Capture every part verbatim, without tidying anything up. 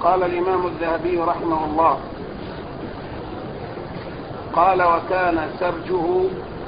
قال الإمام الذهبي رحمه الله: قال: وكان سرجه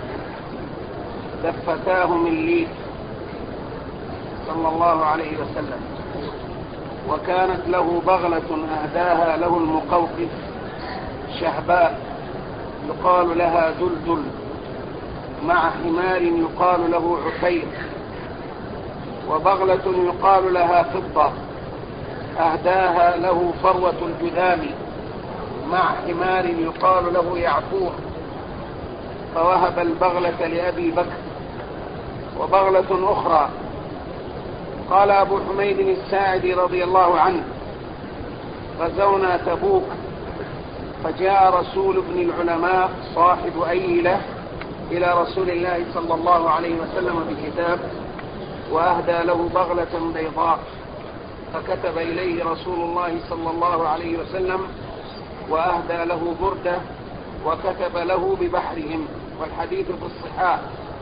دفتاه من ليف صلى الله عليه وسلم، وكانت له بغلة أهداها له المقوقس شهباء يقال لها دلدل، مع حمار يقال له عفير، وبغلة يقال لها فضة أهداها له فروة الجذام، مع حمار يقال له يعفور، فوهب البغلة لأبي بكر. وبغلة أخرى قال أبو حميد الساعدي رضي الله عنه: غزونا تبوك، فجاء رسول ابن العلماء صاحب أيلة إلى رسول الله صلى الله عليه وسلم بكتاب، وأهدى له بغلة بيضاء، فكتب إليه رسول الله صلى الله عليه وسلم وأهدى له بردة، وكتب له ببحرهم، والحديث في الصحاح.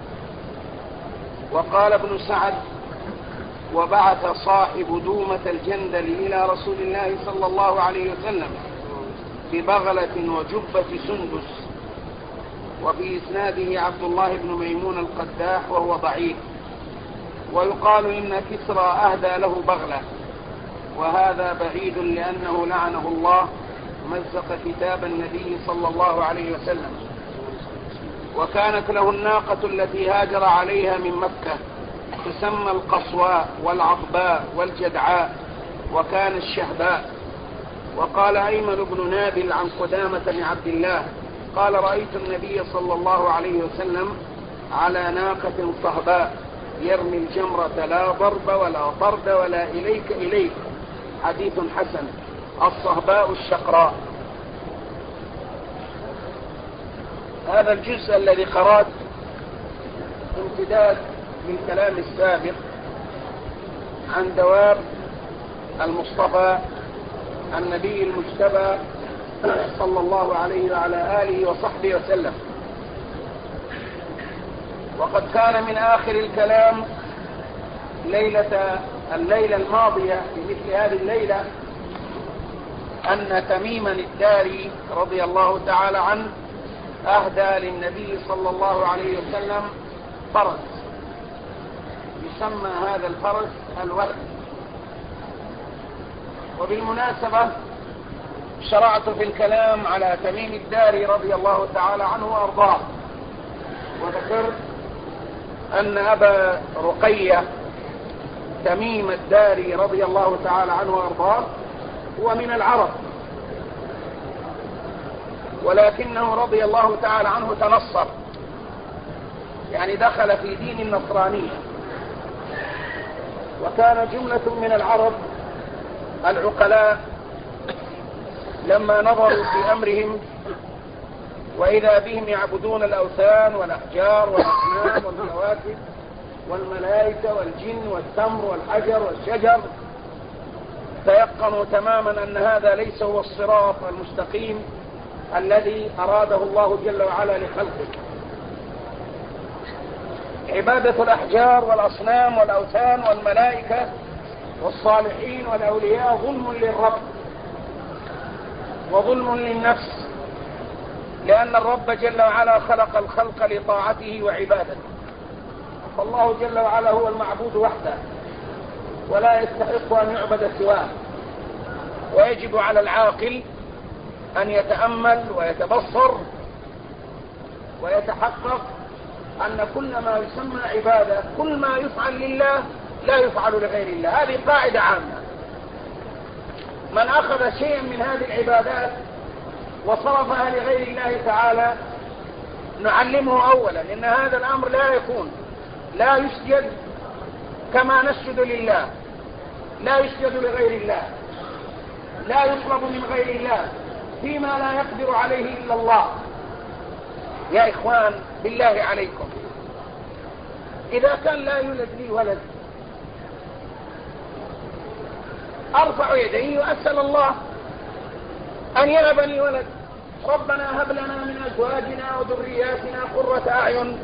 وقال ابن سعد: وبعث صاحب دومة الجندل إلى رسول الله صلى الله عليه وسلم ببغلة وجبة سندس. وفي إسناده عبد الله بن ميمون القداح وهو ضعيف، ويقال إن كسرى أهدى له بغلة، وهذا بعيد لأنه لعنه الله مزق كتاب النبي صلى الله عليه وسلم. وكانت له الناقة التي هاجر عليها من مكة تسمى القصواء والعضباء والجدعاء، وكان الشهباء. وقال أيمن بن نابل عن قدامة بن عبد الله قال: رأيت النبي صلى الله عليه وسلم على ناقة صهباء يرمي الجمرة لا ضرب ولا طرد ولا إليك إليك، حديث حسن. الصهباء الشقراء. هذا الجزء الذي قرأت امتداد من كلام السابق عن دواب المصطفى النبي المجتبى صلى الله عليه وعلى آله وصحبه وسلم. وقد كان من آخر الكلام ليلة الليلة الماضية بمثل هذه الليلة أن تميما الداري رضي الله تعالى عنه أهدى للنبي صلى الله عليه وسلم فرس، يسمى هذا الفرس الوهد. وبالمناسبة شرعت في الكلام على تميم الداري رضي الله تعالى عنه وأرضاه، وذكرت أن أبا رقية تميم الداري رضي الله تعالى عنه وأرضاه هو من العرب، ولكنه رضي الله تعالى عنه تنصر، يعني دخل في دين النصرانية. وكان جملة من العرب العقلاء لما نظروا في أمرهم وإذا بهم يعبدون الأوثان والأحجار والأصنام والكواكب والملائكة والجن والتمر والحجر والشجر، تيقنوا تماما أن هذا ليس هو الصراط المستقيم الذي أراده الله جل وعلا لخلقه. عبادة الأحجار والأصنام والأوثان والملائكة والصالحين والأولياء ظلم للرب وظلم للنفس، لأن الرب جل وعلا خلق الخلق لطاعته وعبادته، فالله جل وعلا هو المعبود وحده ولا يستحق أن يعبد سواه. ويجب على العاقل أن يتأمل ويتبصر ويتحقق أن كل ما يسمى عبادة، كل ما يفعل لله لا يفعل لغير الله. هذه قاعدة عامة. من أخذ شيئا من هذه العبادات وصرفها لغير الله تعالى نعلمه أولا إن هذا الأمر لا يكون، لا يسجد كما نسجد لله، لا يسجد لغير الله، لا يطلب من غير الله فيما لا يقدر عليه إلا الله. يا إخوان بالله عليكم، إذا كان لا يولد لي ولد أرفع يدي وأسأل الله أن يهب لي ولد. ربنا هب لنا من أزواجنا وذرياتنا قرة أعين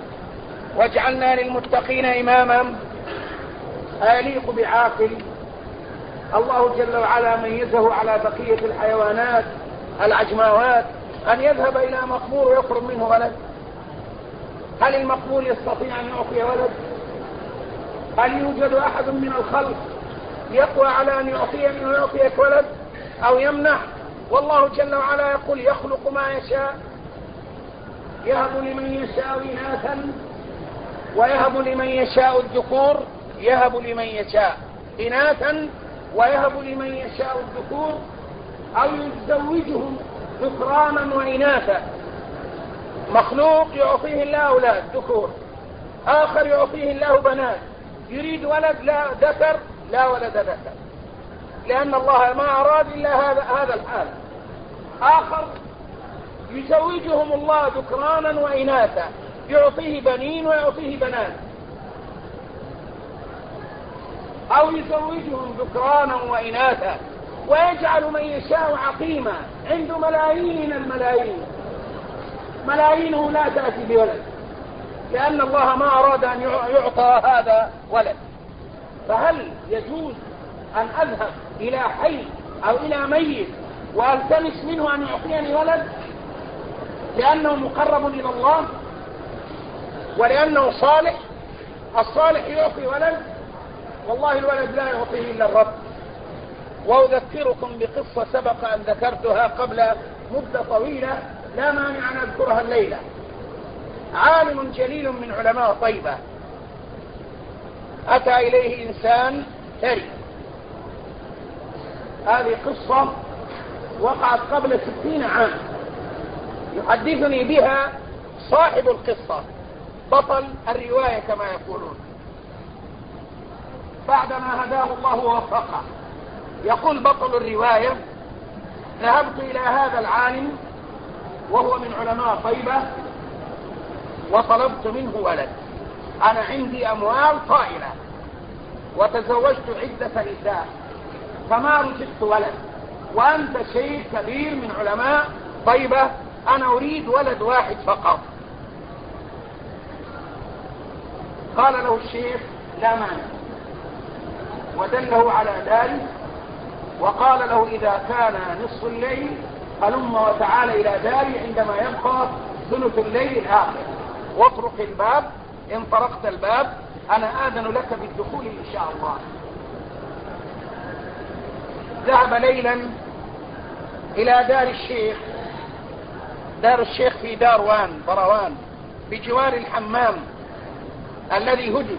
واجعلنا للمتقين إماما. أيليق بعاقل الله جل وعلا ميزه على بقية الحيوانات العجماوات أن يذهب إلى مقبور ويخرج منه ولد. هل المقبور يستطيع أن يعطي ولد؟ هل يوجد أحد من الخلق يقوى على أن يعطي منه ويعطيك ولد أو يمنع؟ والله جل وعلا يقول يخلق ما يشاء، يهب لمن يشاء إناثا ويهب لمن يشاء الذكور، يهب لمن يشاء إناثا ويهب لمن يشاء الذكور أو يزوجهم ذكرانا وإناثا. مخلوق يعطيه الله أولاد ذكور، آخر يعطيه الله بنات. يريد ولد لا ذكر، لا ولد ذكر، لأن الله ما أراد إلا هذا هذا الحال. آخر يزوجهم الله ذكرانا وإناثا، يعطيه بنين ويعطيه بنات. أو يزوجهم ذكرانا وإناثا ويجعل من يشاء عقيما، عنده ملايين الملايين، ملايينه لا تأتي بولد، لأن الله ما أراد أن يعطى هذا ولد. فهل يجوز أن أذهب إلى حي أو إلى ميت وألتمس منه أن يعطيني ولد لأنه مقرب إلى الله ولأنه صالح؟ الصالح يعطي ولد؟ والله الولد لا يعطيه إلا الرب. وأذكركم بقصة سبق أن ذكرتها قبل مدة طويلة، لا مانع أن أذكرها الليلة. عالم جليل من علماء طيبة أتى إليه إنسان ثري. هذه قصة وقعت قبل ستين عام، يحدثني بها صاحب القصة، بطل الرواية كما يقولون، بعدما هداه الله ووفقه. يقول بطل الرواية: ذهبت إلى هذا العالم وهو من علماء طيبة وطلبت منه ولد. أنا عندي أموال طائلة وتزوجت عدة نساء فما رزقت ولد، وأنت شيخ كبير من علماء طيبة، أنا أريد ولد واحد فقط. قال له الشيخ: لا مانع، ودله على ذلك وقال له: إذا كان نصف الليل هلم وتعالى إلى داري عندما يبقى ثلث الليل الآخر، واطرق الباب، إن طرقت الباب أنا آذن لك بالدخول إن شاء الله. ذهب ليلا إلى دار الشيخ. دار الشيخ في داروان بروان بجوار الحمام الذي هدم.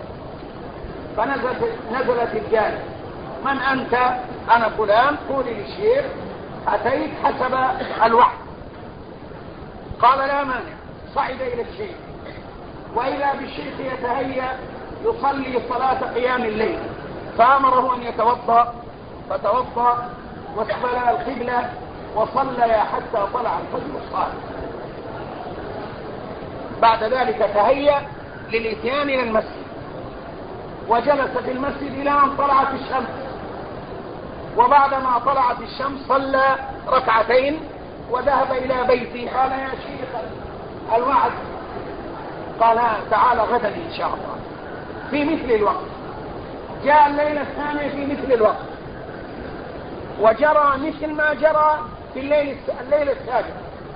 فنزلت نزلت الجارية: من أنت؟ أنا فلان. قولي للشيخ أتيت حسب الوحي. قال: لا مانع. صعد إلى الشيخ، وإذا بالشيخ يتهيأ يصلي صلاة قيام الليل، فأمره أن يتوضأ، فتوضأ واستقبل القبلة وصلى حتى طلع الفجر الصادق. بعد ذلك تهيأ للإتيان إلى المسجد، وجلس في المسجد إلى أن طلعت الشمس، وبعدما طلعت الشمس صلى ركعتين وذهب إلى بيته. قال: يا شيخ الوعد. قال: تعال غدا إن شاء الله في مثل الوقت. جاء الليلة الثانية في مثل الوقت، وجرى مثل ما جرى في الليل الليلة السابقة.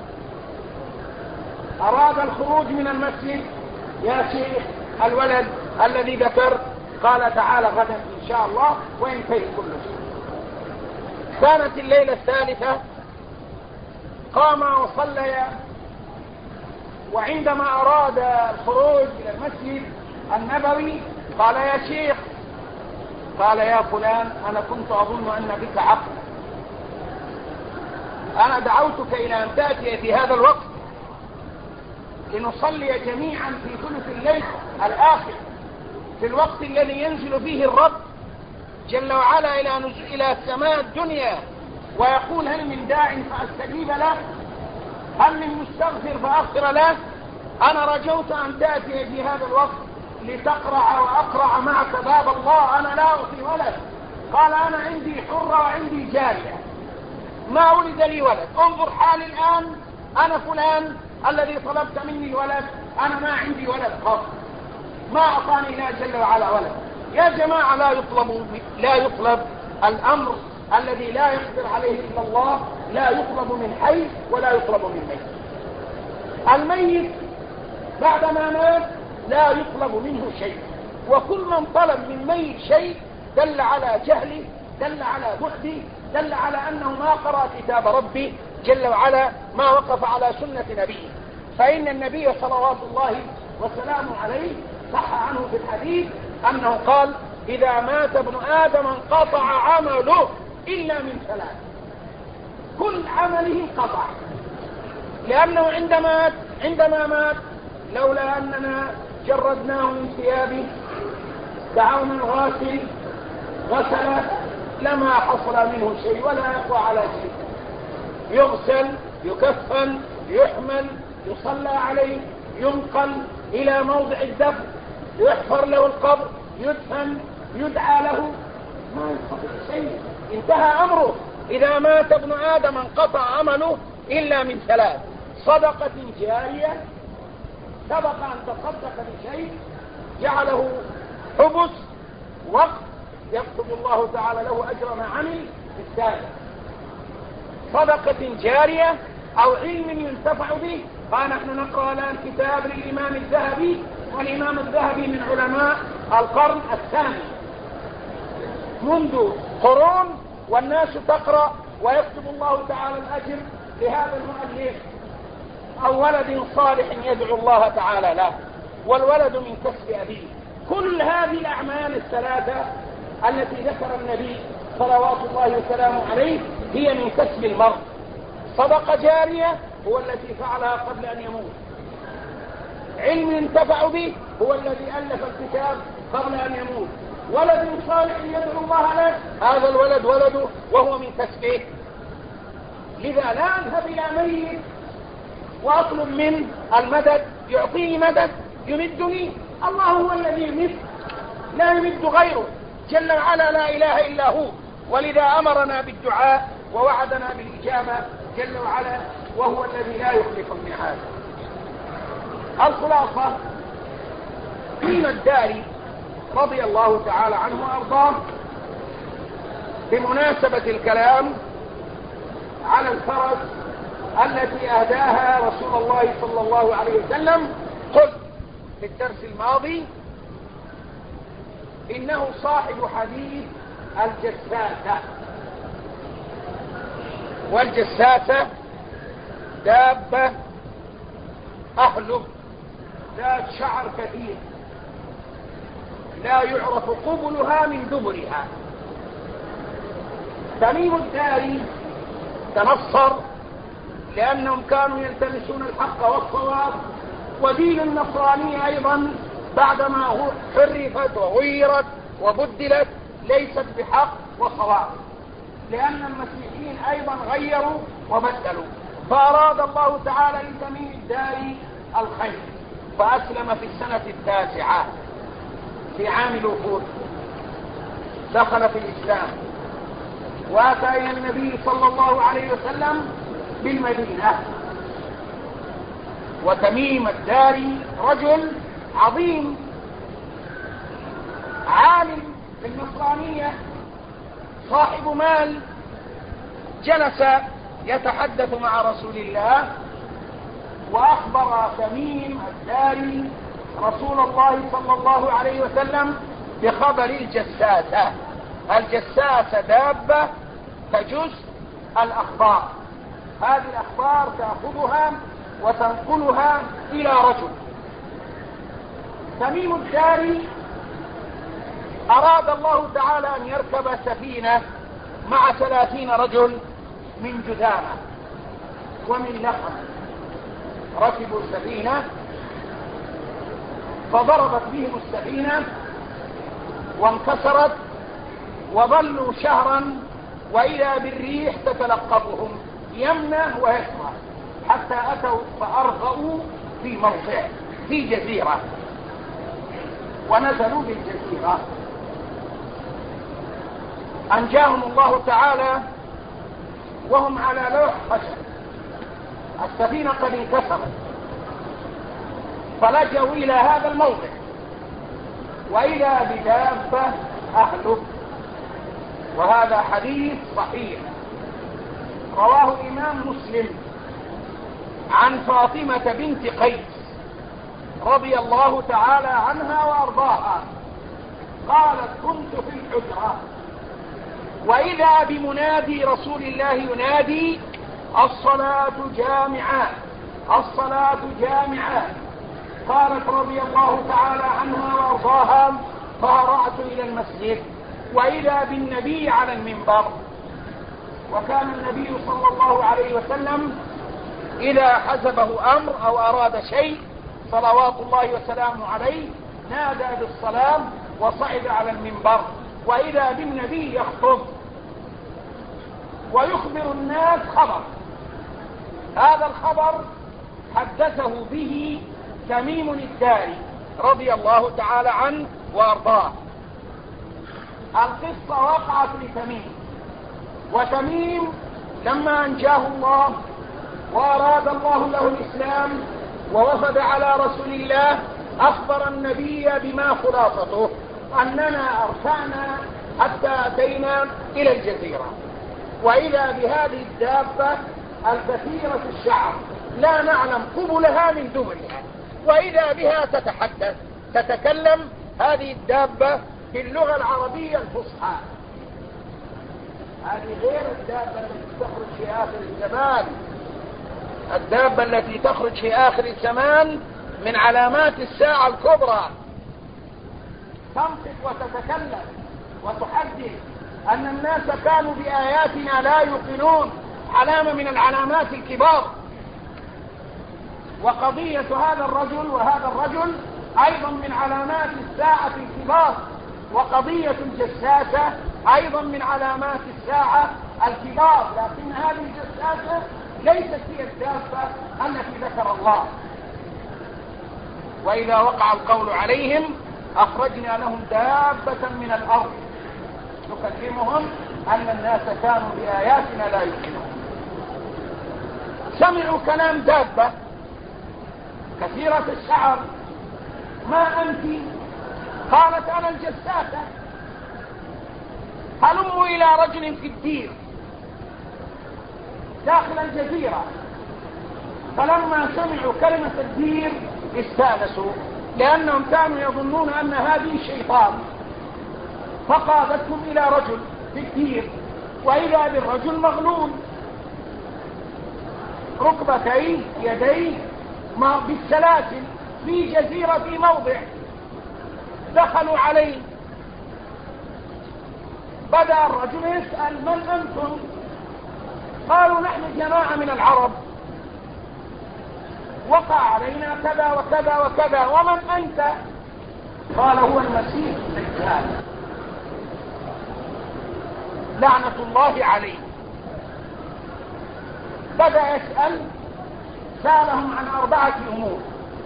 أراد الخروج من المسجد: يا شيخ الولد الذي ذكر. قال: تعال غدا إن شاء الله، وينتهي كل شيء. كانت الليلة الثالثة، قام وصليا، وعندما أراد الخروج إلى المسجد النبوي قال: يا شيخ. قال: يا فلان، أنا كنت أظن أن بك عقل، أنا دعوتك إلى أن تأتي في هذا الوقت لنصلي جميعا في ثلث الليل الآخر، في الوقت الذي ينزل فيه الرب جل وعلا إلى نزول إلى السماء الدنيا ويقول: هل من داع فأستجيب له، هل من مستغفر فأغفر له. أنا رجوت أن تأتي في هذا الوقت لتقرع وأقرع معك باب الله، أنا لا أعطي ولد. قال: أنا عندي حرة وعندي جارية، ما ولد لي ولد. انظر حالي الآن، أنا فلان الذي طلبت مني الولد، أنا ما عندي ولد خاص، ما أعطاني الله جل وعلا ولد. يا جماعة، لا يطلب لا يطلب الأمر الذي لا يقدر عليه إلا الله لا يطلب من حي ولا يطلب من ميت. الميت بعدما مات لا يطلب منه شيء، وكل من طلب من ميت شيء دل على جهله، دل على بعده، دل على أنه ما قرأ كتاب ربه جل وعلا، ما وقف على سنة نبيه. فإن النبي صلوات الله وسلامه عليه صح عنه في الحديث أنه قال: إذا مات ابن آدم انقطع عمله إلا من ثلاث. كل عمله انقطع، لأنه عندما عندما مات لولا أننا جردناه من ثيابه دعونا الغاسل غسله لما حصل منه شيء ولا يقوى على شيء. يغسل، يكفن، يحمل، يصلى عليه، ينقل إلى موضع الدفن، يحفر له القبر، يدفن، يدعى له، ما يستطيع شيء، انتهى أمره. إذا مات ابن آدم انقطع عمله إلا من ثلاث: صدقة جارية، سبق أن تصدق بشيء جعله حبس وقت يكتب الله تعالى له أجر ما عمل بالسابق، صدقة جارية أو علم ينتفع به. فنحن نقرأ الآن كتاب للإمام الذهبي، والإمام الذهبي من علماء القرن الثاني منذ قرون، والناس تقرأ ويكتب الله تعالى الأجر لهذا المؤلف، أو ولد صالح يدعو الله تعالى له، والولد من كسب أبيه. كل هذه الأعمال الثلاثة التي ذكر النبي صلوات الله وسلامه عليه هي من كسب المرء. صدقة جارية هو التي فعلها قبل أن يموت، علم ينتفع به هو الذي ألف الكتاب قبل أن يموت، ولد صالح يدعو الله له، هذا الولد ولده وهو من كسبه. لذا لا أذهب إلى ميت وأطلب منه المدد، يعطيني مدد يمدني، الله هو الذي يمد، لا يمد غيره جل وعلا، لا إله إلا هو. ولذا أمرنا بالدعاء ووعدنا بالإجابة جل وعلا، وهو الذي لا يخلف الميعاد. الخلاصة: ابن الداري رضي الله تعالى عنه وأرضاه بمناسبة الكلام على الفرس التي أهداها رسول الله صلى الله عليه وسلم قلت في الدرس الماضي إنه صاحب حديث الجساسة، والجساسة دابة أهلب ذات شعر كثير لا يعرف قبلها من دبرها. تميم الداري تنصر لأنهم كانوا يلتمسون الحق والصواب، ودين النصرانية أيضا بعدما حرفت وغيرت وبدلت ليست بحق وصواب، لأن المسيحيين أيضا غيروا وبدلوا. فأراد الله تعالى لتميم الداري الخير، فأسلم في السنة التاسعة في عام الوفود، دخل في الإسلام وأتى إلى النبي صلى الله عليه وسلم بالمدينة. وتميم الداري رجل عظيم عالم في النصرانية، صاحب مال، جلس يتحدث مع رسول الله، وأخبر تميم الداري رسول الله صلى الله عليه وسلم بخبر الجساسة. الجساسة دابة تجس الأخبار، هذه الأخبار تأخذها وتنقلها إلى رجل. تميم الداري أراد الله تعالى أن يركب سفينة مع ثلاثين رجل من جذامة ومن لخم. ركبوا السفينة فضربت بهم السفينة وانكسرت، وظلوا شهرا وإذا بالريح تتلقفهم يمنة ويسرى، حتى أتوا فأرغؤوا في موضع في جزيرة، ونزلوا بالجزيرة. أنجاهم الله تعالى وهم على لوح خشب، السفينة قد انكسرت، فلجوا إلى هذا الموضع، وإذا بدابة أهلب وهذا حديث صحيح رواه الإمام مسلم عن فاطمة بنت قيس رضي الله تعالى عنها وأرضاها قالت: كنت في الحجرة وإذا بمنادي رسول الله ينادي: الصلاة جامعة، الصلاة جامعة. قالت رضي الله تعالى عنها وأرضاها: فهرعت إلى المسجد وإذا بالنبي على المنبر. وكان النبي صلى الله عليه وسلم إذا حزبه أمر أو أراد شيء صلوات الله وسلامه عليه نادى بالصلاة وصعد على المنبر، وإذا بالنبي يخطب ويخبر الناس خبر. هذا الخبر حدثه به تميم الداري رضي الله تعالى عنه وأرضاه. القصة وقعت لتميم، وتميم لما أنجاه الله وأراد الله له الإسلام ووفد على رسول الله أخبر النبي بما خلاصته: أننا أرسلنا حتى أتينا إلى الجزيرة، وإذا بهذه الدابة الكثيرة الشعر لا نعلم قبلها من دبرها، وإذا بها تتحدث تتكلم هذه الدابة باللغة العربية الفصحى. هذه غير الدابة التي تخرج في آخر الزمان. الدابة التي تخرج في آخر الزمان من علامات الساعة الكبرى، تنطق وتتكلم وتحدث أن الناس كانوا بآياتنا لا يوقنون، علامة من العلامات الكبار. وقضية هذا الرجل وهذا الرجل أيضا من علامات الساعة الكبار، وقضية الجساسة أيضا من علامات الساعة الكبار، لكن هذه الجساسة ليست هي الدابة التي ذكر الله. وإذا وقع القول عليهم أخرجنا لهم دابة من الأرض تكلمهم أن الناس كانوا بآياتنا لا يؤمنون. سمعوا كلام دابة كثيرة الشعر: ما أنت؟ قالت: أنا الجساسة. هلموا إلى رجل في الدير داخل الجزيرة. فلما سمعوا كلمة الدير استانسوا، لأنهم كانوا يظنون أن هذه شيطان، فقادتهم إلى رجل في الدير، وإذا بالرجل مغلول ركبتيه يديه بالسلاسل في جزيرة في موضع. دخلوا عليه، بدأ الرجل يسأل: من أنتم؟ قالوا: نحن جماعة من العرب، وقع علينا كذا وكذا وكذا. ومن أنت؟ قال: هو المسيح الدجال لعنة الله عليه. بدأ يسأل، سألهم عن أربعة أمور.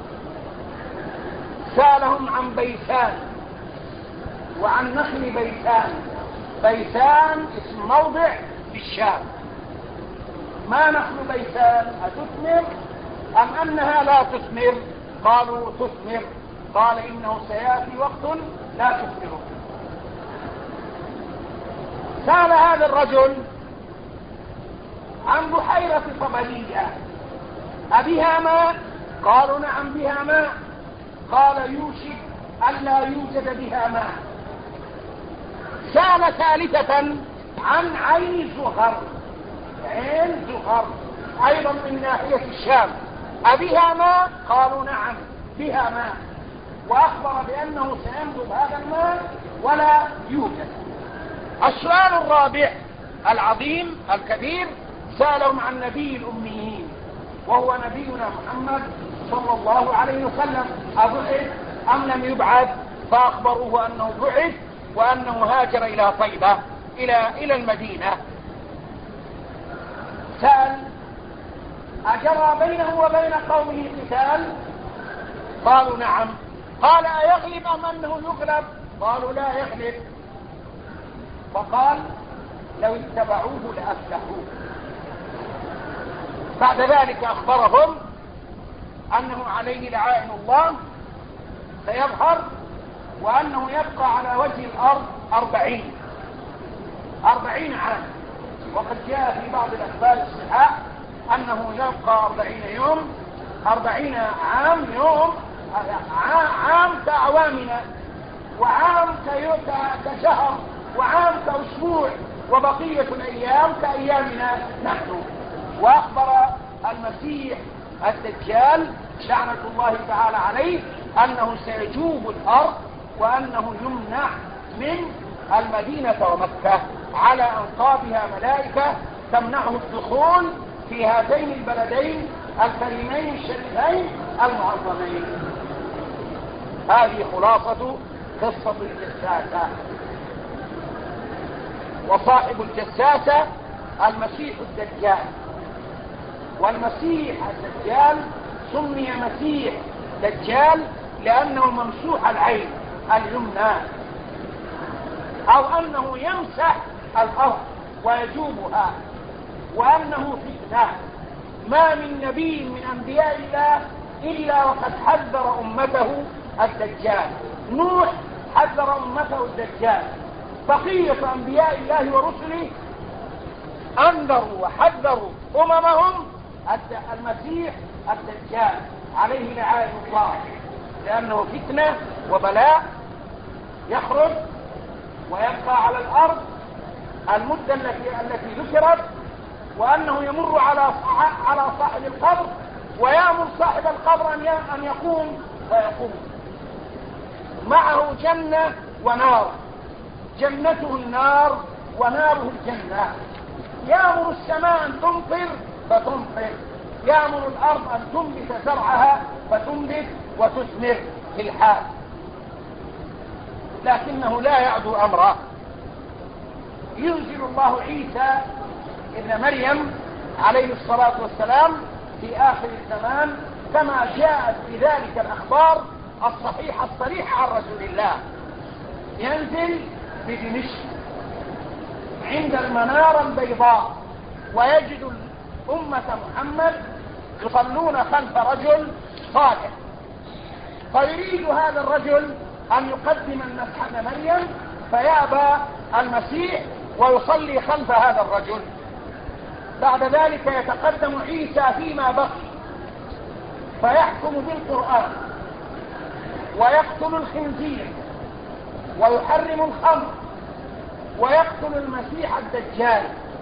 سألهم عن بيسان وعن نخل بيسان. بيسان اسم موضع في الشام. ما نخل بيسان؟ أتثمر أم أنها لا تثمر؟ قالوا: تثمر. قال: إنه سيأتي وقت لا تثمر. سأل هذا الرجل عن بحيرة طبرية أبها ماء؟ قالوا: نعم بها ماء. قال: يوشك ألا يوجد بها ماء. سأل ثالثة عن عين زهر. عين زهر أيضا من ناحية الشام، أبها ماء؟ قالوا: نعم بها ماء. وأخبر بأنه سينبض هذا الماء ولا يوجد. السؤال الرابع العظيم الكبير سألهم عن نبي الأميين، وهو نبينا محمد صلى الله عليه وسلم. أبعث أم لم يبعث؟ فأخبروه أنه بعث وأنه هاجر إلى طيبة إلى إلى المدينة. سأل: أجرى بينه وبين قومه قتال؟ قالوا: نعم. قال: أيغلب أم أنه يغلب؟ قالوا: لا يغلب. فقال: لو اتبعوه لأفلحوا. بعد ذلك أخبرهم أنه عليه لعائن الله سيظهر، وأنه يبقى على وجه الأرض أربعين. أربعين عام، وقد جاء في بعض الأخبار الصحاح أنه يبقى أربعين يوم، أربعين عام يوم، عام كأعوامنا، وعام كشهر، وعام كأسبوع، وبقية الأيام كأيامنا نحن. وأخبر المسيح الدجال لعنة الله تعالى عليه أنه سيجوب الأرض، وأنه يمنع من المدينة ومكة، على أنقابها ملائكة تمنعه الدخول في هذين البلدين الكريمين الشريفين المعظمين. هذه خلاصة قصة الجساسة. وصاحب الجساسة المسيح الدجال. والمسيح الدجال سمي مسيح دجال لأنه ممسوح العين اليمنى، أو أنه يمسح الأرض ويجوبها، وأنه فتنة. ما من نبي من أنبياء الله إلا وقد حذر أمته الدجال. نوح حذر أمته الدجال، بقية أنبياء الله ورسله أنذروا وحذروا أممهم المسيح الدجال عليه لعائن الله، لأنه فتنة وبلاء يخرج ويبقى على الأرض المدة التي التي ذكرت، وأنه يمر على على صاحب القبر ويأمر صاحب القبر أن يقوم فيقوم. معه جنة ونار، جنته النار وناره الجنة. يأمر السماء أن تمطر فتمطر، يأمر الأرض أن تنبت زرعها فتنبت وتثمر في الحال، لكنه لا يعدو أمره. ينزل الله عيسى ابن مريم عليه الصلاة والسلام في آخر الزمان كما جاءت بذلك الأخبار الصحيحة الصريحة عن رسول الله. ينزل بدمشق عند المنارة البيضاء، ويجد أمة محمد يصلون خلف رجل صالح، فيريد هذا الرجل أن يقدم المسيح ابن مريم، فيأبى المسيح ويصلي خلف هذا الرجل. بعد ذلك يتقدم عيسى فيما بقي فيحكم بالقرآن، ويقتل الخنزير، ويحرم الخمر، ويقتل المسيح الدجال،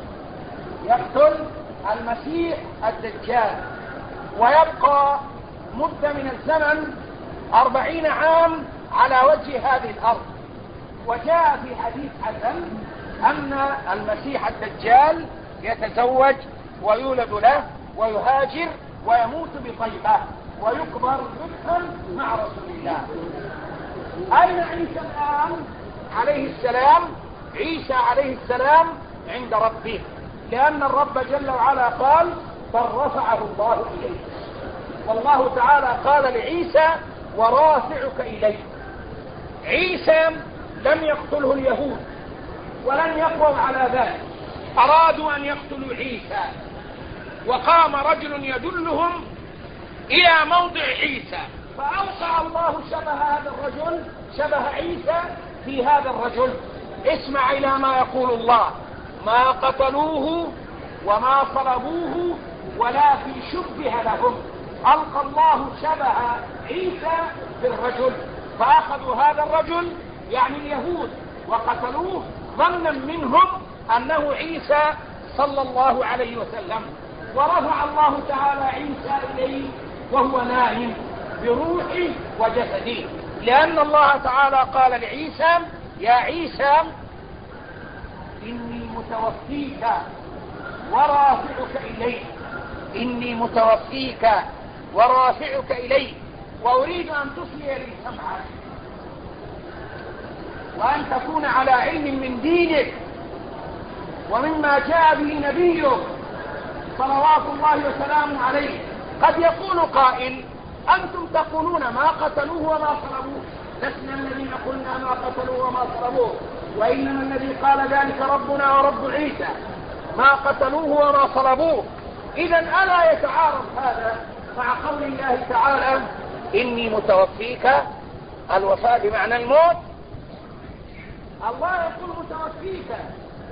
يقتل المسيح الدجال، ويبقى مدة من الزمن أربعين عام على وجه هذه الأرض. وجاء في حديث حسن أن المسيح الدجال يتزوج ويولد له ويهاجر ويموت بطيبة ويقبر يدفن مع رسول الله. أين عيسى الآن عليه السلام؟ عيسى عليه السلام عند ربه، لأن الرب جل وعلا قال بل رفعه الله إليه. والله تعالى قال لعيسى ورافعك إليه. عيسى لم يقتله اليهود ولن يقووا على ذلك، أرادوا أن يقتلوا عيسى، وقام رجل يدلهم إلى موضع عيسى، فأوقع الله شبه هذا الرجل شبه عيسى في هذا الرجل. اسمع إلى ما يقول الله: ما قتلوه وما صلبوه ولكن شبه لهم. ألقى الله شبه عيسى في الرجل، فأخذوا هذا الرجل يعني اليهود وقتلوه ظنا منهم أنه عيسى صلى الله عليه وسلم. ورفع الله تعالى عيسى إليه وهو نائم بروحه وجسده، لأن الله تعالى قال لعيسى: يا عيسى إني متوفيك ورافعك إلي، إني متوفيك ورافعك إلي، وأريد أن تصلي لي سمعك، وأن تكون على علم من دينك ومما جاء به نبيك صلوات الله وسلامه عليه. قد يقول قائل: أنتم تقولون ما قتلوه وما صلبوه، لسنا الذين قلنا ما قتلوه وما صلبوه، وإنما الذي قال ذلك ربنا ورب عيسى، ما قتلوه وما صلبوه. إذا ألا يتعارض هذا مع قول الله تعالى: إني متوفيك، الوفاة بمعنى الموت. الله يقول متوفيك،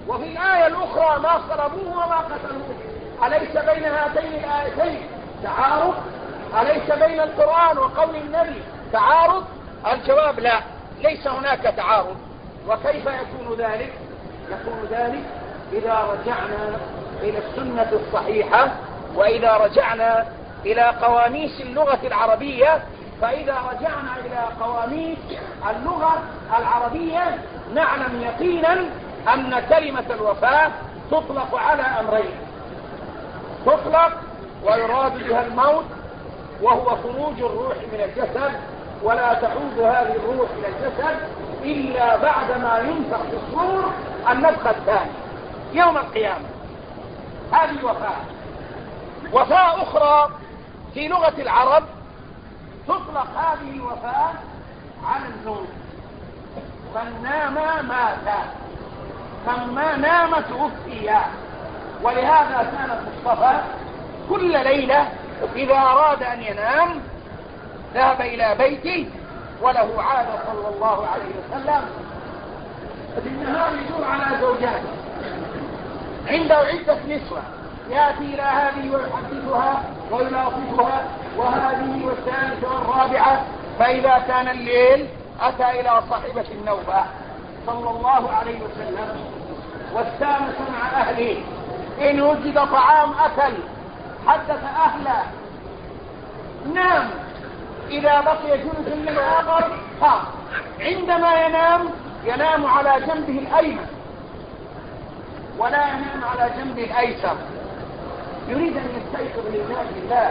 وفي الآية الأخرى ما صلبوه وما قتلوه. أليس بين هاتين الآيتين تعارض؟ أليس بين القرآن وقول النبي تعارض؟ الجواب لا، ليس هناك تعارض. وكيف يكون ذلك؟ يكون ذلك إذا رجعنا إلى السنة الصحيحة، وإذا رجعنا إلى قواميس اللغة العربية. فإذا رجعنا إلى قواميس اللغة العربية نعلم يقينا أن كلمة الوفاة تطلق على أمرين: تطلق ويراد بها الموت وهو خروج الروح من الجسد، ولا تعود هذه الروح إلى الجسد إلا بعدما ينفخ في الصور النفخة الثانية يوم القيامة. هذه وفاة. وفاة أخرى في لغة العرب تطلق هذه الوفاة على النوم. من نام مات، من نام توفي. ولهذا كان المصطفى كل ليلة إذا أراد أن ينام ذهب إلى بيته، وله عادة صلى الله عليه وسلم في النهار يدور على زوجاته، عنده عدة نسوة، يأتي إلى هذه ويحدثها ويلاطفها، وهذه والثالثة والرابعة. فإذا كان الليل أتى إلى صاحبة النوبة صلى الله عليه وسلم واستانس مع أهله. إن وجد طعام أكل، حدث أهله، نام. إذا بقي جزء من الآخر قام. عندما ينام ينام على جنبه الأيمن ولا ينام على جنبه الأيسر. يريد أن يستيقظ لله بالله،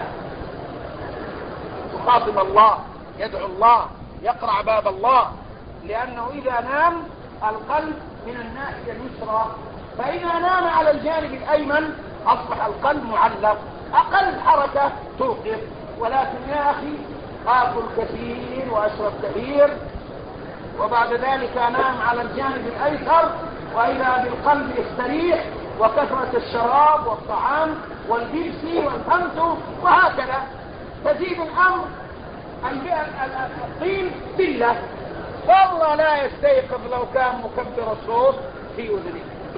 يخاطب الله، يدعو الله، يقرع باب الله. لأنه إذا نام القلب من الناحية اليسرى، فإذا نام على الجانب الأيمن أصبح القلب معلق، أقل حركة توقف. ولكن يا أخي آكل كثير وأشرب كثير، وبعد ذلك أنام على الجانب الأيسر، وإذا بالقلب يستريح، وكثرة الشراب والطعام والبيبسي والفانتو وهكذا. تزيد الأمر الطين بالله، والله لا يستيقظ لو كان مكبر الصوت في أذنه.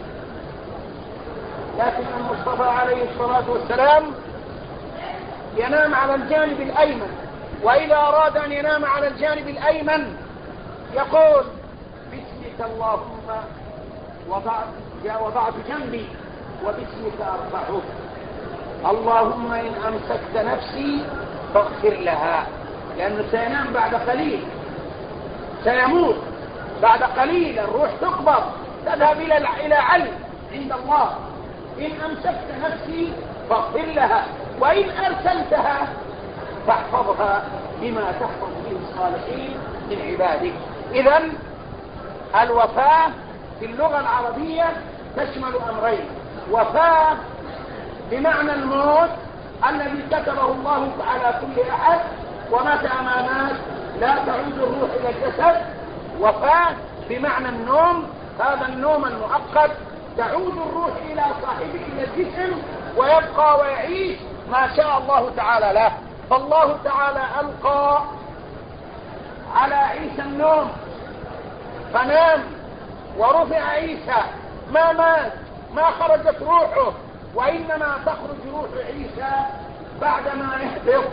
لكن المصطفى عليه الصلاة والسلام ينام على الجانب الأيمن، وإذا أراد أن ينام على الجانب الأيمن يقول: باسمك اللهم وضعت, وضعت جنبي وباسمك أرفعه. اللهم إن أمسكت نفسي فاغفر لها، لأنه سينام بعد قليل، سيموت بعد قليل، الروح تقبض تذهب إلى إلى علم عند الله. إن أمسكت نفسي فاغفر لها، وإن أرسلتها فاحفظها بما تحفظ به الصالحين من عبادك. إذن الوفاة في اللغة العربية تشمل أمرين: وفاة بمعنى الموت الذي كتبه الله على كل أحد، ومتى ما مات لا تعود الروح إلى الجسد. وفاة بمعنى النوم، هذا النوم المؤقت تعود الروح إلى صاحبه إلى الجسم، ويبقى ويعيش ما شاء الله تعالى له. فالله تعالى ألقى على عيسى النوم فنام، ورفع عيسى، ما مات، ما خرجت روحه، وإنما تخرج روح عيسى بعدما يهبط،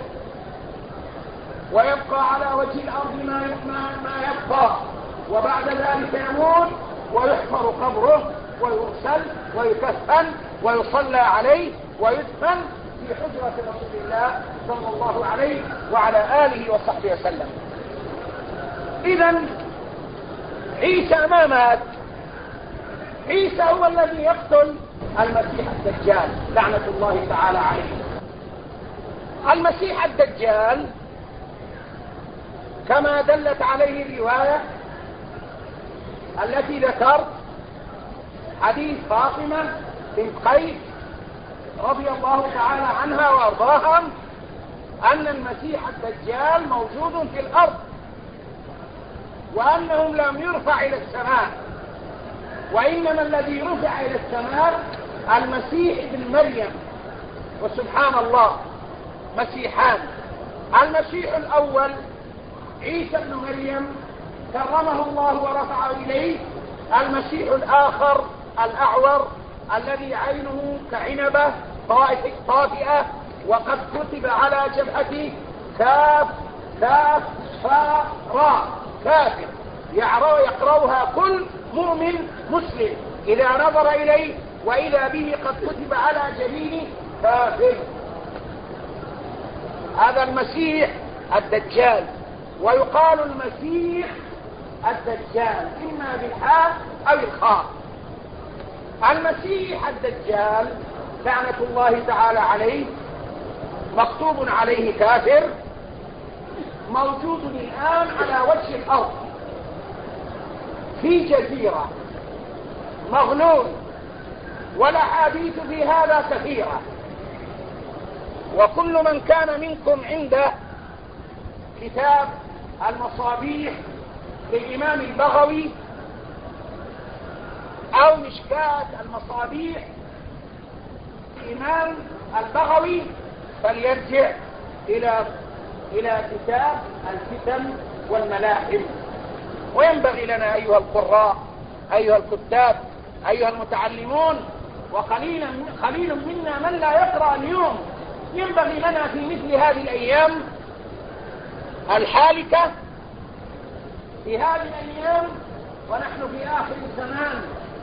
ويبقى على وجه الأرض ما ما يبقى، وبعد ذلك يموت ويحفر قبره ويرسل ويكفن ويصلى عليه ويدفن في حجرة رسول الله صلى الله عليه وعلى آله وصحبه وسلم. إذن عيسى ما مات، عيسى هو الذي يقتل المسيح الدجال لعنة الله تعالى عليه. المسيح الدجال كما دلت عليه الرواية التي ذكرت، حديث فاطمة بنت قيس رضي الله تعالى عنها وارضاها، أن المسيح الدجال موجود في الأرض، وأنهم لم يرفع إلى السماء، وإنما الذي رفع إلى السماء المسيح ابن مريم. وسبحان الله، مسيحان: المسيح الأول عيسى ابن مريم كرمه الله ورفعه إليه، المسيح الآخر الأعور الذي عينه كعنبة طافئة وقد كتب على جبهته كاف كاف فاء راء كافر، يقرأها كل مؤمن مسلم إذا نظر إليه وإذا به قد كتب على جبينه كافر. هذا المسيح الدجال، ويقال المسيح الدجال إما بالحاء أو الخاء. المسيح الدجال لعنة الله تعالى عليه مكتوب عليه كافر، موجود الآن على وجه الأرض في جزيرة، مغلول، والأحاديث في هذا كثيرة. وكل من كان منكم عنده كتاب المصابيح للإمام البغوي أو مشكاة المصابيح الإمام البغوي فليرجع إلى إلى كتاب الفتن والملاحم. وينبغي لنا أيها القراء أيها الكتاب أيها المتعلمون، وقليل قليل منا من لا يقرأ اليوم، ينبغي لنا في مثل هذه الأيام الحالكة، في هذه الأيام ونحن في آخر الزمان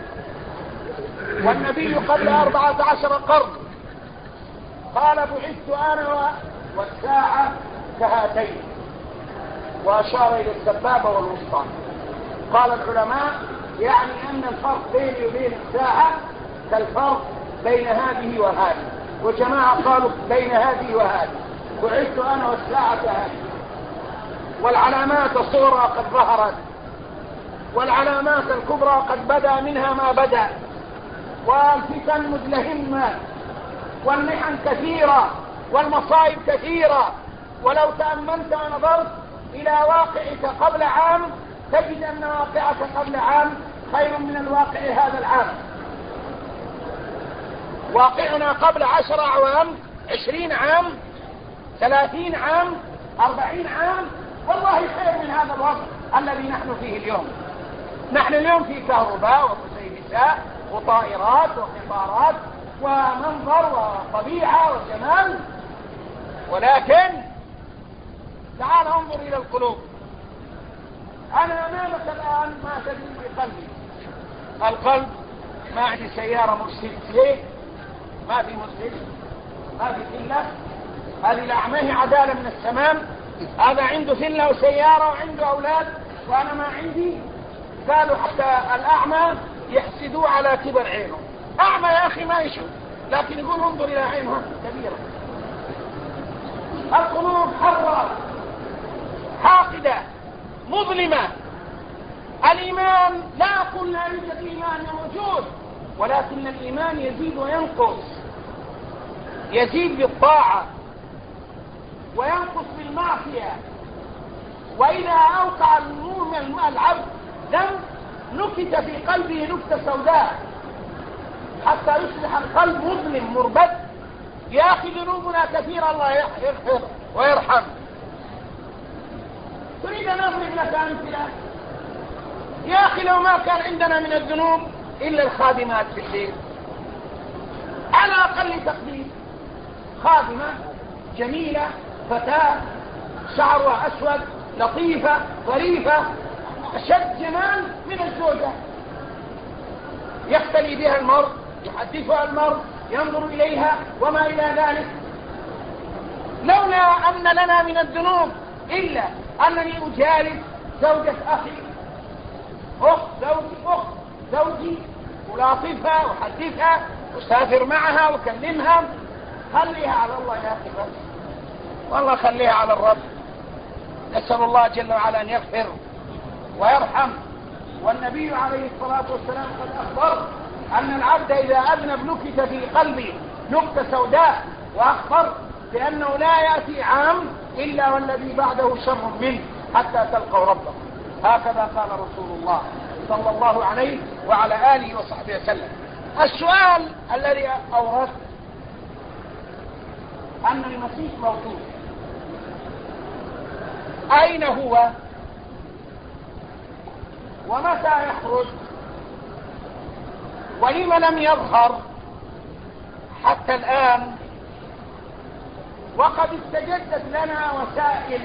والنبي قبل أربعة عشر قرن قال بعثت أنا والساعة كهاتين، وأشار إلى السبابة والوسطى. قال العلماء يعني أن الفرق بيني وبين الساعة كالفرق بين هذه وهذه، وجماعة قالوا بين هذه وهذه. بعثت أنا والساعة كهاتين، والعلامات الصغرى قد ظهرت، والعلامات الكبرى قد بدا منها ما بدا، والفتن مدلهمة، والمحن كثيرة، والمصائب كثيرة. ولو تأملت ونظرت إلى واقعك قبل عام تجد أن واقعك قبل عام خير من الواقع هذا العام. واقعنا قبل عشر أعوام، عشرين عام، ثلاثين عام، أربعين عام والله خير من هذا الوضع الذي نحن فيه اليوم. نحن اليوم في كهرباء وكسيبساء وطائرات وقطارات ومنظر وطبيعة وجمال، ولكن تعال انظر إلى القلوب. أنا أمامك الآن ما تدري بقلبي، القلب ما عندي سيارة مرسيدس. ليه؟ ما في مرسيدس، ما في فيلا. هذه الأعماه عدالة من السماء. هذا عنده فيلا وسيارة وعنده أولاد وأنا ما عندي. قالوا حتى الأعمى يحسدوا على كبر عينه. أعمى يا أخي ما يشوف، لكن يقول انظر إلى عينه كبيرة. القلوب حرة حاقدة مظلمة. الإيمان لا أقول لا يوجد إيمان موجود، ولكن الإيمان يزيد وينقص، يزيد بالطاعة وينقص بالمعصية. وإذا أوقع المؤمن العبد ذنب نكت في قلبه نكتة سوداء حتى يصبح القلب مظلم مربد. يا أخي ذنوبنا كثيرة، الله يغفر ويرحم. تريد أن أضرب لك أمثلة؟ يا أخي لو ما كان عندنا من الذنوب إلا الخادمات في الليل، على أقل تقدير خادمة جميلة فتاة شعرها أسود لطيفة ظريفة أشد جمال من الزوجة، يختلي بها المرء، يحدثها المرء، ينظر إليها وما إلى ذلك. لولا أن لنا من الذنوب إلا أنني أجالس زوجة أخي، أخت زوجي، أخت زوجي، ألاطفها وأحدثها وأسافر معها وأكلمها. خليها على الله يا أخي بس، والله خليها على الرب. نسأل الله جل وعلا أن يغفر ويرحم. والنبي عليه الصلاة والسلام قد أخبر أن العبد إذا أذنب نكت في قلبه نكتة سوداء، وأخبر بأنه لا يأتي عام إلا والذي بعده شر منه حتى تلقوا ربه. هكذا قال رسول الله صلى الله عليه وعلى آله وصحبه وسلم. السؤال الذي أورد أن المسيح موجود، أين هو ومتى يخرج ولم لم يظهر حتى الآن وقد استجدت لنا وسائل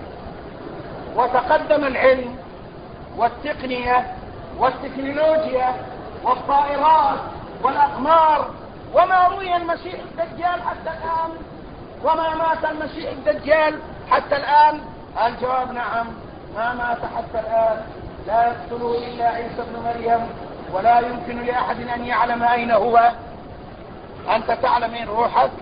وتقدم العلم والتقنية والتكنولوجيا والطائرات والأقمار وما روي المسيح الدجال حتى الآن وما مات المسيح الدجال حتى الآن؟ الجواب نعم، ما مات حتى الآن، لا يقتله إلا عيسى بن مريم، ولا يمكن لأحد أن يعلم أين هو. أنت تعلم أين روحك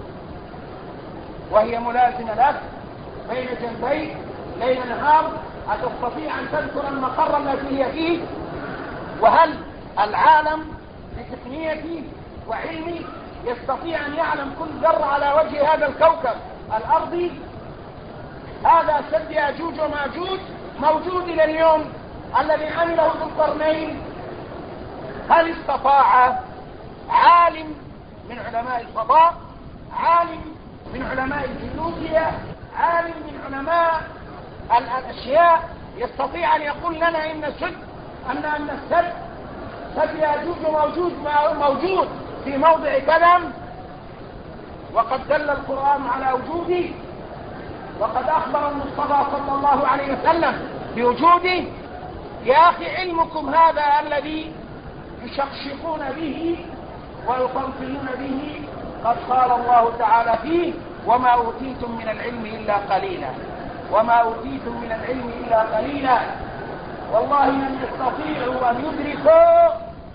وهي ملازمة لك بين جنبيك ليل نهار؟ أتستطيع أن تذكر المقر الذي هي فيه؟ وهل العالم بتقنيته وعلمه يستطيع أن يعلم كل ذرة على وجه هذا الكوكب الأرضي؟ هذا سد يأجوج وماجوج موجود إلى اليوم الذي عمله ذو القرنين. هل استطاع عالم من علماء الفضاء، عالم من علماء الجيولوجيا، عالم من علماء الأشياء يستطيع أن يقول لنا إن سد أن أن السد سد يأجوج موجود موجود في موضع كذا وقد دل القرآن على وجوده وقد أخبر المصطفى صلى الله عليه وسلم بوجوده؟ يا أخي علمكم هذا الذي يشقشقون به ويطنطنون به قد قال الله تعالى فيه: وما أوتيتم من العلم إلا قليلا، وما أوتيتم من العلم إلا قليلا. والله لن يستطيعوا أن يدركوا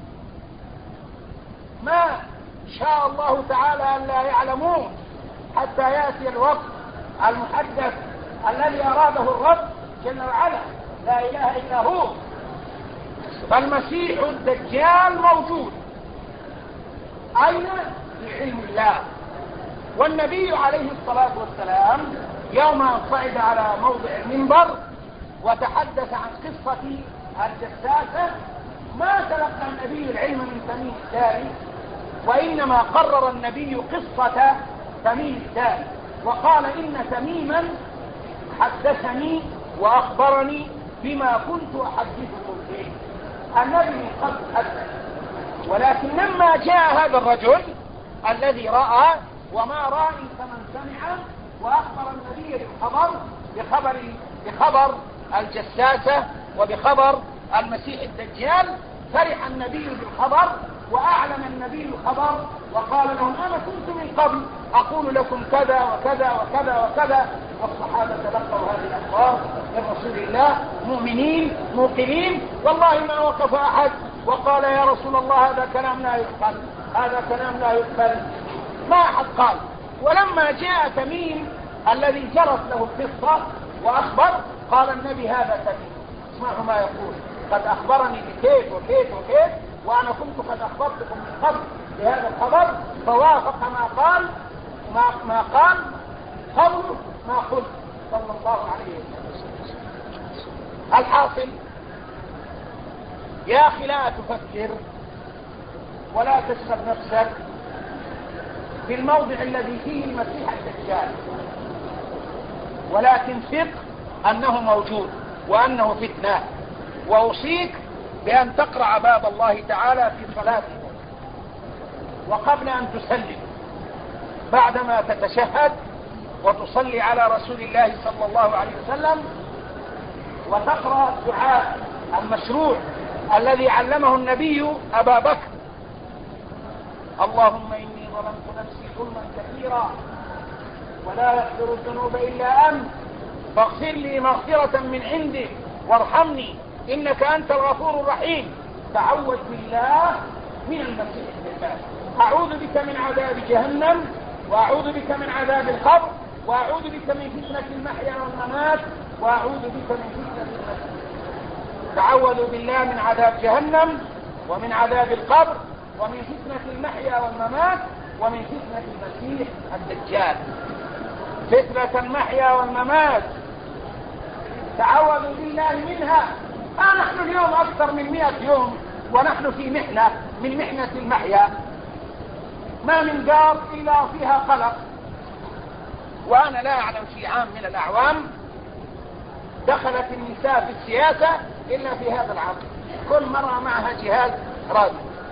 ما شاء الله تعالى أن لا يعلمون حتى يأتي الوقت المحدث الذي أراده الرب جل وعلا، لا إله إلا هو. فالمسيح الدجال موجود، أين؟ في علم الله. والنبي عليه الصلاة والسلام يوم أن صعد على موضع المنبر وتحدث عن قصة الجساسة ما تلقى النبي العلم من تميم الداري، وإنما قرر النبي قصة تميم الداري وقال: إن تميما حدثني وأخبرني بما كنت أحدثكم به. النبي قد حدث، ولكن لما جاء هذا الرجل الذي رأى وما رأي كمن سمع وأخبر النبي بالخبر بخبر بخبر الجساسة وبخبر المسيح الدجال، فرح النبي بالخبر وأعلن النبي الخبر وقال لهم: أنا كنت من قبل أقول لكم كذا وكذا وكذا وكذا. والصحابة تلقوا هذه الأخبار من رسول الله مؤمنين موقنين. والله ما وقف أحد وقال: يا رسول الله هذا كلام لا يقبل، هذا كلام لا يقبل، ما أحد قال. ولما جاء تميم الذي جرت له القصة وأخبر، قال النبي: هذا تميم، اسمعوا ما يقول، قد أخبرني بكيف وكيف وكيف، وأنا كنت قد أخبرتكم من قبل بهذا الخبر، فوافق ما قال ما, ما قال قوله ما قلت صلى الله عليه وسلم. الحاصل يا أخي لا تفكر ولا تشغل نفسك بالموضع الذي فيه المسيح الدجال، ولكن ثق أنه موجود وأنه فتنة. وأوصيك بأن تقرأ باب الله تعالى في صلاتك، وقبل أن تسلم بعدما تتشهد وتصلي على رسول الله صلى الله عليه وسلم، وتقرأ الدعاء المشروع الذي علمه النبي أبا بكر: اللهم إني ظلمت نفسي ظلما كثيرا ولا يغفر الذنوب إلا أنت فاغفر لي مغفرة من عندك وارحمني إنك أنت الغفور الرحيم. تعوذ بالله من المسيح الدجال. أعوذ بك من عذاب جهنم، وأعوذ بك من عذاب القبر، وأعوذ بك من فتنة المحيا والممات، وأعوذ بك من فتنة المسيح. تعوذوا بالله من عذاب جهنم ومن عذاب القبر ومن فتنة المحيا والممات ومن فتنة المسيح الدجال. فتنة المحيا والممات تعوذوا بالله منها. آه نحن اليوم أكثر من مئة يوم ونحن في محنة من محنة المحيا، ما من دار إلا فيها قلق. وأنا لا أعلم في عام من الأعوام دخلت النساء في السياسة إلا في هذا العام، كل مرة معها جهاز راديو.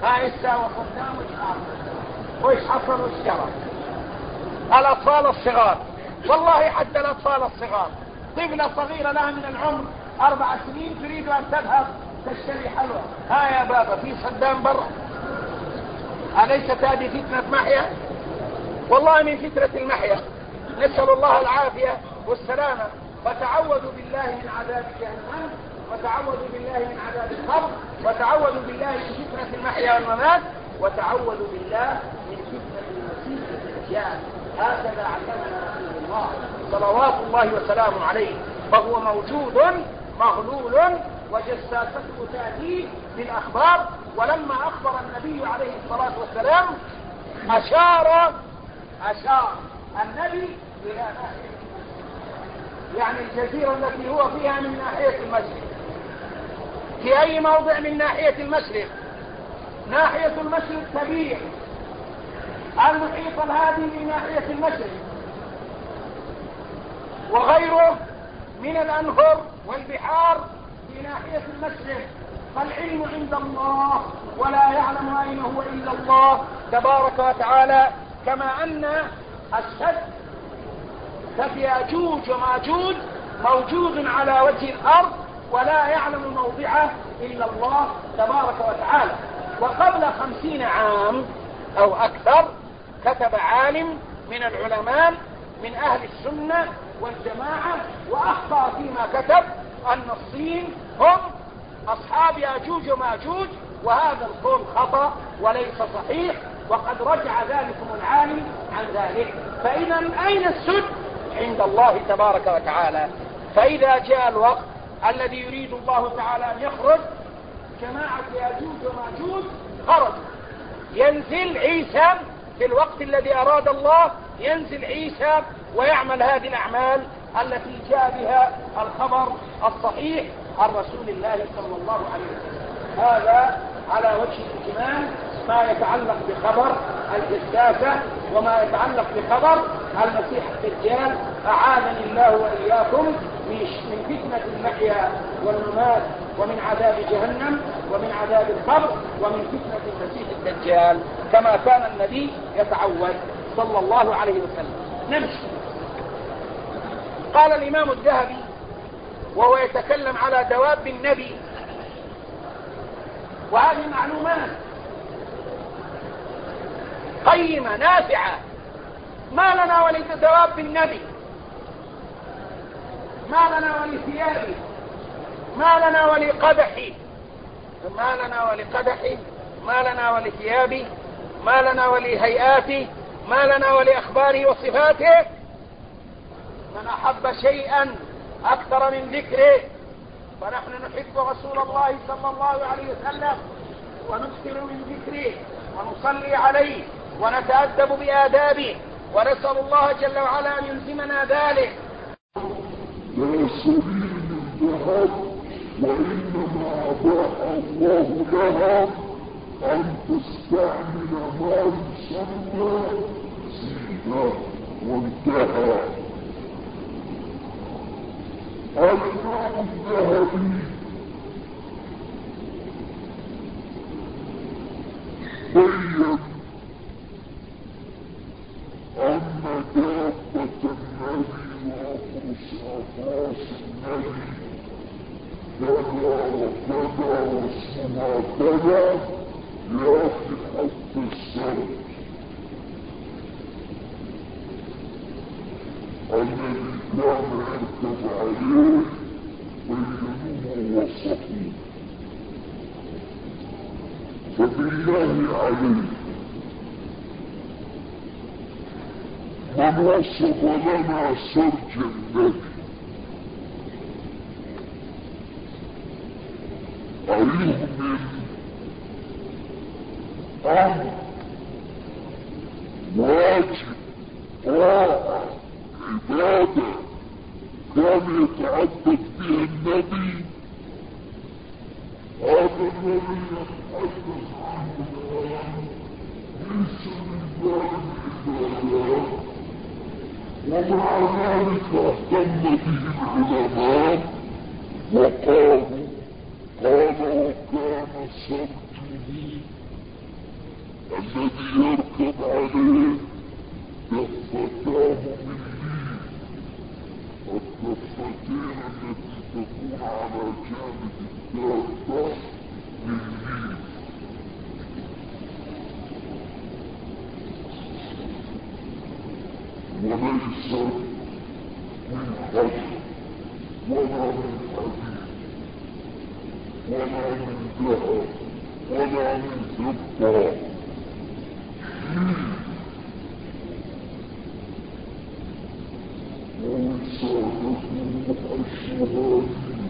ها يساوي صدام وش وش حصل وش جرى. الأطفال الصغار، والله حتى الأطفال الصغار، طفلة صغيرة لها من العمر أربع سنين تريد أن تذهب تشتري حلوى، ها يا بابا في صدام برا. أليست هذه فتنة محيا؟ والله من فتنة المحيا. نسأل الله العافية والسلامة. فتعوذوا بالله من عذاب جهنم، وتعوذوا بالله من عذاب القبر، وتعوذوا بالله من فتنة المحيا والممات، وتعوذوا بالله من فتنة المسيح الدجال. هكذا علمنا رسول الله صلوات الله وسلامه عليه. فهو موجود مغلول وجساسته تأتي بالأخبار. ولما أخبر النبي عليه الصلاة والسلام أشار أشار النبي إلى ناحية، يعني الجزيرة التي هو فيها من ناحية المشرق. في أي موضع من ناحية المشرق؟ ناحية المشرق كبير، المحيط الهادي من ناحية المشرق، وغيره من الأنهر والبحار في ناحية المشرق. فالعلم عند الله، ولا يعلم أين هو إلا الله تبارك وتعالى. كما أن السد سد ياجوج وماجوج موجود على وجه الأرض، ولا يعلم موضعه إلا الله تبارك وتعالى. وقبل خمسين عام أو أكثر كتب عالم من العلماء من أهل السنة والجماعة وأخطأ فيما كتب أن الصين هم أصحاب ياجوج وماجوج، وهذا القول خطأ وليس صحيح، وقد رجع ذلكم العالم عن ذلك. فإذا أين السد؟ عند الله تبارك وتعالى. فإذا جاء الوقت الذي يريد الله تعالى أن يخرج جماعة ياجوج وماجوج خرج، ينزل عيسى في الوقت الذي أراد الله، ينزل عيسى ويعمل هذه الأعمال التي جاء بها الخبر الصحيح عن رسول الله صلى الله عليه وسلم. هذا على وجه الإجمال ما يتعلق بخبر الجساسة وما يتعلق بخبر المسيح الدجال. أعاذني الله وإياكم من فتنة المحيا والممات، ومن عذاب جهنم، ومن عذاب القبر، ومن فتنة المسيح الدجال، كما كان النبي يتعوذ صلى الله عليه وسلم. نمشي. قال الإمام الذهبي وهو يتكلم على دواب النبي، وهذه معلومات قيمة نافعة. ما لنا ولدواب النبي، ما لنا ولثيابه، ما لنا ولقدحه، ما لنا ولقدحه، ما لنا ولثيابه، ما لنا ولهيئاته، ما لنا ولأخباره وصفاته. من أحب شيئا أكثر من ذكره، فنحن نحب رسول الله صلى الله عليه وسلم ونكثر من ذكره ونصلي عليه ونتأدب بآدابه، ونسأل الله جل وعلا أن يلزمنا ذلك. لا سبيل الذهب، وإنما أباح الله لها أن تستعمل ما يسمى زينة، وانتهى. الإمام الذهبي بين أن دابة النبي وأفرس أفراس النبي كذا وكذا واسمها كذا يأخذ حتى السرد الذي كان يركب عليه بينوه وصفوه. فبالله عليه من وصف لنا سرج النبي أيهم أمر واجب طاعة عبادة كان يتعبد بها النبي، هذا الذي يتحدث عنه الآن ليس من باب العبادات، ومع ذلك اهتم به العلماء وقالوا قال وكان سرجه الذي يركب عليه دفتاه من لين، الدفتين التي تكون على جانب الدابة من لين، وليس من خشب ولا من حديد ولا من ذهب ولا من فضة. ووسادته الشهادي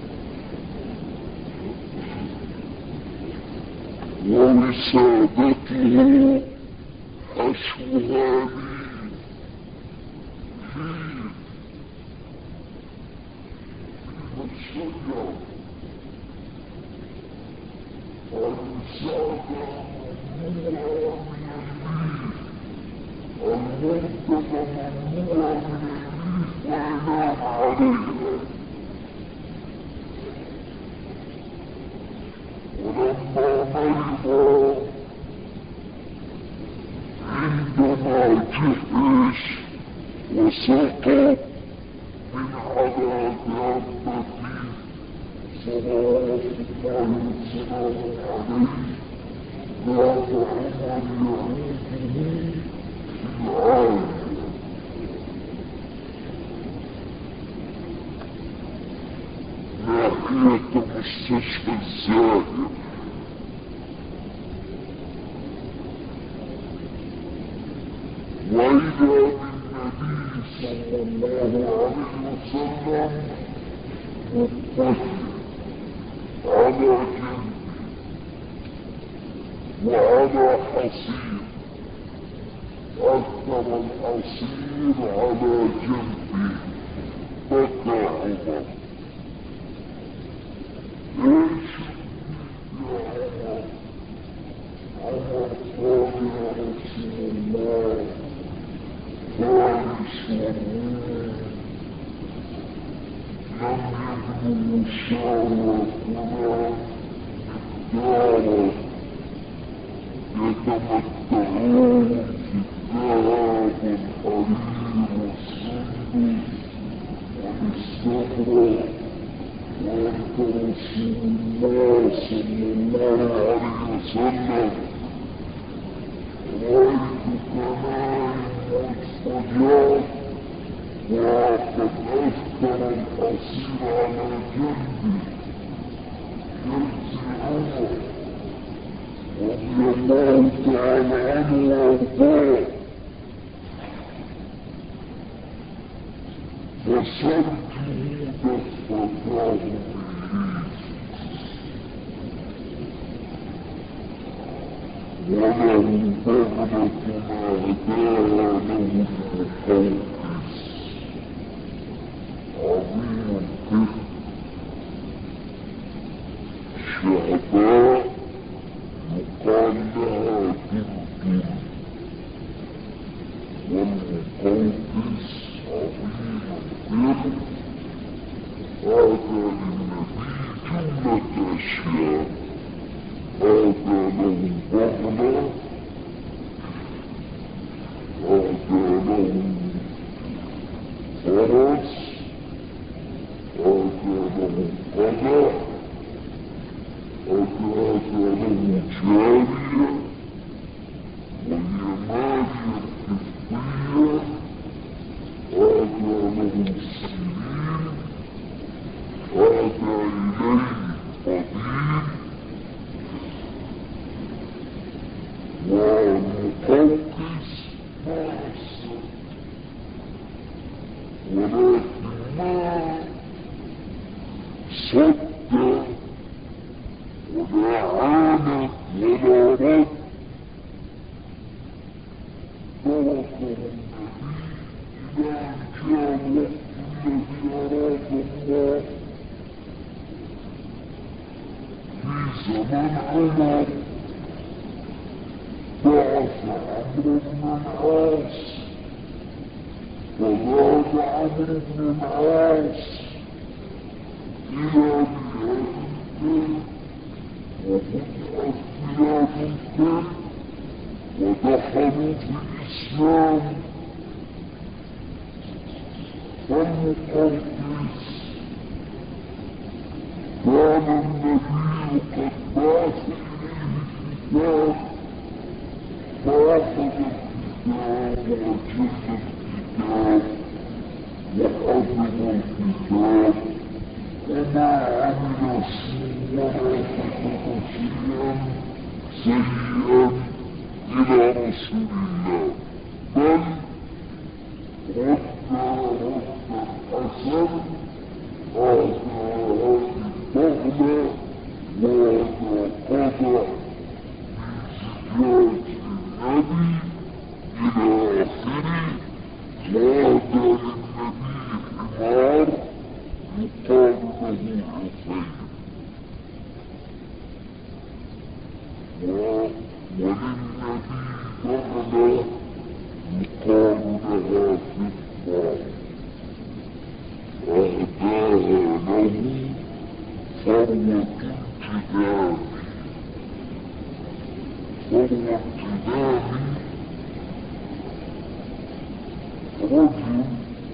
ووسادته الشهادي الشجر الوسادة ممنوعة من الريح، المنطقة ممنوعة من الريح وينام عليها. ولما مرض عندما جهش وسقط من على دابته صلوات الله وسلامه عليه، ذهب عمر يعوده في العالم ناحية مستشفى الزاهر، وإذا بالنبي صلى الله عليه وسلم مضطجع على جنبه وعلى حصير، أثر الحصير على جنبه، بكى عمر. ايش يا عمر؟ عمر قال يا رسول الله فارس والروم لم يبلغوا شعرتنا مقدارا يتمتعون في الذهب والحرير والسندس والاستبرق، وأنت رسول الله صلى الله عليه وسلم رأيتك نائم واضطجعت وقد أثر الحصير على جنبي. يجزي عمر رضي الله تعالى عنه وارضاه فسرجه دفتاه من لين، وله بغلة أهداها له المقوقس عظيم القرد شعباء يقال لها دردل، والمقوقس عظيم القرد. هذا للنبي جملة أشياء، هذا له بغلة، هذا له فرس، هذا له قدح، هذا له جارية وهي مارية القبطية، هذا له سنين، هذا إليه قديم. والمقوقس ما أحسن، ولكن ما صد ولا عاند ولا رد، تركه النبي إلى أن جاء الوقت الذي أراد الله. في زمن عمر بعث عمرو بن العاص، فذهب عمرو بن العاص إلى بلاد الكرد، وفتحت بلاد الكرد ودخلوا في الإسلام. فالمقوقس كان النبي قد بعث إليه كتاب فأخذ الكتاب وأجل الكتاب وحفظ الكتاب وما عمل ولا كتب شيئا سيئا إلى رسول الله، بل رد ردا حسن هذا هذه البغلة وهذا قطع من زجاج النبي إلى آخره. وهذا للنبي حمار يقال له عفير، وللنبي بغلة يقال لها فضة أهداها له ثروة الجدام. ثروة الجدام رجل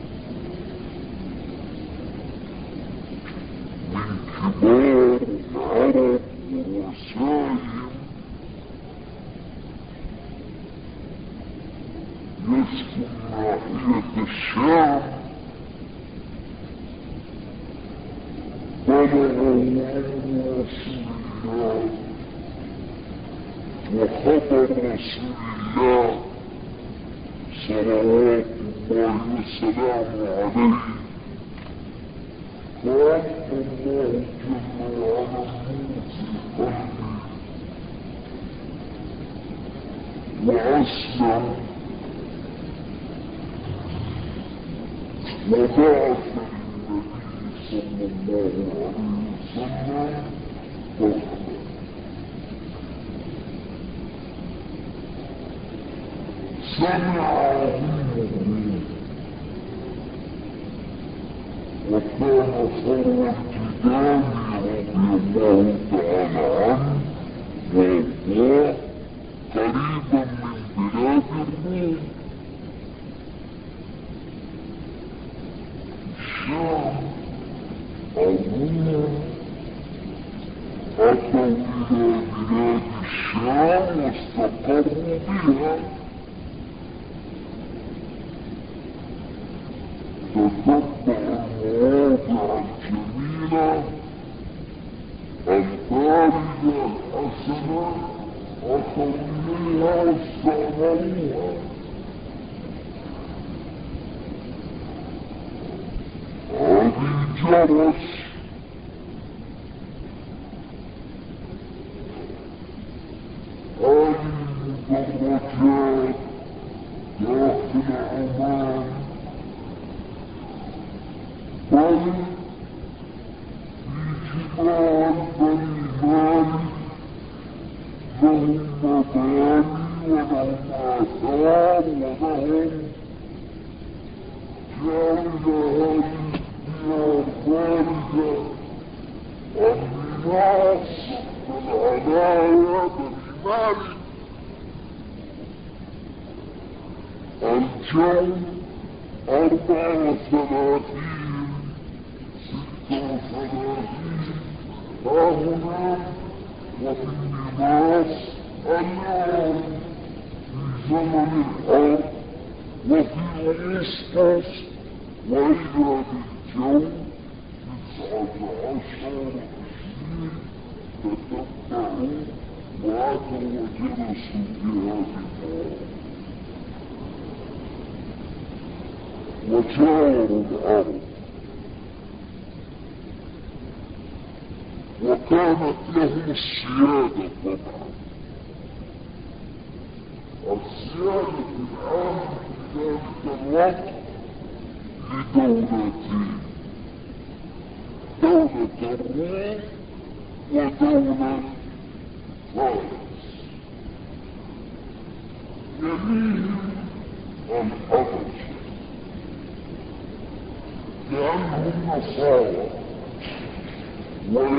من كبار العرب ورؤسائهم يسكن ناحية الشام. بلغه أمر رسول الله وخبر رسول الله صلوات الله وسلامه عليه. قال الله جل وعلا في قلبي وأسلم وبعث للنبي صلى الله عليه وسلم بغلة. سمعه وكان ثروة الجدام رضي الله تعالى عنه وارضاه قريبا من بلاد الروم. الشام الروم أتوا إلى بلاد الشام واستقروا بها. تتبع المواضع الجميلة الباردة الحسنة أتوا إليها واستعمروها. هذه جرس هذه المدرجات داخل عمان، بل في جبال بني مالك لهم مباني ولهم آثار ولهم جعل هذه الديار باردة. الناس والعناية بني مالك الجو أربعة وثلاثين ستة وثلاثين ها هنا. وفي اللباس اليوم في زمن الحر وفي أغسطس وإذا بالجو تسعة عشر عشرين. تتبعوا وعدوا وجلسوا في هذه النار وجاروا الأرض. وكانت لهم السيادة طبعا. السيادة العامة في ذلك الوقت لدولتين، دولة الروم ودولة فارس. يليهم الحبشة لأنهم نصارى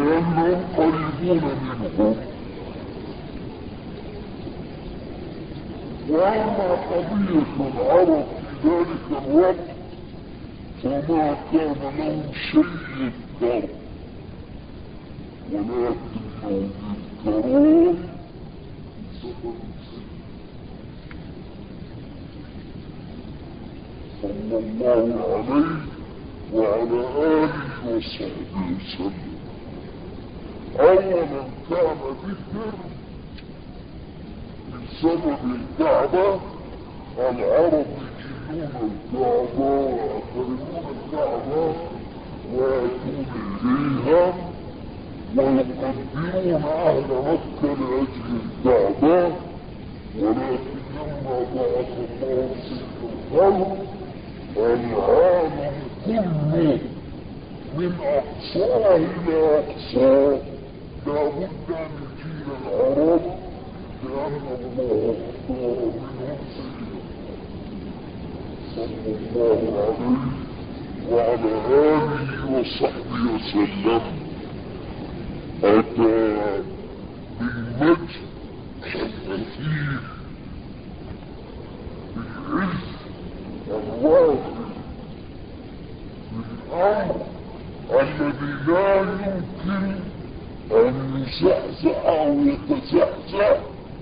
ولأنهم قريبون منهم. وأما قضية العرب في ذلك الوقت فما كان لهم شيء يذكر، ولكنهم يذكرون بسبب صلى الله عليه وعلى آله وصحبه وسلم. أولا كان ذكر بسبب الكعبة، العرب يجيبون الكعبة ويحترمون الكعبة ويأتون إليها ويقدرون أهل مكة لأجل الكعبة، ولكن لما بعث الله سيد الخلق العالم كله من أقصاه إلى أقصاه لابد أن يجيل العرب، لأن الله اختار منهم سيدا صلى الله عليه وعلى آله وصحبه وسلم. أتى بالمجد الأثير بالعز الواقع بالأمر الذي لا يمكن أن يزعزع أو يتزعزع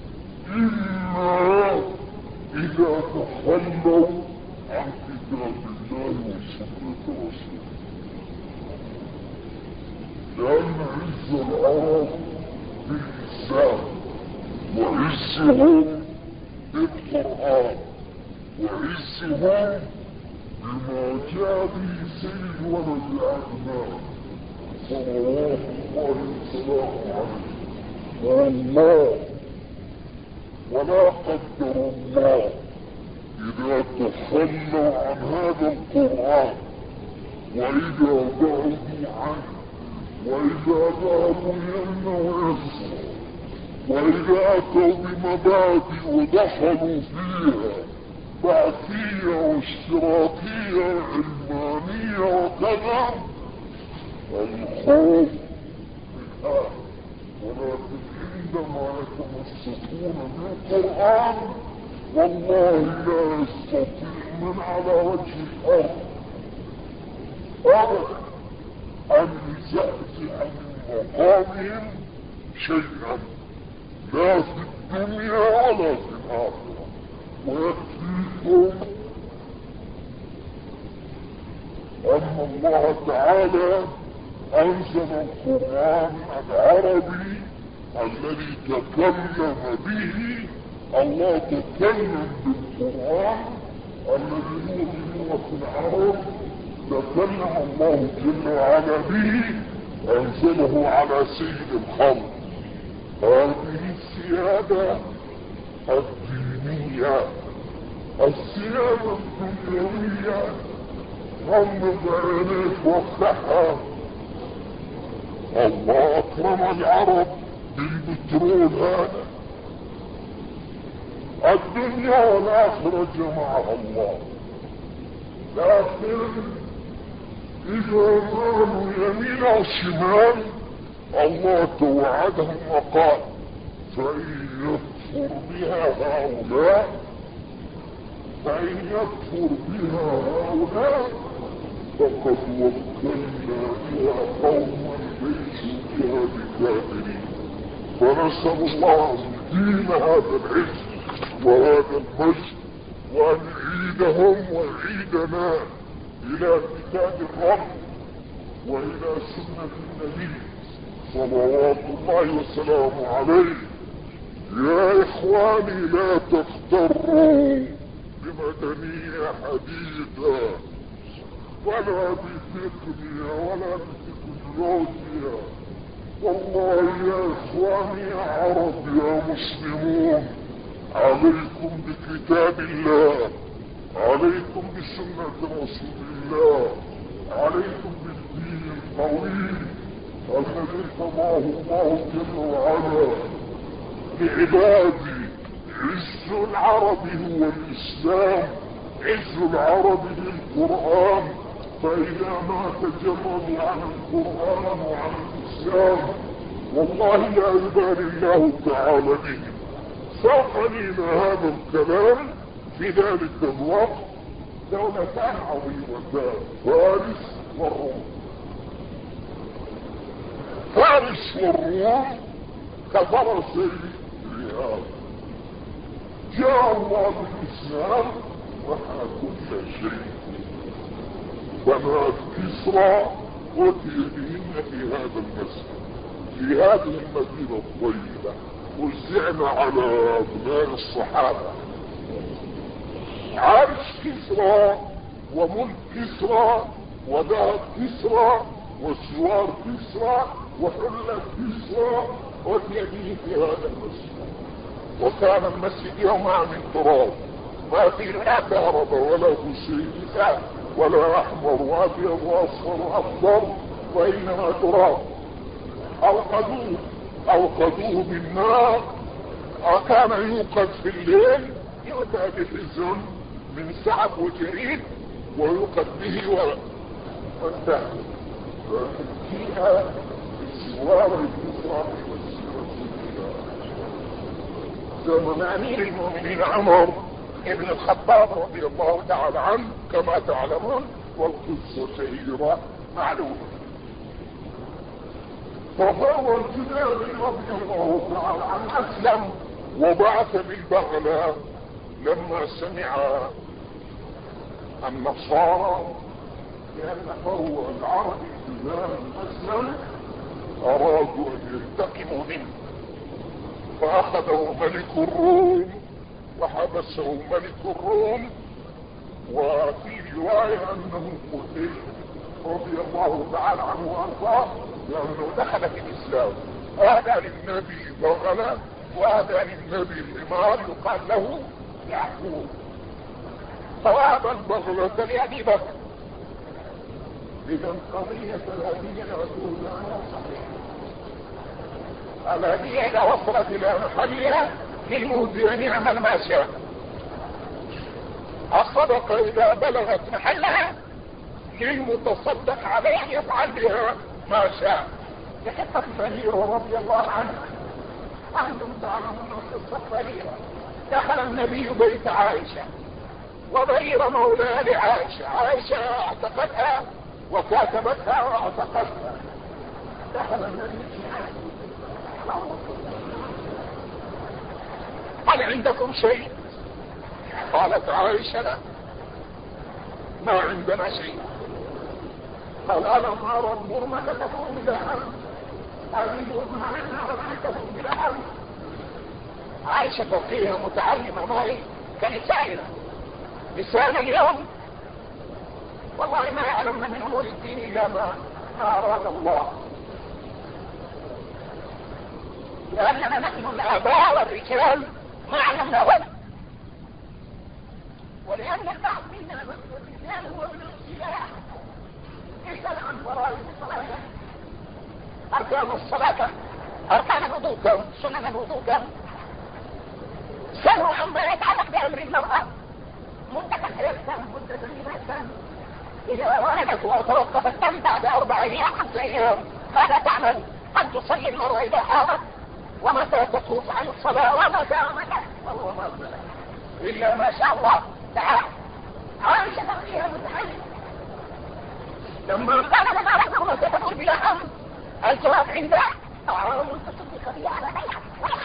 إلا إذا تخلوا عن كتاب الله وسنة رسوله، لأن عز العرب بالإسلام وعزهم بالقرآن وعزهم بما جاء به سيد ولد عدنان صلوات الله وسلامه عليه. والله ولا قدر الله إذا تخلوا عن هذا القرآن وإذا بعدوا عنه وإذا ذهبوا يمنى ويسرى وإذا أتوا بمبادئ ودخلوا فيها بعثية واشتراكية علمانية وكذا الخوف منها، ولكن عندما يتمسكون بالقرآن والله لا يستطيع من على وجه الأرض أبدا أن يزعزع من مقامهم شيئا، لا في الدنيا ولا في الآخرة. ويكفيكم أن الله تعالى أنزل القرآن العربي الذي تكلم به، الله تكلم بالقرآن الذي هو بلغة العرب، تكلم الله جل وعلا به، أنزله على سيد الخلق. هذه السيادة الدينية. السيادة الدنيوية غمض عينيك وافتحها. الله أكرم العرب بالبترول هذا، الدنيا والآخرة جمعها الله، لكن إذا مالوا يمين وشمال الله توعدهم وقال فإن يكفر بها هؤلاء فإن يكفر بها هؤلاء فقد وكلنا بها قوما ليسوا بها بكافرين. فنسأل الله أن يديم هذا العز وهذا المجد، وأن يعيدهم ويعيدنا إلى كتاب الرب وإلى سنة النبي صلوات الله وسلامه عليه. يا إخواني لا تغتروا بمدنية حديثة ولا بتقنية ولا بتكنولوجيا. والله يا إخواني يا عرب يا مسلمون، عليكم بكتاب الله، عليكم بسنة رسول الله، عليكم بالدين القويم الذي سماه الله جل وعلا لعبادي. عز العرب هو الإسلام، عز العرب للقرآن، فإذا ما تجردوا عن القرآن وعن الإسلام والله لا يبالي الله تعالى بهم، ساقني إلى هذا الكلام في ذلك الوقت دولتان عظيمتان، فارس والروم. فارس والروم كفرسي الرياض، جاء الله بالإسلام وحى كل شيء. بنات كسرى أتي بهن في هذا المسجد في هذه المدينة الطيبة، وزعنا على أبناء الصحابة. عرش كسرى وملك كسرى وذهب كسرى وسوار كسرى وحلة كسرى أتي به في هذا المسجد. وكان المسجد يومها من تراب، ما فيه لا كهرباء ولا بسيطة ولا أحمر وأبيض وأصفر وأخضر، وإنما تراب. أوقدوه أوقدوه بالنار، وكان يوقد في الليل، يؤتى بحزن من سعب وجريد ويوقد به وانتهى. فيها السوار الكسرى في مسيرة زمن أمير المؤمنين عمر ابن الخطاب رضي الله تعالى عنه كما تعلمون، والقصة شهيرة معلومة. فهو الجناب رضي الله تعالى عنه أسلم وبعث بالبغلة لما سمع النصارى لأن هو العرب الجناب أسلم أرادوا أن ينتقموا منه، فأخذه ملك الروم وحبسه ملك الروم. وفي رواية أنه قتل رضي الله تعالى عنه وأرضاه لأنه دخل في الإسلام. هذا للنبي بغلة وهذا للنبي الإمام يقال له يعقوب. فواب البغلة لأبي بكر. إذا قضية الهدية رسول الله صحيح. الهدية إذا وصلت إلى محلها للمهدي نعم ما شاء. الصدقة إذا بلغت محلها للمتصدق عليه يفعل بها ما شاء. لقصة فريرة رضي الله عنه، أنتم تعلمون قصة فريرة. دخل النبي بيت عائشة وبريرة مولاه لعائشة، عائشة اعتقتها وكاتبتها واعتقتها. دخل النبي في عائشة، هل عندكم شيء؟ قالت عائشة لا، ما عندنا شيء. قال ألم أرى البرمة تكون بلحم، هذه البرمة عنا تكون بلحم. عائشة فقيهة متعلمة معي كنسائنا لسان اليوم، والله ما يعلمنا من أمور الدين إلا ما أراد الله، لأننا نحن الآباء والرجال ما علمنا ولا، ولأن البعض منا الرجال هو من السلاح. اسأل عن فرائض الصلاة، أركان الصلاة، أركان الوضوء كم، سنن الوضوء كم. سألوا عما يتعلق بأمر المرأة، مدة حياة كم، مدة النفاس كم، إذا ولدت وتوقفت كم بعد أربع أيام خمس أيام ماذا تعمل؟ قد تصلي المرأة إذا حاضت، ومتى تطوف عن الصلاة، ومتى ومتى والله ما أقبل إلا ما شاء الله تعالى. عائشة فقيهة متعلمة لما قال لما رجعنا ستقول بلا أمر، الجواب عندها طعام تصدق فيه على بيع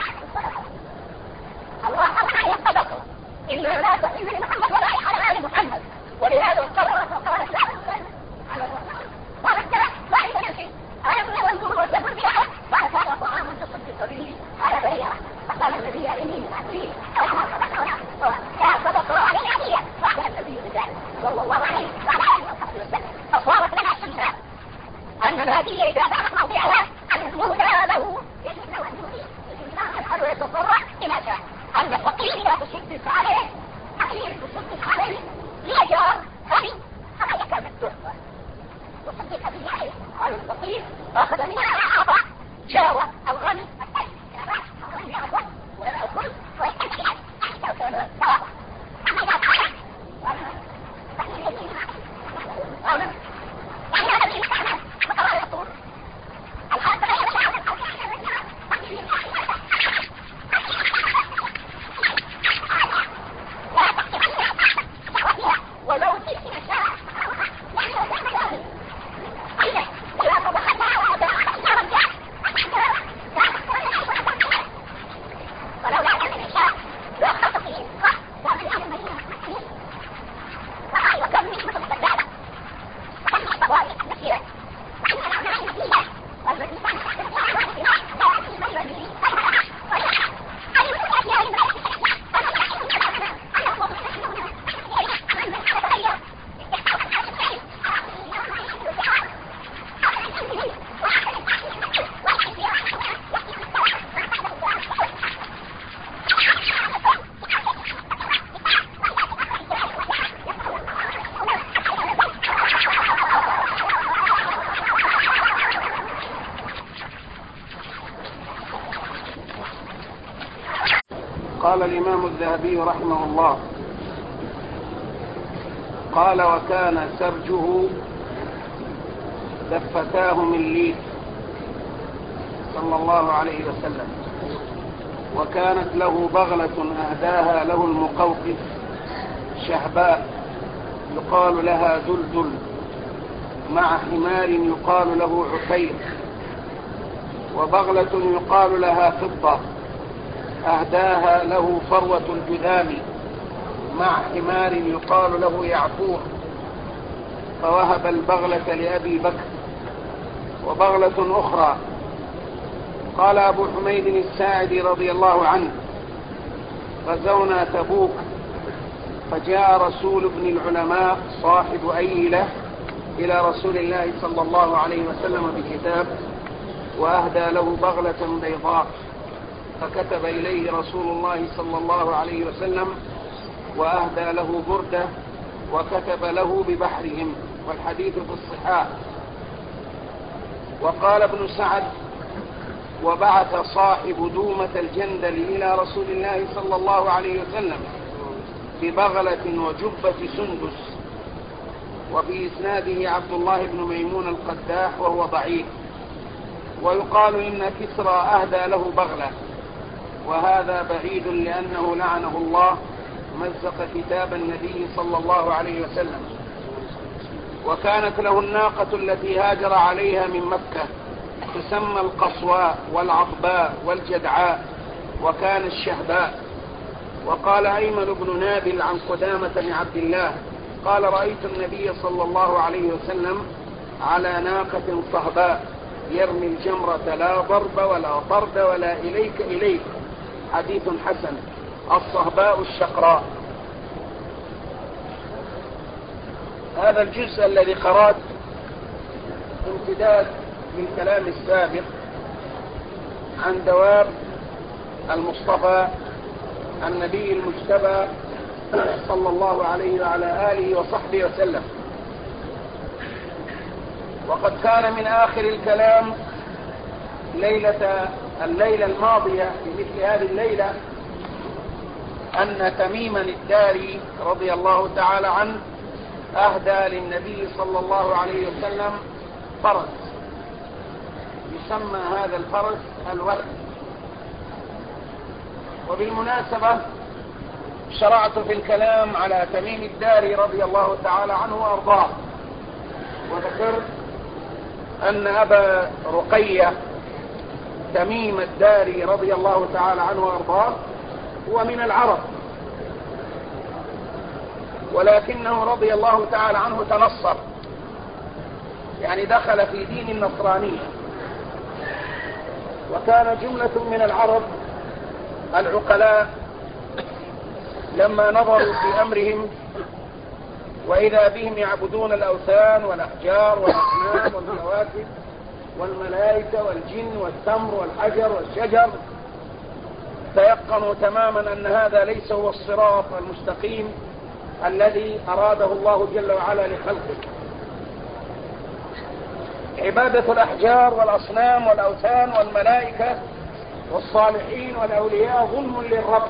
الله لا يصدق إلا لا تحل لمحمد ولا يحل آل محمد. ولهذا القرار فقالت لا أحسن على الرسول قالت لا لا عندنا شيء، أنا أنظر وتقول بلا أمر فهذا طعام تصدق فيه على بيع. فقال النبي عليه العزيز كان صدق عليه عزيز، فقال النبي بذلك صلى الله عليه وسلم. فصارت لنا سنة أن الهدية إذا دعت موضعها أن المهدى له يجب له أن يحل ويتصرف إلى شاء. أن الفقير لا تصدق عليه، فقير تصدق عليه لأجار غني فهي كانت تحفة تصدق به على الفقير، أخذ منها أعطى جاوة الغني الغني أخذ ولا أخذ ويتكلم حتى كان صعبا. أما إذا كان أولا يعني هذا الذي يستعمل مطلع يطول الحاجة لا يبقى قال الإمام الذهبي رحمه الله: قال: وكان سرجه دفتاه من ليف صلى الله عليه وسلم، وكانت له بغلة أهداها له المقوقس شهباء يقال لها دلدل، مع حمار يقال له عفير، وبغلة يقال لها فضة أهداها له فروة الجذام، مع حمار يقال له يعفور، فوهب البغلة لأبي بكر. وبغلة أخرى قال أبو حميد الساعدي رضي الله عنه: غزونا تبوك، فجاء رسول ابن العلماء صاحب أيلة إلى رسول الله صلى الله عليه وسلم بكتاب، وأهدى له بغلة بيضاء، فكتب إليه رسول الله صلى الله عليه وسلم وأهدى له بردة، وكتب له ببحرهم، والحديث في الصحاح. وقال ابن سعد: وبعث صاحب دومة الجندل إلى رسول الله صلى الله عليه وسلم ببغلة وجبة سندس. وفي إسناده عبد الله بن ميمون القداح وهو ضعيف، ويقال إن كسرى أهدى له بغلة، وهذا بعيد لأنه لعنه الله مزق كتاب النبي صلى الله عليه وسلم. وكانت له الناقة التي هاجر عليها من مكة تسمى القصواء والعضباء والجدعاء، وكان الشهباء. وقال أيمن بن نابل عن قدامة بن عبد الله قال: رأيت النبي صلى الله عليه وسلم على ناقة صهباء يرمي الجمرة لا ضرب ولا طرد ولا إليك إليك، حديث حسن. الصهباء الشقراء. هذا الجزء الذي قرأت امتداد للكلام السابق عن دواب المصطفى النبي المجتبى صلى الله عليه وعلى آله وصحبه وسلم. وقد كان من آخر الكلام ليلة الليلة الماضية بمثل هذه الليلة أن تميما الداري رضي الله تعالى عنه أهدى للنبي صلى الله عليه وسلم فرس، يسمى هذا الفرس الورد. وبالمناسبة شرعت في الكلام على تميم الداري رضي الله تعالى عنه وأرضاه، وذكرت أن أبا رقية تميم الداري رضي الله تعالى عنه وأرضاه هو من العرب، ولكنه رضي الله تعالى عنه تنصر، يعني دخل في دين النصرانية. وكان جملة من العرب العقلاء لما نظروا في أمرهم وإذا بهم يعبدون الأوثان والأحجار والأصنام والكواكب والملائكة والجن والتمر والحجر والشجر، تيقنوا تماما أن هذا ليس هو الصراط المستقيم الذي أراده الله جل وعلا لخلقه. عبادة الأحجار والأصنام والأوثان والملائكة والصالحين والأولياء ظلم للرب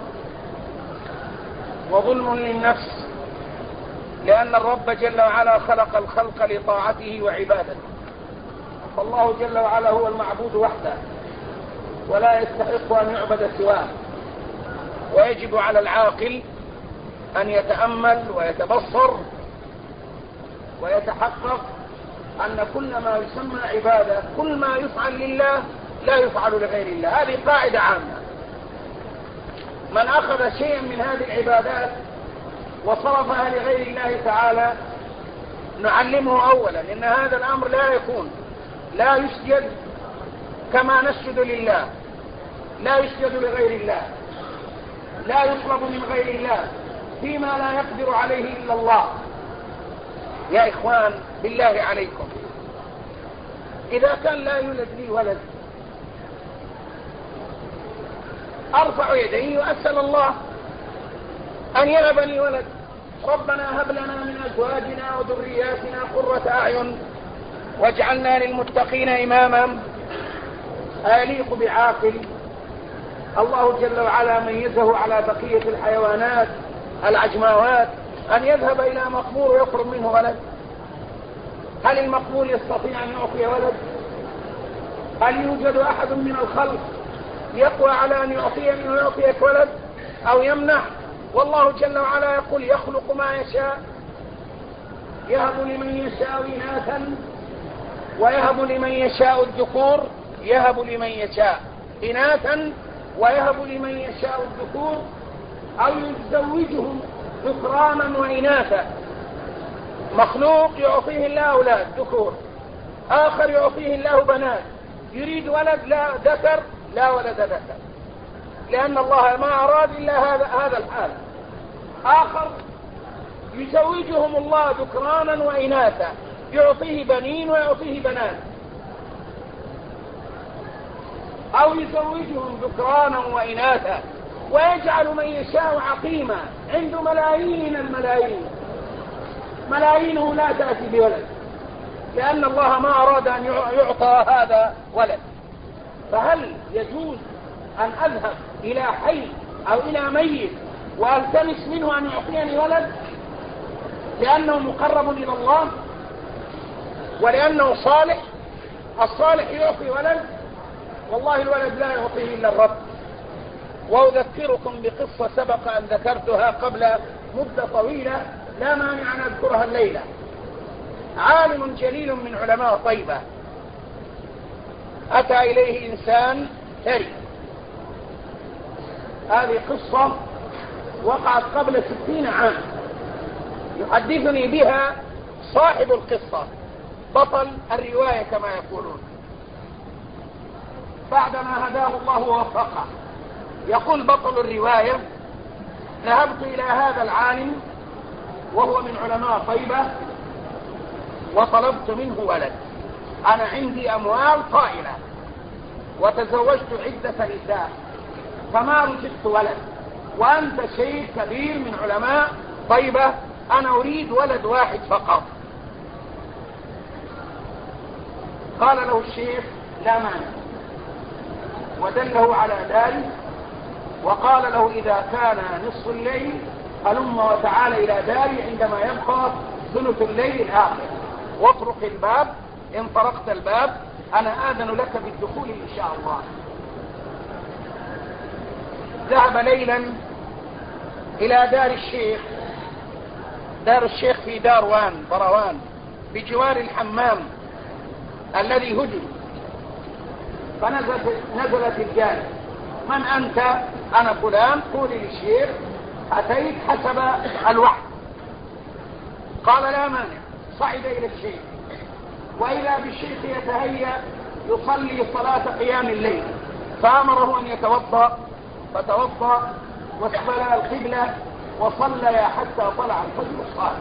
وظلم للنفس، لأن الرب جل وعلا خلق الخلق لطاعته وعبادته، فالله جل وعلا هو المعبود وحده ولا يستحق أن يعبد سواه. ويجب على العاقل أن يتأمل ويتبصر ويتحقق أن كل ما يسمى عبادة، كل ما يفعل لله لا يفعل لغير الله. هذه قاعدة عامة. من أخذ شيئا من هذه العبادات وصرفها لغير الله تعالى نعلمه أولا إن هذا الأمر لا يكون، لا يسجد كما نسجد لله، لا يسجد لغير الله، لا يطلب من غير الله فيما لا يقدر عليه إلا الله. يا إخوان بالله عليكم، إذا كان لا يولد لي ولد أرفع يدي وأسأل الله أن يهب لي ولد. ربنا هب لنا من أزواجنا وذرياتنا قرة أعين واجعلنا للمتقين إماما. أليق بعاقل الله جل وعلا ميزه على بقية الحيوانات العجماوات أن يذهب إلى مقبور ويقرب منه ولد. هل المقبور يستطيع أن يعطي ولد؟ هل يوجد أحد من الخلق يقوى على أن يعطي منه ويعطيك ولد أو يمنع؟ والله جل وعلا يقول يخلق ما يشاء، يهب لمن يشاء إناثا ويهب لمن يشاء الذكور، يهب لمن يشاء إناثا ويهب لمن يشاء الذكور أو يزوجهم ذكرانا وإناثا. مخلوق يعطيه الله أولاد ذكور، آخر يعطيه الله بنات، يريد ولد لا ذكر لا ولد ذكر، لأن الله ما أراد إلا هذا هذا الحال. آخر يزوجهم الله ذكرانا وإناثا، يعطيه بنين ويعطيه بنات، أو يزوجهم ذكرانا وإناثا ويجعل من يشاء عقيما، عنده ملايين الملايين، ملايينه لا تأتي بولد، لأن الله ما أراد أن يعطى هذا ولد. فهل يجوز أن أذهب إلى حي أو إلى ميت وألتمس منه أن يعطيني ولد لأنه مقرب إلى الله ولأنه صالح؟ الصالح يعطي ولد؟ والله الولد لا يعطيه إلا الرب. وأذكركم بقصة سبق أن ذكرتها قبل مدة طويلة، لا مانع أن أذكرها الليلة. عالم جليل من علماء طيبة أتى إليه إنسان ثري. هذه قصة وقعت قبل ستين عام، يحدثني بها صاحب القصة، بطل الرواية كما يقولون، بعدما هداه الله ووفقه. يقول بطل الرواية: ذهبت إلى هذا العالم وهو من علماء طيبة وطلبت منه ولد. أنا عندي أموال طائلة وتزوجت عدة نساء فما رزقت ولد، وأنت شيخ كبير من علماء طيبة، أنا أريد ولد واحد فقط. قال له الشيخ: لا مانع، ودله على ذلك وقال له: إذا كان نصف الليل هلم وتعالى إلى داري عندما يبقى ثلث الليل الآخر، واطرق الباب، إن طرقت الباب أنا آذن لك بالدخول إن شاء الله. ذهب ليلا إلى دار الشيخ. دار الشيخ في داروان بروان بجوار الحمام الذي هدم. فنزلت نزلت الجارية: من أنت؟ أنا فلان. قولي للشيخ أتيت حسب الوعد. قال: لا مانع. صعد إلى الشيخ، وإذا بالشيخ يتهيأ يصلي صلاة قيام الليل، فأمره أن يتوضأ، فتوضأ واستقبل القبلة وصلى حتى طلع الفجر الصادق.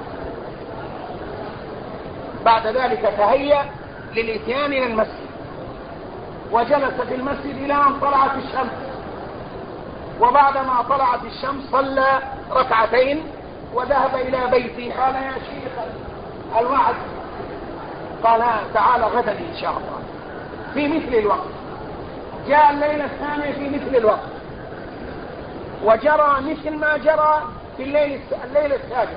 بعد ذلك تهيأ للإتيان إلى المسجد، وجلس في المسجد إلى أن طلعت الشمس، وبعدما طلعت الشمس صلى ركعتين وذهب إلى بيته. قال: يا شيخ الوعد. قال: تعال غدا إن شاء الله في مثل الوقت. جاء الليلة الثانية في مثل الوقت، وجرى مثل ما جرى في الليل الليلة السابقة.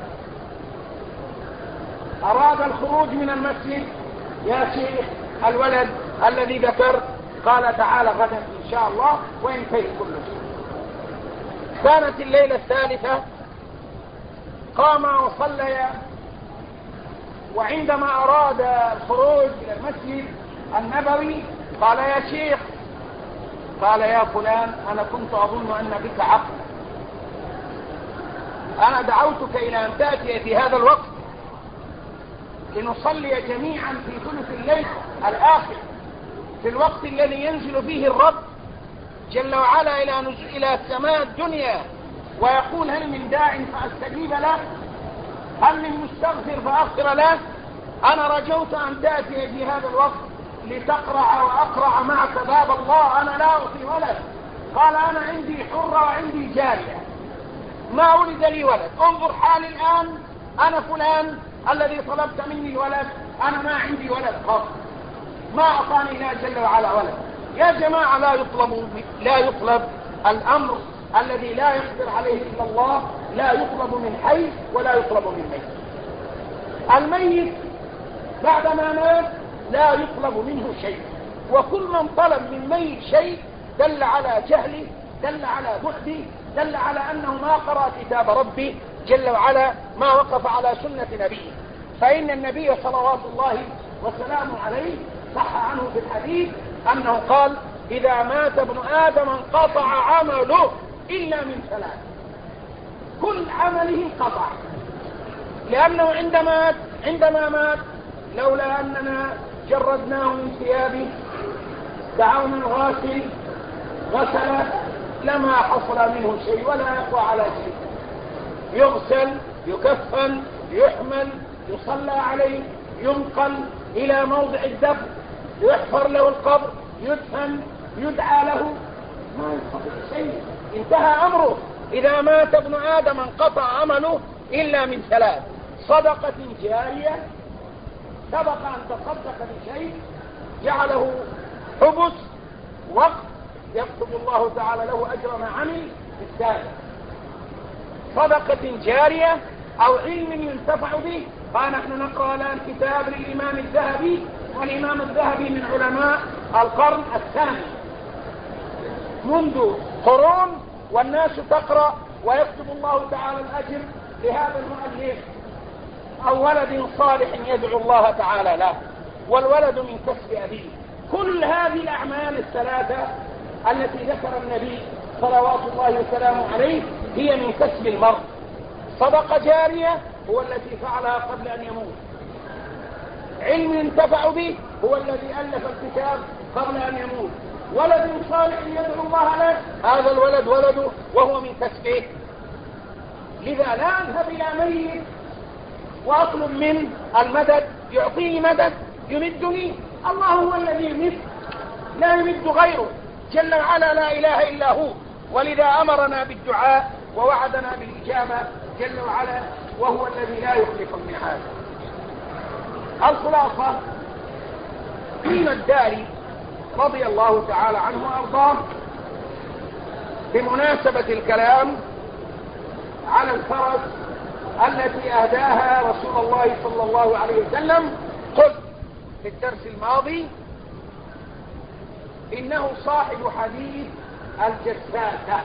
أراد الخروج من المسجد: يا شيخ الولد الذي ذكر. قال: تعال غدا إن شاء الله، وينتهي كل شيء. كانت الليلة الثالثة، قام وصليا، وعندما أراد الخروج إلى المسجد النبوي قال: يا شيخ. قال: يا فلان، أنا كنت أظن أن بك عقل، أنا دعوتك إلى أن تأتي في هذا الوقت لنصلي جميعا في ثلث الليل الآخر، في الوقت الذي ينزل فيه الرب جل وعلا إلى نزول إلى السماء الدنيا ويقول: هل من داع فأستجيب له؟ هل من مستغفر فأغفر له؟ أنا رجوت أن تأتي في هذا الوقت لتقرع وأقرع معك باب الله، أنا لا أعطي ولد. قال: أنا عندي حرة وعندي جارية، ما ولد لي ولد. انظر حالي الآن، أنا فلان الذي طلبت مني الولد، أنا ما عندي ولد خاص، ما أعطاني الله جل وعلا ولد. يا جماعة، لا يطلب لا يطلب الأمر الذي لا يقدر عليه إلا الله لا يطلب من حي ولا يطلب من ميت. الميت بعدما مات لا يطلب منه شيء، وكل من طلب من ميت شيء دل على جهله، دل على بعده، دل على أنه ما قرأ كتاب ربه جل وعلا، ما وقف على سنة نبيه. فإن النبي صلوات الله وسلامه عليه صح عنه في الحديث أنه قال: إذا مات ابن آدم انقطع عمله إلا من ثلاث. كل عمله انقطع، لأنه عندما عندما مات لولا أننا جردناه من ثيابه دعونا الغاسل غسل لما حصل منه شيء ولا يقوى على شيء. يغسل، يكفن، يحمل، يصلى عليه، ينقل إلى موضع الدفن، يحفر له القبر، يدفن، يدعى له، ما يستطيع شيء، انتهى أمره. إذا مات ابن آدم انقطع عمله إلا من ثلاث: صدقة جارية، سبق أن تصدق بشيء جعله حبس وقت يكتب الله تعالى له أجر ما عمل في الثالث، صدقة جارية أو علم ينتفع به. فنحن نقرأ الآن كتاب للإمام الذهبي، والإمام الذهبي من علماء القرن الثاني منذ قرون، والناس تقرأ ويكتب الله تعالى الأجر لهذا المؤلف، أو ولد صالح يدعو الله تعالى له، والولد من كسب أبيه. كل هذه الأعمال الثلاثة التي ذكر النبي صلوات الله وسلامه عليه هي من كسب المرء. صدقة جارية هو التي فعلها قبل أن يموت، علم ينتفع به هو الذي ألف الكتاب قبل أن يموت، ولد صالح يدعو الله له، هذا الولد ولده وهو من كسبه. لذا لا أذهب إلى ميت وأطلب منه المدد، يعطيني مدد يمدني. الله هو الذي يمد، لا يمد غيره جل وعلا، لا إله إلا هو. ولذا أمرنا بالدعاء ووعدنا بالإجابة جل وعلا، وهو الذي لا يخلف الميعاد. الخلاصة: ابن الداري رضي الله تعالى عنه وأرضاه بمناسبة الكلام على الفرس التي أهداها رسول الله صلى الله عليه وسلم، قلت في الدرس الماضي إنه صاحب حديث الجساسة،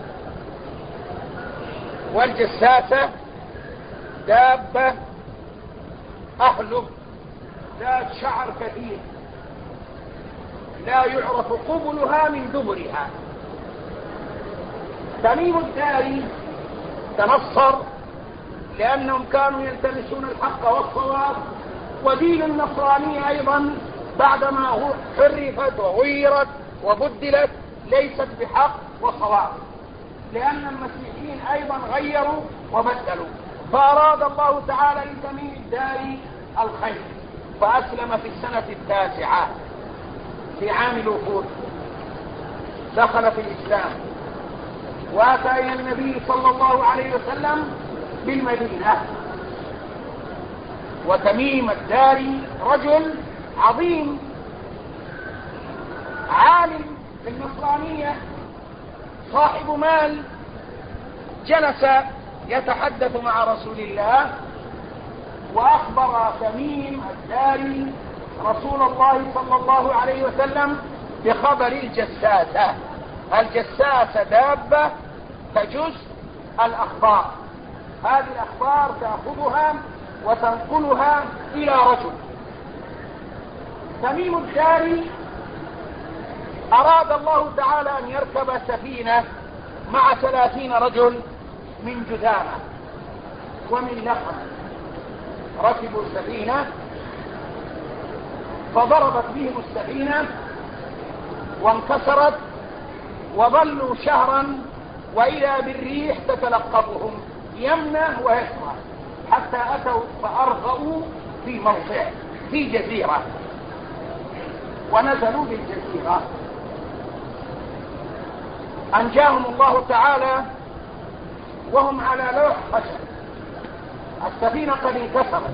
والجساسة دابة أهلب ذات شعر كثير لا يعرف قبلها من دبرها. تميم الداري تنصر لأنهم كانوا يلتمسون الحق والصواب، ودين النصرانية أيضا بعدما حرفت وغيرت وبدلت ليست بحق وصواب، لأن المسيحيين أيضا غيروا وبدلوا. فأراد الله تعالى لتميم الداري الخير، فأسلم في السنة التاسعة في عام الوفود، دخل في الإسلام وأتى إلى النبي صلى الله عليه وسلم بالمدينة. وتميم الداري رجل عظيم عالم في النصرانية، صاحب مال، جلس يتحدث مع رسول الله، وأخبر تميم الداري رسول الله صلى الله عليه وسلم بخبر الجساسة. الجساسة دابة تجس الأخبار، هذه الأخبار تأخذها وتنقلها إلى رجل. تميم الداري أراد الله تعالى أن يركب سفينة مع ثلاثين رجل من جذامة ومن لخم. ركبوا السفينة فضربت بهم السفينة وانكسرت، وظلوا شهرا وإذا بالريح تتلقفهم يمنة ويسرى، حتى أتوا فأرغؤوا في موضع في جزيرة، ونزلوا بالجزيرة. أنجاهم الله تعالى وهم على لوح خشب، السفينة قد انكسرت،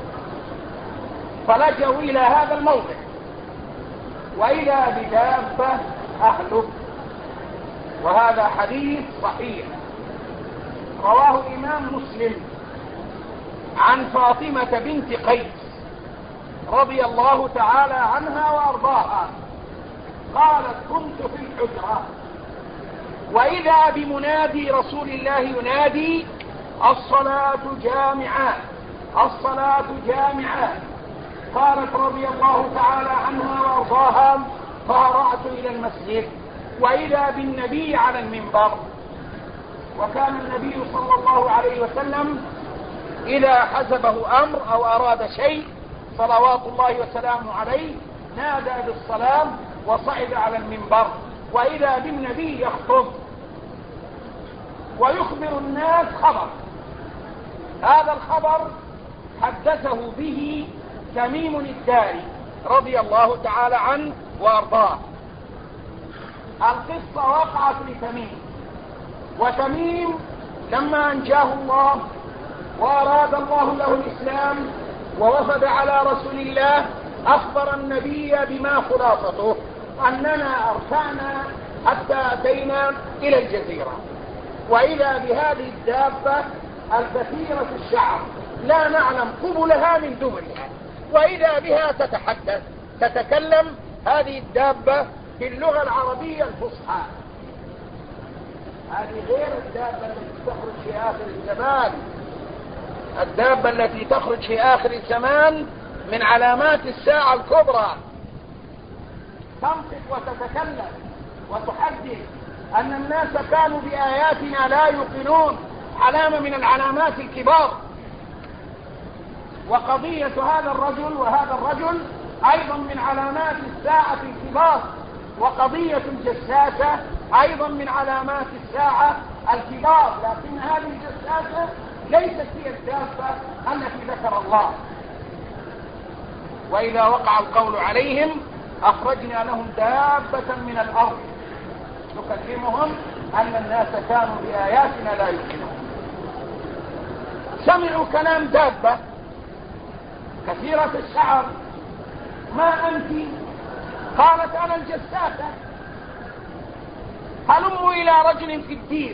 فلجوا إلى هذا الموضع، وإذا بدابة أهلب وهذا حديث صحيح رواه الإمام مسلم عن فاطمة بنت قيس رضي الله تعالى عنها وأرضاها قالت: كنت في الحجرة وإذا بمنادي رسول الله ينادي: الصلاة جامعة، الصلاة جامعة. قالت رضي الله تعالى عنها وأرضاها: فهرعت إلى المسجد وإذا بالنبي على المنبر. وكان النبي صلى الله عليه وسلم إذا حزبه أمر أو أراد شيء صلوات الله وسلامه عليه نادى بالصلاة وصعد على المنبر، وإذا بالنبي يخطب ويخبر الناس خبر. هذا الخبر حدثه به تميم الداري رضي الله تعالى عنه وأرضاه. القصة وقعت لتميم، وتميم لما أنجاه الله وأراد الله له الإسلام ووفد على رسول الله أخبر النبي بما خلاصته: أننا أرسلنا حتى أتينا إلى الجزيرة، وإذا بهذه الدابة الكثيرة الشعر لا نعلم قبلها من دبرها، وإذا بها تتحدث تتكلم هذه الدابة باللغة العربية الفصحى. هذه غير الدابة التي تخرج في آخر الزمان. الدابة التي تخرج في آخر الزمان من علامات الساعة الكبرى، تنطق وتتكلم وتحدث أن الناس كانوا بآياتنا لا يوقنون، علامة من العلامات الكبار. وقضية هذا الرجل وهذا الرجل أيضا من علامات الساعة الكبار، وقضية الجساسة أيضا من علامات الساعة الكبار، لكن هذه الجساسة ليست هي الدابة التي ذكر الله. وإذا وقع القول عليهم أخرجنا لهم دابة من الأرض تكلمهم أن الناس كانوا بآياتنا لا يؤمنون. سمعوا كلام دابة كثيرة الشعر: ما أنت؟ قالت: أنا الجساسة. هلموا إلى رجل في الدير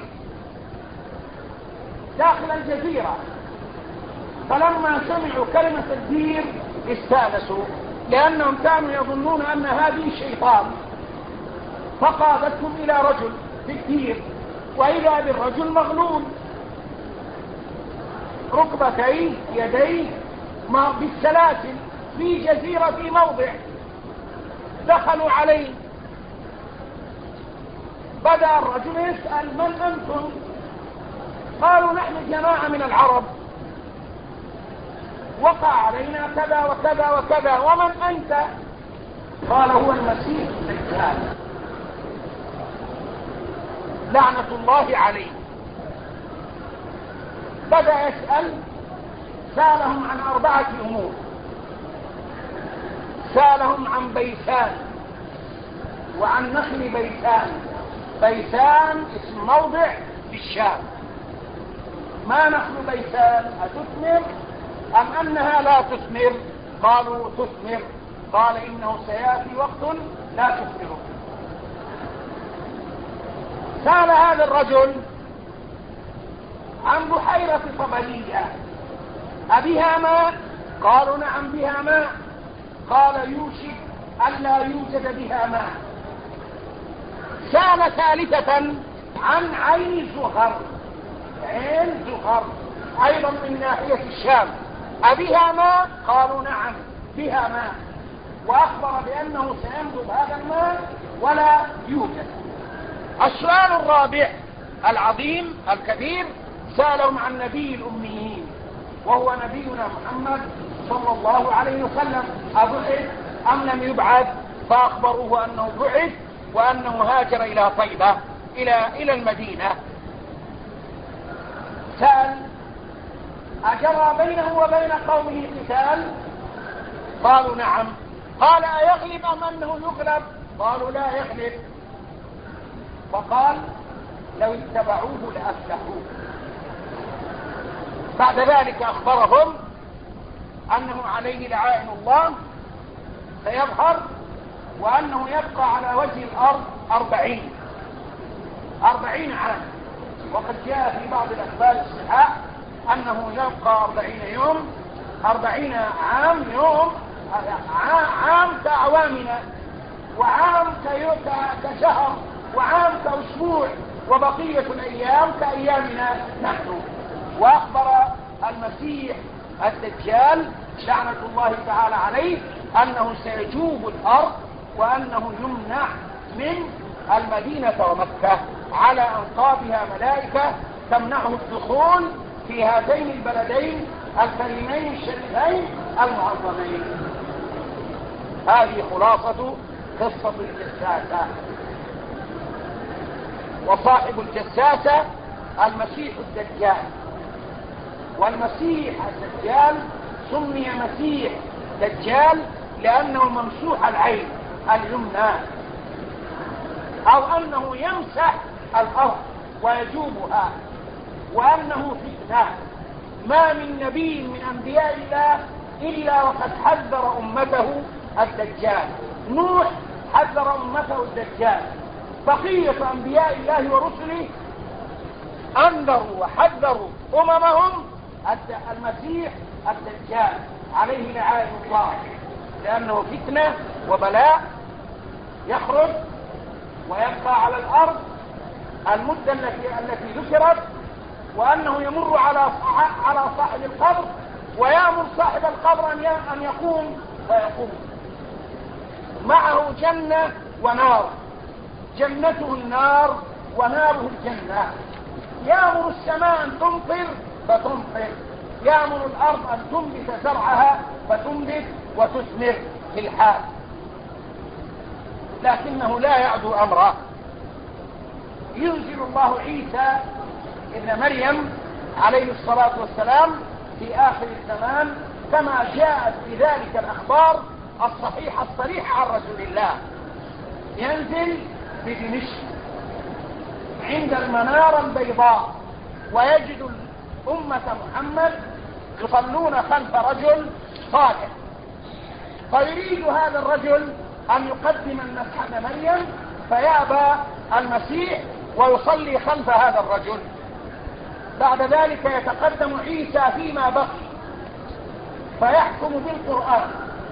داخل الجزيرة. فلما سمعوا كلمة الدير استانسوا، لأنهم كانوا يظنون أن هذه شيطان، فقادتهم إلى رجل في الدير، وإذا بالرجل مغلول ركبتيه يديه بالسلاسل في جزيرة في موضع. دخلوا عليه، بدأ الرجل يسأل: من أنتم؟ قالوا: نحن جماعة من العرب، وقع علينا كذا وكذا وكذا. ومن أنت؟ قال: هو المسيح الدجال لعنة الله عليه. بدأ يسأل، سألهم عن أربعة أمور. سألهم عن بيسان وعن نخل بيسان. بيسان اسم موضع في الشام. ما نخل بيسان؟ أتثمر أم أنها لا تثمر؟ قالوا: تثمر. قال: إنه سيأتي وقت لا تثمر. سأل هذا الرجل عن بحيرة طبرية أبها ماء؟ قالوا: نعم بها ماء. قال: يوشك ألا يوجد بها ماء. سأل ثالثة عن عين زهر. عين زهر أيضا من ناحية الشام، أبها ماء؟ قالوا: نعم بها ماء. وأخبر بأنه سينضب هذا الماء ولا يوجد. السؤال الرابع العظيم الكبير سألهم عن نبي الأميين، وهو نبينا محمد صلى الله عليه وسلم. أبعث أم لم يبعث؟ فأخبروه أنه بعث وأنه هاجر إلى طيبة إلى إلى المدينة. سأل: أجرى بينه وبين قومه قتال؟ قالوا: نعم. قال: أيغلب أم أنه يغلب؟ قالوا: لا يغلب. فقال: لو اتبعوه لأفلحوا. بعد ذلك أخبرهم أنه عليه لعائن الله سيظهر، وأنه يبقى على وجه الأرض أربعين أربعين عام، وقد جاء في بعض الأخبار الصحاح أنه يبقى أربعين يوم، أربعين عام يوم، عام كأعوامنا، وعام كشهر، وعام كأسبوع، وبقية الأيام كأيامنا نحن. وأخبر المسيح الدجال لعنة الله تعالى عليه أنه سيجوب الأرض، وأنه يمنع من المدينة ومكة، على أنقاضها ملائكة تمنعه الدخول في هذين البلدين الكريمين الشريفين المعظمين. هذه خلاصة قصة الجساسة. وصاحب الجساسة المسيح الدجال. والمسيح الدجال سمي مسيح دجال لأنه ممسوح العين اليمنى، أو أنه يمسح الأرض ويجوبها، وأنه فتنة. ما من نبي من أنبياء الله إلا وقد حذر أمته الدجال. نوح حذر أمته الدجال، بقية أنبياء الله ورسله أنذروا وحذروا أممهم المسيح الدجال عليه لعائن الله، لأنه فتنة وبلاء يخرج ويبقى على الأرض المدة التي التي ذكرت، وأنه يمر على على صاحب القبر ويأمر صاحب القبر أن يقوم فيقوم. معه جنة ونار، جنته النار وناره الجنة. يأمر السماء أن تمطر فتمطر، يأمر الأرض أن تنبت زرعها فتنبت وتثمر في الحال، لكنه لا يعدو أمره. ينزل الله عيسى ابن مريم عليه الصلاة والسلام في آخر الزمان كما جاءت بذلك الأخبار الصحيحة الصريحة عن رسول الله. ينزل بدمشق عند المنارة البيضاء، ويجد أمة محمد يصلون خلف رجل صالح، فيريد هذا الرجل أن يقدم المسيح ابن مريم، فيأبى المسيح ويصلي خلف هذا الرجل. بعد ذلك يتقدم عيسى فيما بقي فيحكم بالقرآن،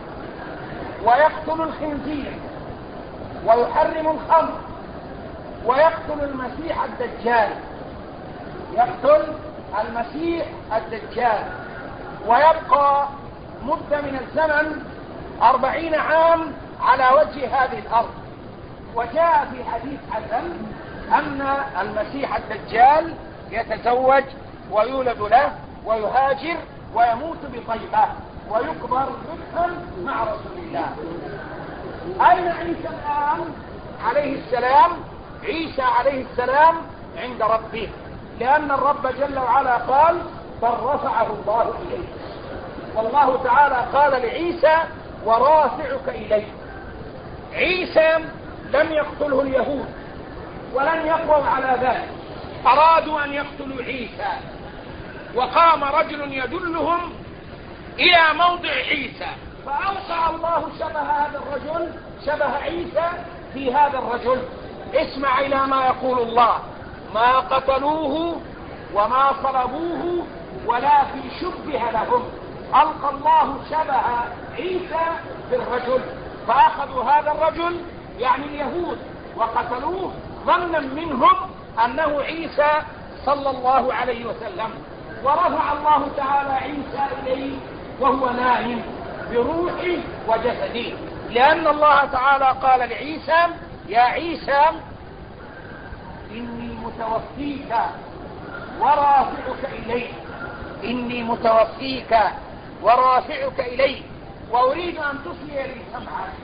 ويقتل الخنزير، ويحرم الخمر، ويقتل المسيح الدجال، يقتل المسيح الدجال، ويبقى مدة من الزمن أربعين عام على وجه هذه الأرض. وجاء في حديث حسن أن المسيح الدجال يتزوج ويولد له ويهاجر ويموت بطيبة ويقبر رفقا مع رسول الله. أين عيسى الآن عليه السلام؟ عيسى عليه السلام عند ربه، لأن الرب جل وعلا قال بل رفعه الله إليه. والله تعالى قال لعيسى ورافعك إليه. عيسى لم يقتله اليهود ولن يقووا على ذلك، أرادوا أن يقتلوا عيسى، وقام رجل يدلهم إلى موضع عيسى، فأوقع الله شبه هذا الرجل شبه عيسى في هذا الرجل. اسمع إلى ما يقول الله: ما قتلوه وما صلبوه ولكن شبه لهم. ألقى الله شبه عيسى في الرجل، فأخذوا هذا الرجل يعني اليهود وقتلوه ظنا منهم أنه عيسى صلى الله عليه وسلم. ورفع الله تعالى عيسى إليه وهو نائم بروحه وجسده، لأن الله تعالى قال لعيسى: يا عيسى إني متوفيك ورافعك إلي، إني متوفيك ورافعك إلي، وأريد أن تصلي لي سمعك،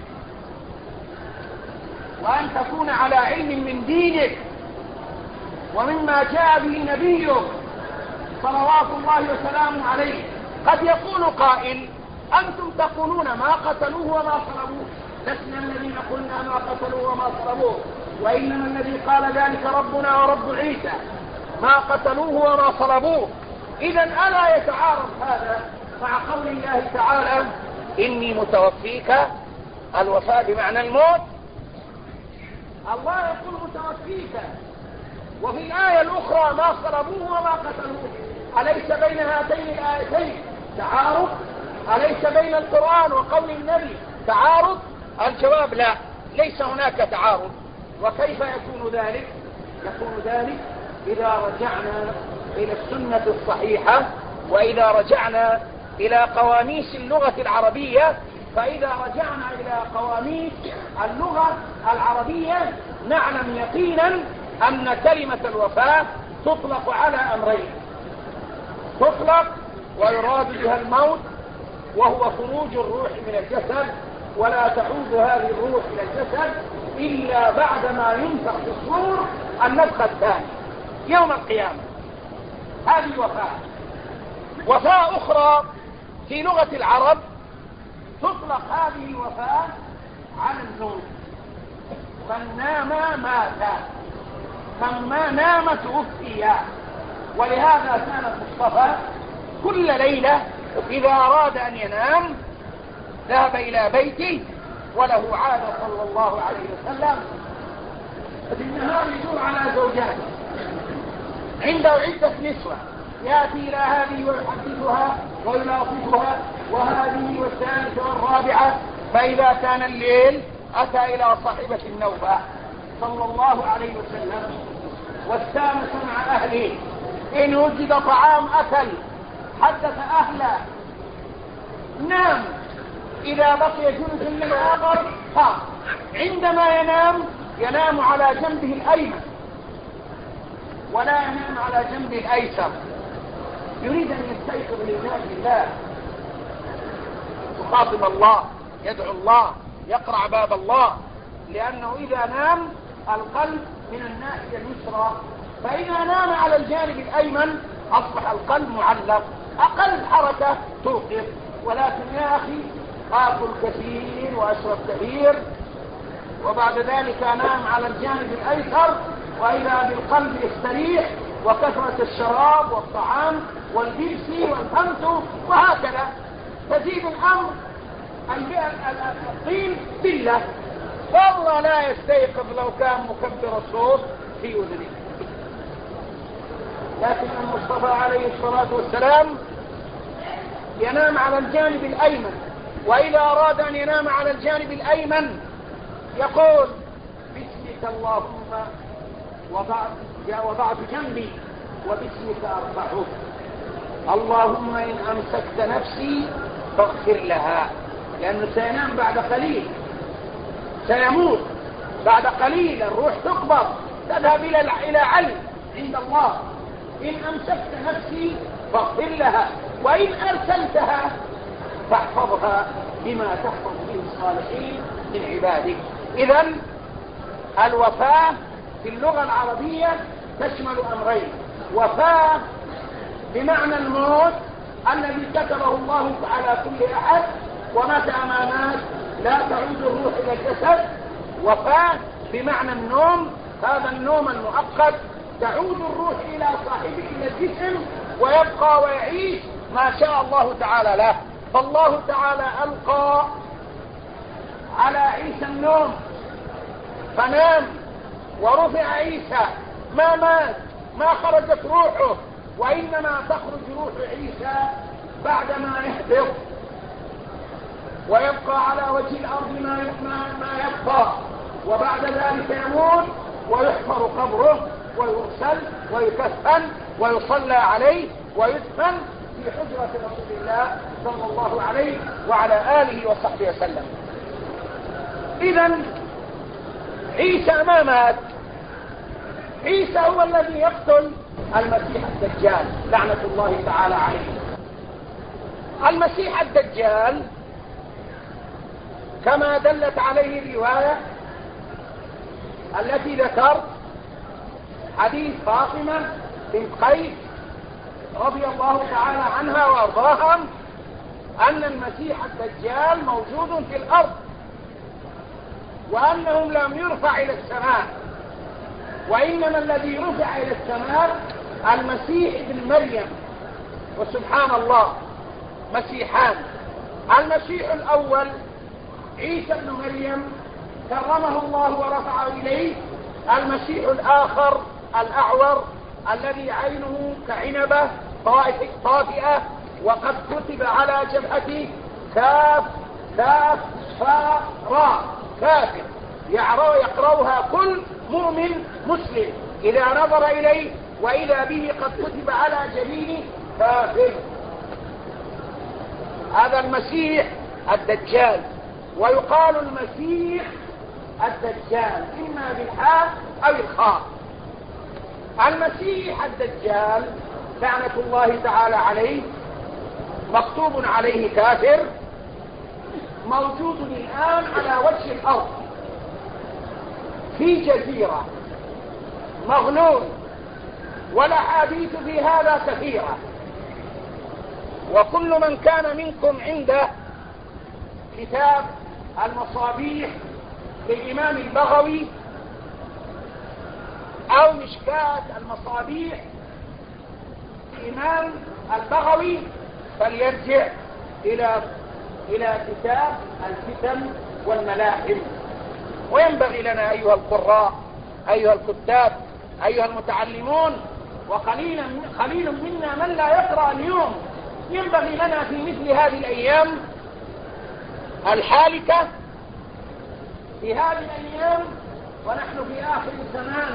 وأن تكون على علم من دينك ومما جاء به نبيك صلوات الله وسلامه عليه. قد يقول قائل: أنتم تقولون ما قتلوه وما صلبوه، لسنا الذين قلنا ما قتلوه وما صلبوه، وإنما الذي قال ذلك ربنا ورب عيسى، ما قتلوه وما صلبوه. إذا ألا يتعارض هذا مع قول الله تعالى: إني متوفيك، الوفاة بمعنى الموت. الله يقول متوفيك، وفي الآية الأخرى ما صلبوه وما قتلوه. أليس بين هاتين الآيتين تعارض؟ أليس بين القرآن وقول النبي تعارض؟ الجواب لا، ليس هناك تعارض. وكيف يكون ذلك؟ يكون ذلك إذا رجعنا إلى السنة الصحيحة، وإذا رجعنا إلى قواميس اللغة العربية. فإذا رجعنا إلى قواميس اللغة العربية نعلم يقينا أن كلمة الوفاة تطلق على أمرين: تطلق ويراد بها الموت وهو خروج الروح من الجسد، ولا تعود هذه الروح إلى الجسد إلا بعدما ينفخ في الصور النفخة الثانية يوم القيامة. هذه وفاة. وفاة أخرى في لغة العرب تطلق هذه الوفاة على النوم. من نام مات، من ما نام توفي. ولهذا كان المصطفى كل ليلة إذا أراد أن ينام ذهب إلى بيته، وله عادة صلى الله عليه وسلم في النهار يدور على زوجاته، عنده عدة نسوة، يأتي إلى هذه ويحدثها ويلاطفها، وهذه والثالثة والرابعة. فإذا كان الليل أتى إلى صاحبة النوبة صلى الله عليه وسلم واستانس مع أهله. إن وجد طعام أكل، حدث أهله، نام. إذا بقي جزء من الآخر قام. عندما ينام ينام على جنبه الأيمن ولا ينام على جنبه الأيسر. يريد أن يستيقظ لله بالله، يخاطب الله، يدعو الله، يقرع باب الله. لأنه إذا نام القلب من الناحية اليسرى، فإذا نام على الجانب الأيمن أصبح القلب معلق، أقل حركة توقف. ولكن يا أخي آكل كثير وأشرب كثير وبعد ذلك أنام على الجانب الأيسر، وإذا بالقلب يستريح، وكثرة الشراب والطعام والبيبسي والفمت وهكذا. تزيد الأمر الطين بالله، والله لا يستيقظ لو كان مكبر الصوت في أذنه. لكن المصطفى عليه الصلاة والسلام ينام على الجانب الأيمن، وإذا أراد أن ينام على الجانب الأيمن يقول: باسمك اللهم وضعت, وضعت جنبي وباسمك أرفعه. اللهم إن أمسكت نفسي فاغفر لها، لأنه سينام بعد قليل، سيموت بعد قليل، الروح تقبض تذهب إلى علم عند الله. إن أمسكت نفسي فاغفر لها، وإن أرسلتها فاحفظها بما تحفظ به الصالحين من عبادك. إذن الوفاة في اللغة العربية تشمل أمرين: وفاة بمعنى الموت الذي كتبه الله على كل أحد، ومتى ما مات لا تعود الروح إلى الجسد. وفاة بمعنى النوم، هذا النوم المؤقت تعود الروح إلى صاحبه إلى الجسم، ويبقى ويعيش ما شاء الله تعالى له. فالله تعالى ألقى على عيسى النوم فنام، ورفع عيسى، ما مات، ما خرجت روحه، وإنما تخرج روح عيسى بعدما يهبط ويبقى على وجه الأرض ما ما يبقى، وبعد ذلك يموت ويحفر قبره ويرسل ويكفن ويصلى عليه ويدفن في حجرة رسول الله صلى الله عليه وعلى آله وصحبه وسلم. إذن عيسى ما مات، عيسى هو الذي يقتل المسيح الدجال لعنة الله تعالى عليه. المسيح الدجال كما دلت عليه الرواية التي ذكرت، حديث فاطمة بنت قيس رضي الله تعالى عنها وارضاها، أن المسيح الدجال موجود في الأرض، وأنهم لم يرفع إلى السماء، وإنما الذي رفع إلى السماء المسيح ابن مريم. وسبحان الله، مسيحان: المسيح الأول عيسى ابن مريم كرمه الله ورفعه إليه، المسيح الآخر الأعور الذي عينه كعنبة طافئة وقد كتب على جبهته كاف كاف فا را كافر، يقرأها كل مؤمن مسلم إذا نظر إليه وإذا به قد كتب على جبينه كافر. هذا المسيح الدجال، ويقال المسيح الدجال إما بالحاء أو الخاء. المسيح الدجال لعنة الله تعالى عليه مكتوب عليه كافر، موجود الآن على وجه الأرض في جزيرة، مغلول، والأحاديث في هذا كثيرة. وكل من كان منكم عنده كتاب المصابيح للإمام البغوي أو مشكاة المصابيح الإمام البغوي فليرجع إلى إلى كتاب الفتن والملاحم. وينبغي لنا أيها القراء، أيها الكتاب، أيها المتعلمون، وقليل قليل منا من لا يقرأ اليوم، ينبغي لنا في مثل هذه الأيام الحالكة، في هذه الأيام ونحن في آخر الزمان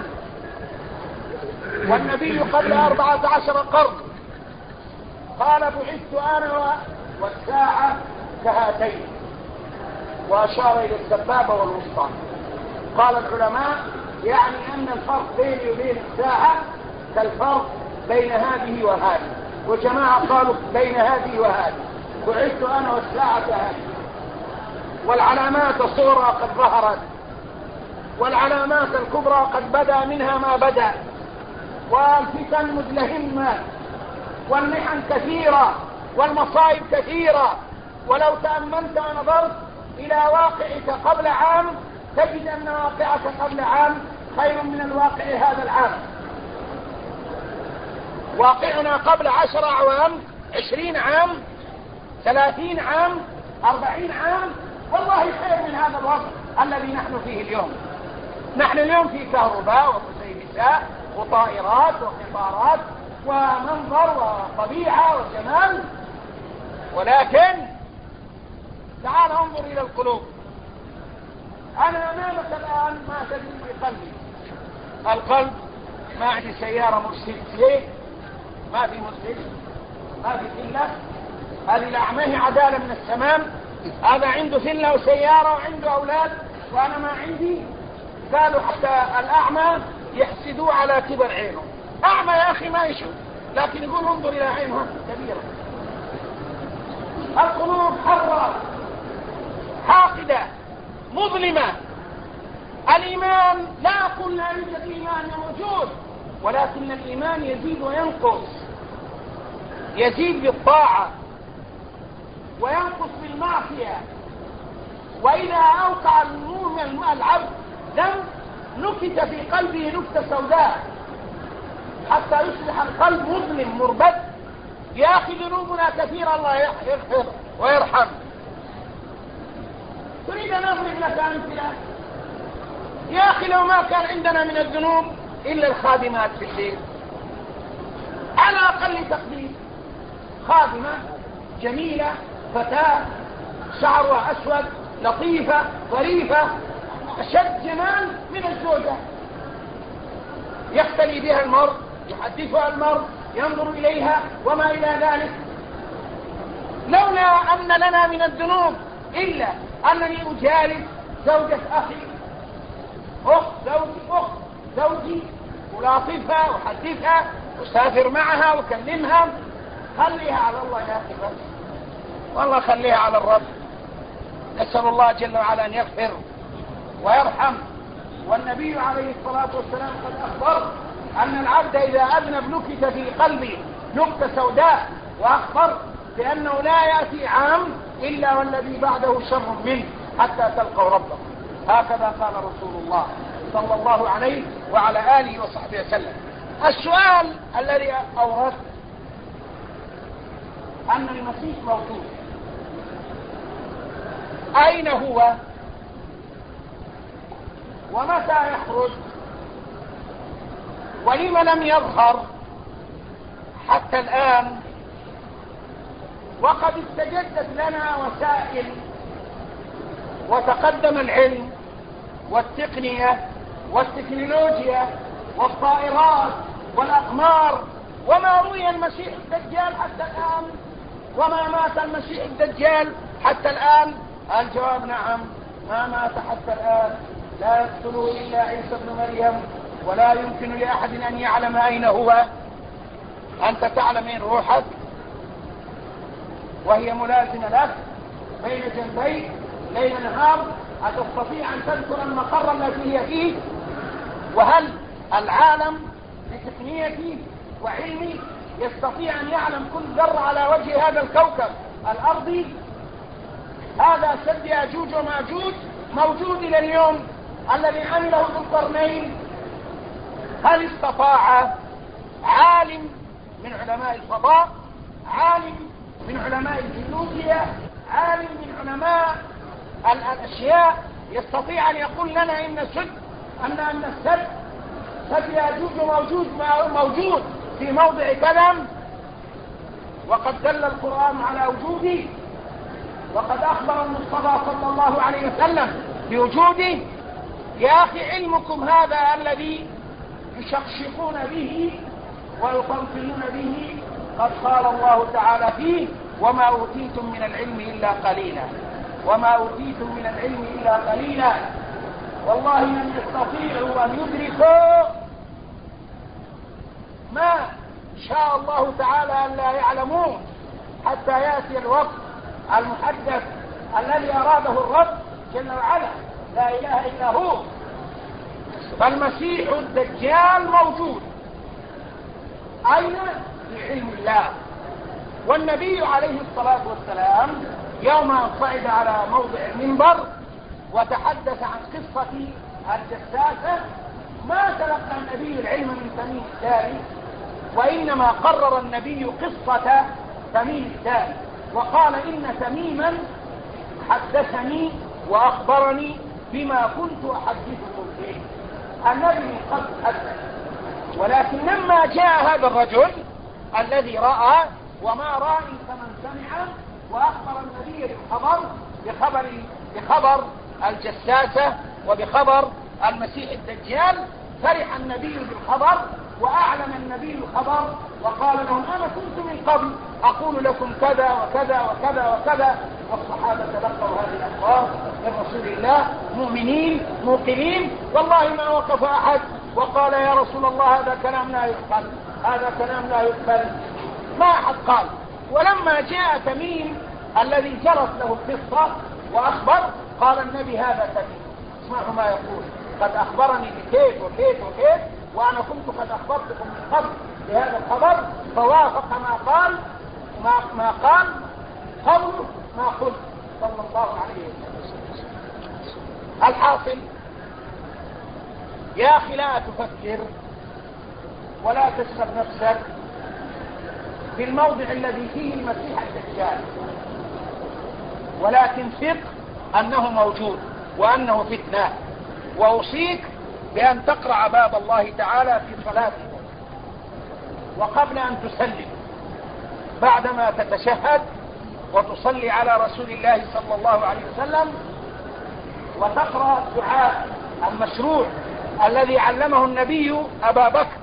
والنبي قبل أربعة عشر قرن قال بعثت أنا والساعة كهاتين، وأشار إلى السبابة والوسطى. قال العلماء يعني أن الفرق بيني وبين الساعة كالفرق بين هذه وهذه، وجماعة قالوا بين هذه وهذه. بعثت أنا والساعة كهاتين، والعلامات الصغرى قد ظهرت، والعلامات الكبرى قد بدا منها ما بدا، والفتن مدلهمة، والمحن كثيرة، والمصائب كثيرة. ولو تأملت ونظرت إلى واقعك قبل عام تجد أن واقعك قبل عام خير من الواقع هذا العام. واقعنا قبل عشر أعوام، عشرين عام، ثلاثين عام، أربعين عام والله خير من هذا الوضع الذي نحن فيه اليوم. نحن اليوم في كهرباء ومسيبسات وطائرات وقطارات ومنظر وطبيعة وجمال، ولكن تعال انظر إلى القلوب. أنا أمامك الآن ما تدري في قلبي، القلب ما عندي سيارة مرسيدس، ليه؟ ما في مرسيدس، ما في فيلا. هذه الأعماه عدالة من السماء. هذا عنده فيلا وسيارة وعنده أولاد وأنا ما عندي. قالوا حتى الأعمى يحسدوا على كبر عينه. أعمى يا أخي ما يشوف، لكن يقول انظر إلى عينه كبيرة. القلوب حرة حاقدة مظلمة. الإيمان لا أقول لا يوجد إيمان موجود، ولكن الإيمان يزيد وينقص، يزيد بالطاعة وينقص بالمعصية. وإذا أوقع المؤمن العبد ذنب نكت في قلبه نكتة سوداء حتى يصبح القلب مظلم مربد. يا أخي ذنوبنا كثيرة، الله يغفر ويرحم. تريد أن أضرب لك أمثلة؟ يا أخي لو ما كان عندنا من الذنوب إلا الخادمات في الليل، على أقل تقدير خادمة جميلة فتاة شعرها أسود لطيفة ظريفة أشد جمال من الزوجة، يختلي بها المرء، يحدثها المرء، ينظر إليها وما إلى ذلك. لولا أن لنا من الذنوب إلا أنني أجالس زوجة أخي، أخت زوجي، أخت زوجي، ألاطفها وأحدثها وأسافر معها وأكلمها. خليها على الله يا أخي بس، والله خليها على الرب. نسأل الله جل وعلا أن يغفر ويرحم. والنبي عليه الصلاة والسلام قد أخبر أن العبد إذا أذنب نكت في قلبه نكتة سوداء، وأخبر بأنه لا يأتي عام إلا والذي بعده شر منه حتى تلقوا ربه. هكذا قال رسول الله صلى الله عليه وعلى آله وصحبه وسلم. السؤال الذي أورد أن المسيح موجود، أين هو ومتى يخرج؟ ولم لم يظهر حتى الآن وقد استجدت لنا وسائل وتقدم العلم والتقنية والتكنولوجيا والطائرات والأقمار وما روي المسيح الدجال حتى الآن وما مات المسيح الدجال حتى الآن؟ الجواب نعم، ما مات حتى الآن، لا يقتله إلا عيسى ابن مريم، ولا يمكن لأحد أن يعلم أين هو. أنت تعلم أين روحك وهي ملازمة لك بين جنبيك ليل نهار؟ أتستطيع أن تذكر المقر الذي هي فيه؟ وهل العالم بتقنيته وعلمه يستطيع أن يعلم كل ذرة على وجه هذا الكوكب الأرضي؟ هذا سد يأجوج وماجوج موجود إلى اليوم الذي عمله ذو القرنين. هل استطاع عالم من علماء الفضاء، عالم من علماء الجيولوجيا، عالم من علماء الأشياء يستطيع أن يقول لنا إن سد أن أن السد سد يأجوج موجود موجود في موضع كذا وقد دل القرآن على وجوده وقد أخبر المصطفى صلى الله عليه وسلم بوجوده؟ يا أخي علمكم هذا الذي يشقشقون به ويطنطنون به قد قال الله تعالى فيه: وما أوتيتم من العلم إلا قليلا، وما أوتيتم من العلم إلا قليلا. والله لن يستطيعوا أن يدركوا ما شاء الله تعالى أن لا يعلمون حتى يأتي الوقت المحدث الذي أراده الرب جل وعلا، لا إله إلا هو. فالمسيح الدجال موجود، أين؟ في علم الله. والنبي عليه الصلاة والسلام يوم أن صعد على موضع المنبر وتحدث عن قصة الجساسة ما تلقى النبي العلم من تميم الداري، وإنما قرر النبي قصة تميم الداري وقال: إن تميما حدثني وأخبرني بما كنت أحدثكم به. النبي قد حدث، ولكن لما جاء هذا الرجل الذي رأى وما رأي كمن سمع وأخبر النبي بالخبر بخبر بخبر الجساسة وبخبر المسيح الدجال، فرح النبي بالخبر وأعلن النبي الخبر وقال لهم: أنا كنت من قبل أقول لكم كذا وكذا وكذا وكذا. والصحابة تلقوا هذه الأخبار من رسول الله مؤمنين موقنين. والله ما وقف أحد وقال: يا رسول الله هذا كلام لا يقبل، هذا كلام لا يقبل، ما أحد قال. ولما جاء تميم الذي جرت له القصة وأخبر، قال النبي: هذا تميم، اسمعوا ما يقول، قد أخبرني بكيف وكيف وكيف، وأنا كنت قد أخبرتكم من قبل بهذا الخبر، فوافق ما قال ما, ما قال قوله ما قلت صلى الله عليه وسلم. الحاصل يا أخي لا تفكر ولا تشغل نفسك بالموضع الذي فيه المسيح الدجال، ولكن ثق أنه موجود وأنه فتنة. وأوصيك بأن تقرأ باب الله تعالى في صلاتك، وقبل أن تسلم بعدما تتشهد وتصلي على رسول الله صلى الله عليه وسلم، وتقرأ الدعاء المشروع الذي علمه النبي أبا بكر: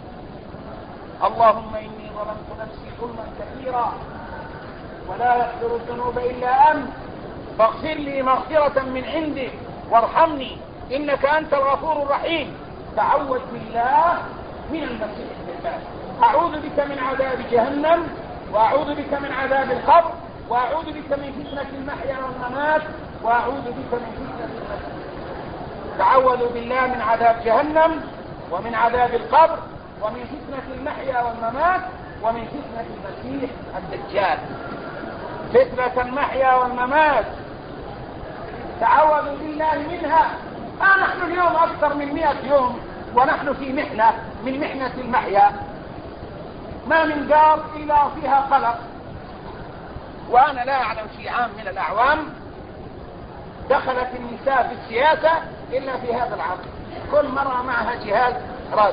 اللهم إني ظلمت نفسي ظلما كثيرا ولا يغفر الذنوب إلا أنت فاغفر لي مغفرة من عندك وارحمني إنك أنت الغفور الرحيم. تعوذ بالله من المسيح الدجال. أعوذ بك من عذاب جهنم، وأعوذ بك من عذاب القبر، وأعوذ بك من فتنة المحيا والممات، وأعوذ بك من فتنة المسيح. تعوذوا بالله من عذاب جهنم ومن عذاب القبر ومن فتنة المحيا والممات ومن فتنة المسيح الدجال. فتنة المحيا والممات تعوذوا بالله منها. آه نحن اليوم أكثر من مئة يوم ونحن في محنة من محنة المحيا، ما من دار إلا فيها قلق. وأنا لا أعلم في عام من الأعوام دخلت النساء في السياسة إلا في هذا العام، كل مرة معها جهاز راديو.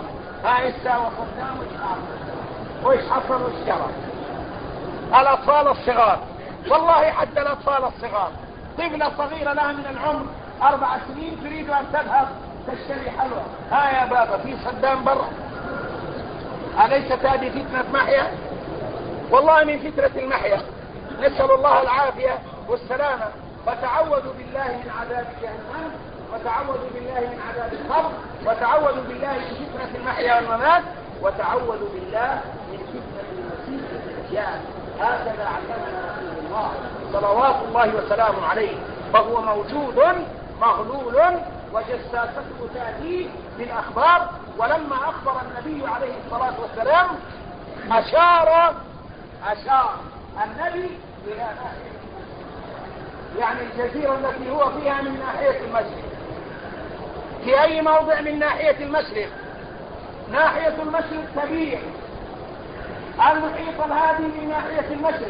ها استوى صدام وش حصل وش حصل وش جرى؟ الأطفال الصغار، والله حتى الأطفال الصغار، طفلة صغيرة لها من العمر أربع سنين تريد أن تذهب تشتري حلوى، ها يا بابا في صدام برا. أليست هذه فتنة محيا؟ والله من فتنة المحيا، نسأل الله العافية والسلامة. فتعوذوا بالله من عذاب جهنم، وتعوذوا بالله من عذاب القبر، وتعوذوا بالله من فتنة المحيا والممات، وتعوذوا بالله من فتنة المسيح الدجال. هكذا علمنا رسول الله صلوات الله وسلامه عليه، فهو موجود مغلول وجساسته تأتيه بالأخبار. ولما أخبر النبي عليه الصلاة والسلام أشار أشار النبي إلى ناحية، يعني الجزيرة التي هو فيها من ناحية المشرق. في أي موضع من ناحية المشرق؟ ناحية المشرق كبير، المحيط الهادي من ناحية المشرق،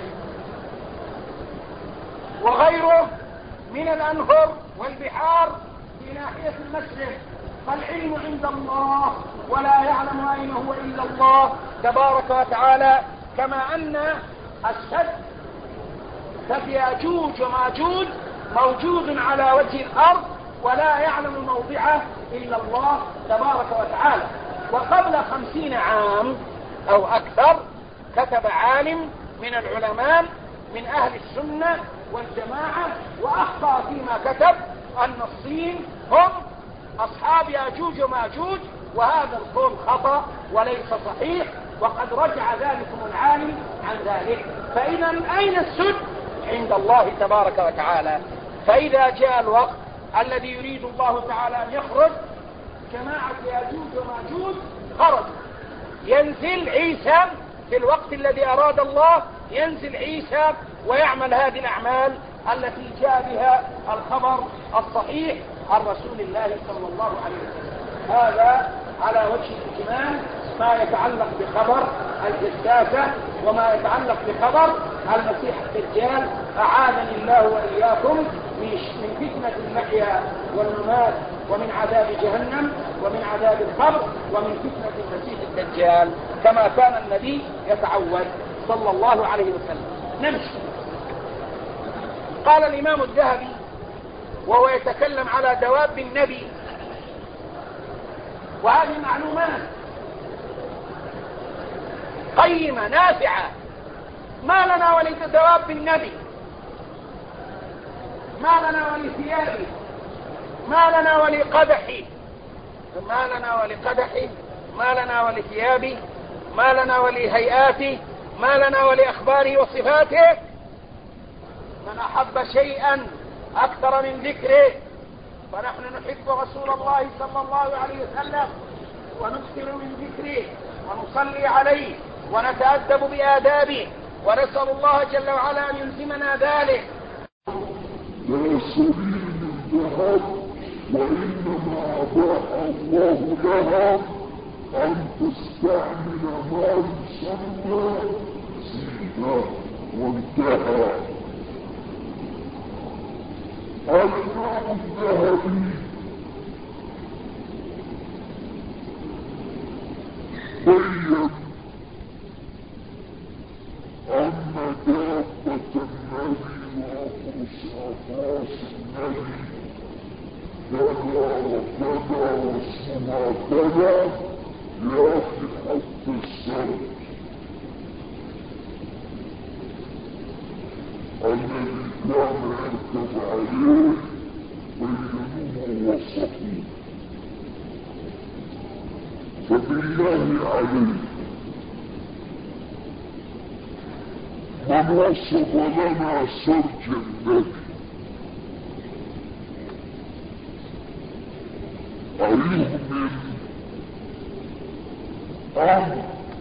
وغيره من الأنهر والبحار في ناحية المشرق. فالعلم عند الله، ولا يعلم أين هو إلا الله تبارك وتعالى. كما أن السد سد ياجوج وماجوج موجود على وجه الأرض، ولا يعلم موضعه إلا الله تبارك وتعالى. وقبل خمسين عام أو أكثر كتب عالم من العلماء من أهل السنة والجماعة وأخطأ فيما كتب أن الصين هم أصحاب ياجوج وماجوج، وهذا القول خطأ وليس صحيح، وقد رجع ذلكم العالم عن ذلك. فإذا أين السد؟ عند الله تبارك وتعالى. فإذا جاء الوقت الذي يريد الله تعالى أن يخرج جماعة ياجوج وماجوج خرجوا، ينزل عيسى في الوقت الذي أراد الله، ينزل عيسى ويعمل هذه الأعمال التي جاء بها الخبر الصحيح عن رسول الله صلى الله عليه وسلم. هذا على وجه الإجمال ما يتعلق بخبر الجساسة وما يتعلق بخبر المسيح الدجال. أعاذني الله وإياكم من فتنة المحيا والممات، ومن عذاب جهنم، ومن عذاب القبر، ومن فتنة المسيح الدجال، كما كان النبي يتعوذ صلى الله عليه وسلم. نمشي. قال الإمام الذهبي وهو يتكلم على دواب النبي، وهذه معلومات قيمة نافعة، ما لنا ولدواب النبي، ما لنا ولثيابه، ما لنا ولقدحه، ما لنا ولقدحه، ما لنا ولثيابه، ما لنا ولهيئاته، ما لنا ولأخباره وصفاته. من أحب شيئا أكثر من ذكره، فنحن نحب رسول الله صلى الله عليه وسلم ونكثر من ذكره ونصلي عليه ونتأدب بآدابه، ونسأل الله جل وعلا أن يلزمنا ذلك. لا سبيل الذهب، وإنما أباح الله لها أن تستعمل ما يسمى زينة وانتهى. الإمام الذهبي بين أن دابة النبي وأفرس أفراس النبي كذا وكذا واسمها كذا يأتي حتى السرد الذي كان يركب عليه بينوه وصفوه. فبالله عليه من وصف لنا سرج النبي أيهمل أمر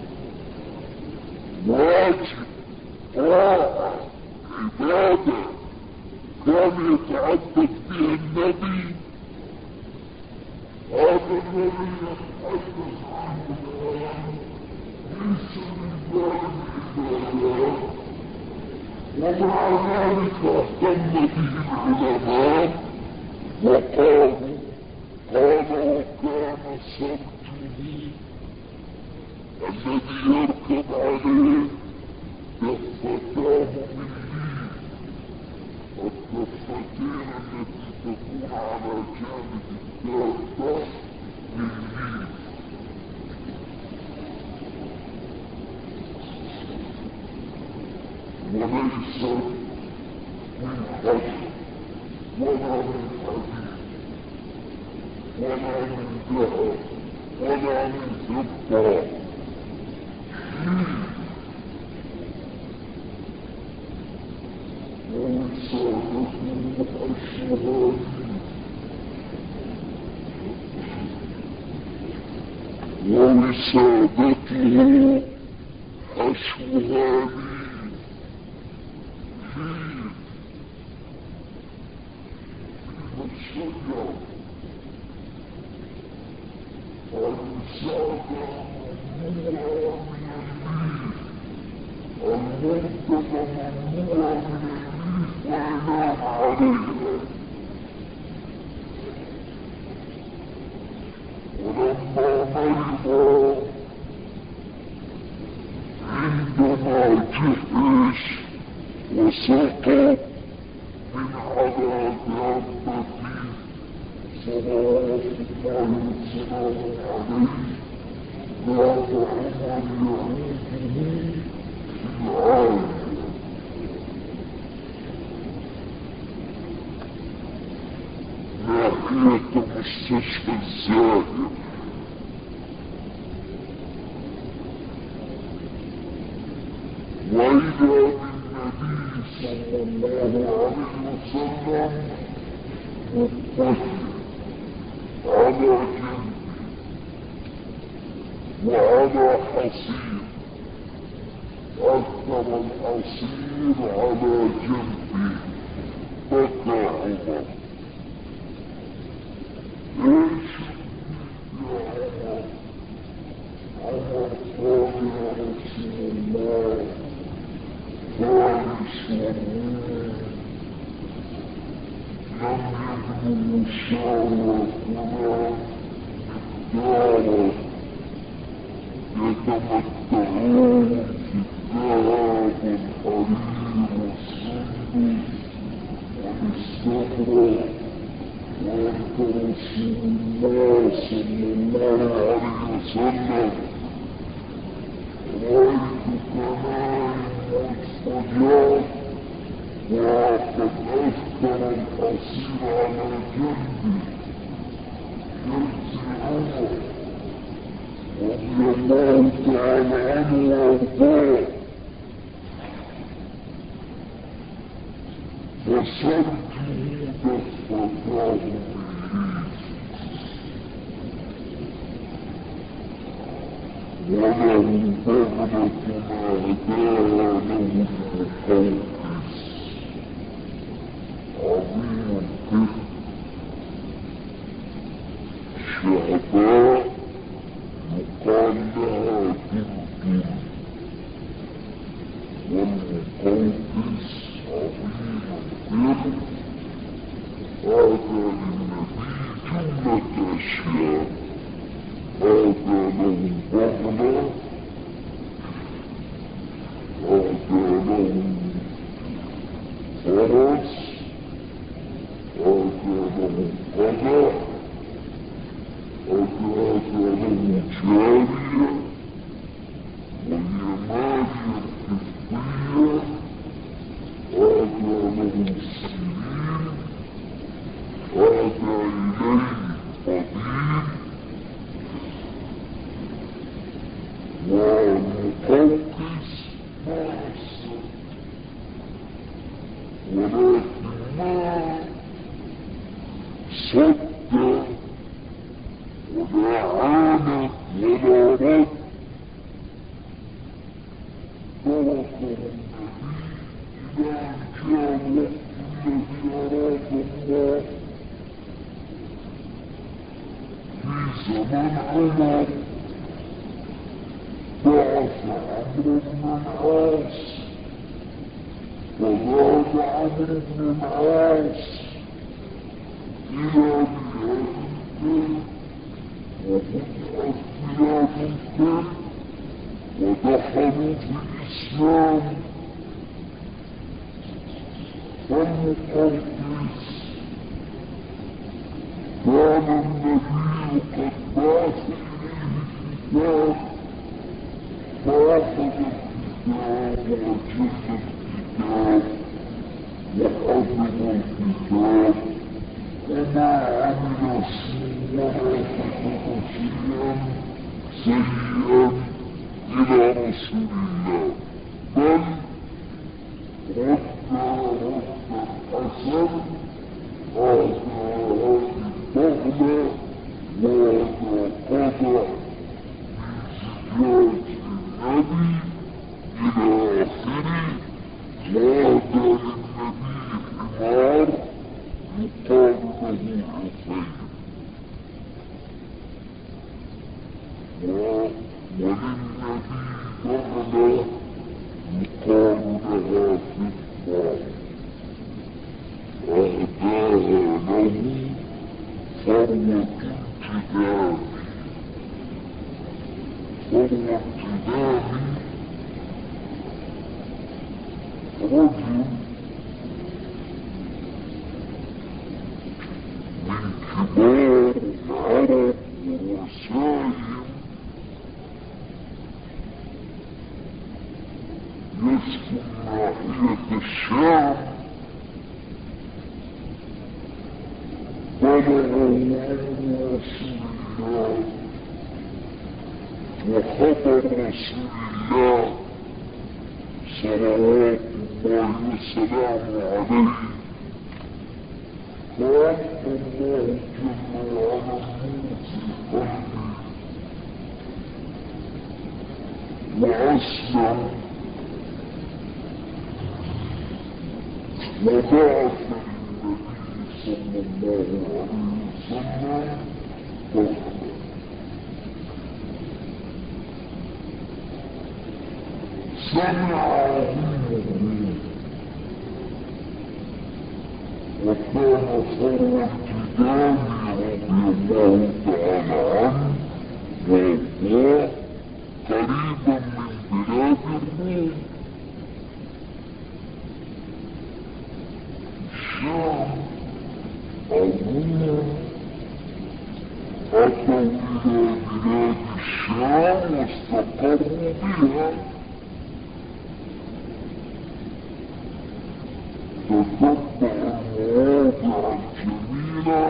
واجب طاعة عبادة كان يتعبد بها النبي، هذا الذي يتحدث عنه الآن ليس من باب العبادات، ومع ذلك اهتم به العلماء وقالوا قال وكان سرجه الذي يركب عليه دفتاه من لين، الدفتين التي تكون على جانب الدابة من لين، وليس من خشب ولا من حديد ولا من ذهب ولا من فضة، ووسادته الشهادي ووسادته الشهادي الشجر الوسادة ممنوعة من الليل، المنطقة ممنوعة من الليل وينام عليها. ولما مرض عندما جهش وسقط من على دابته صلوات الله وسلامه عليه، ذهب عمر يعوده في العالية ناحية مستشفى الزاهر، وإذا بالنبي صلى الله عليه وسلم مضطجع على جنبه وعلى حصير، أثر الحصير على جنبه، بكى عمر. ايش يا عمر؟ عمر قال يا رسول الله فارس والروم لم يبلغوا شعر فلان مقداره، يتمتعون في الذهب والحرير والسندس والاستبرق، وأنت رسول الله صلى الله عليه وسلم رأيتك نائم واضطجعت وقد أثر الحصير على جنبي. يجزي عمر رضي الله تعالى عنه وارضاه فسرجه دفتاه من لين، وله بغلة أهداها له المقوقس عظيم القرد شعباء يقال لها دردل، والمقوقس عظيم القرد. هذا للنبي جملة أشياء، هذا له بغلة، هذا له فرس، هذا له قدح، هذا له جارية وهي مارية القبطية، هذا له سنين، هذا إليه قديم، والمقوقس ما أحسن، ولكن ما صد ولا عانت ولا رد، تركه النبي إلى أن جاء الوقت الذي أراد الله في زمن عمر، بعث عمرو بن العاص، فذهب عمرو بن العاص إلى بلاد الكرد، وفتحت بلاد الكرد في الإسلام فالمقوقس كان النبي قد بعث إليه كتاب فأخذ الكتاب وأجل الكتاب وحفظ الكتاب وما عمل سوءا وكتب شيئا سيئا إلى رسول الله بل رد ردا حسن هذا هذه البغلة وهذا قطع من زجاج النبي إلى آخره وهذا للنبي حمار يقال له عفير وللنبي بغلة يقال لها فضة أهداها له ثروة الجدام ثروة الجدام رجل من كبار العرب ورؤسائهم يسكن ناحية الشام بلغه أمر رسول الله وخبر رسول الله صلوات الله وسلامه عليه فألقى الله جل وعلا النور في قلبه وأسلم وبعث للنبي صلى الله عليه وسلم بغلة سمعه الروم وكان ثروة الجدام رضي الله تعالى عنه وارضاه قريبا من بلاد الروم الشام الروم أتوا إلى بلاد الشام واستقروا بها تتبع المواضع الجميلة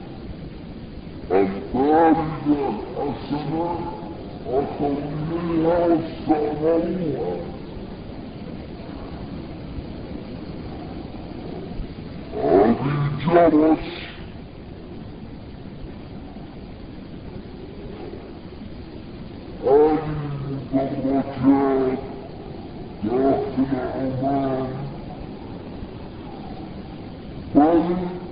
الباردة الحسنة أتوا إليها واستعمروها هذه الجرس هذه المدرجات داخل عمان بل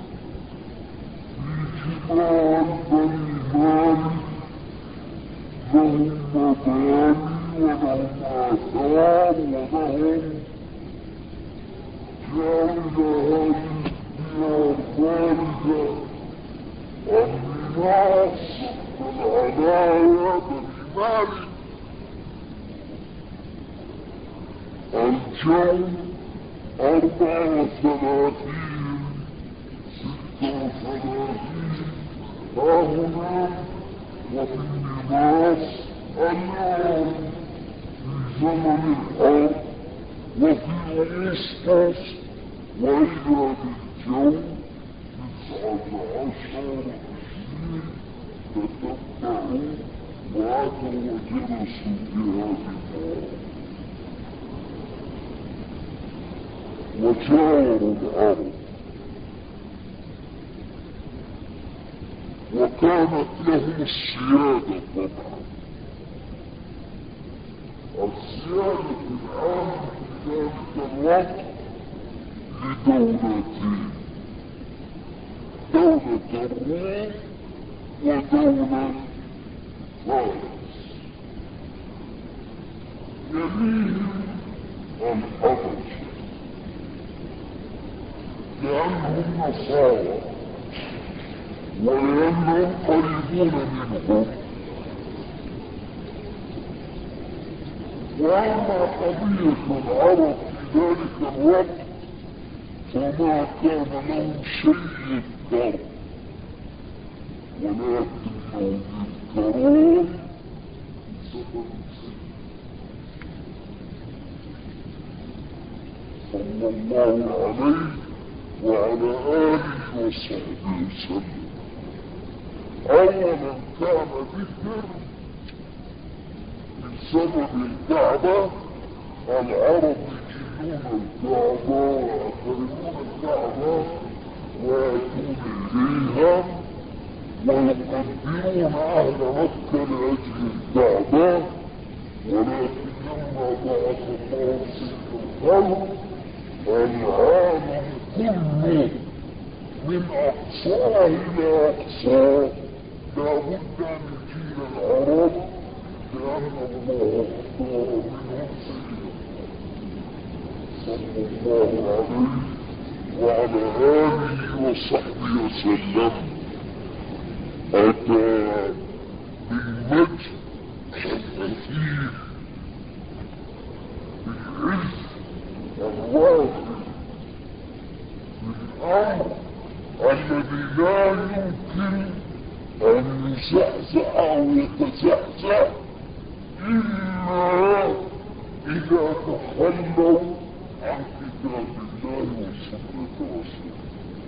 في جبال بني مالك لهم مباني ولهم آثار ولهم جعل هذه الديار باردة الناس والعناية بني مالك الجو أربعة وثلاثين ستة وثلاثين ها هنا وفي اللباس اليوم في زمن الحر وفي أغسطس وإذا بالجو تسعة عشر عشرين تتبعوا وأتوا وجلسوا في هذه النار وجاروا الأرض وكانت لهم السيادة طبعا السيادة العامة في ذلك الوقت لدولتين دولة الروم ودولة فارس يليهم الحبشة لأنهم نصارى ولأنهم قريبون منهم وأما قضية العرب في ذلك الوقت فما كان لهم شيء يذكر، ولكنهم يذكرون بسبب صلى الله عليه وعلى آله وصحبه وسلم. أولا كان ذكر بسبب الكعبة، العرب يجيبون الكعبة ويعترفون الكعبة ويأتون إليها ويقدرون أهل مكة لأجل الكعبة، ولكن لما بعث الله سيد الخلق العالم كله من أقصاه إلى أقصاه لابد أن يجيل العرب، لأن الله اختار منهم سيدا صلى الله عليه وعلى آله وصحبه وسلم. أتى بالمجد الأثير بالعز الواجب بالأمر الذي لا يمكن أن يزعزع أو يتزعزع إلا إذا تخلوا عن كتاب الله وسنة رسوله،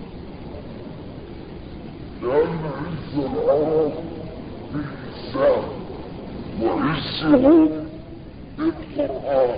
لأن عز العرب بالإسلام وعزهم بالقرآن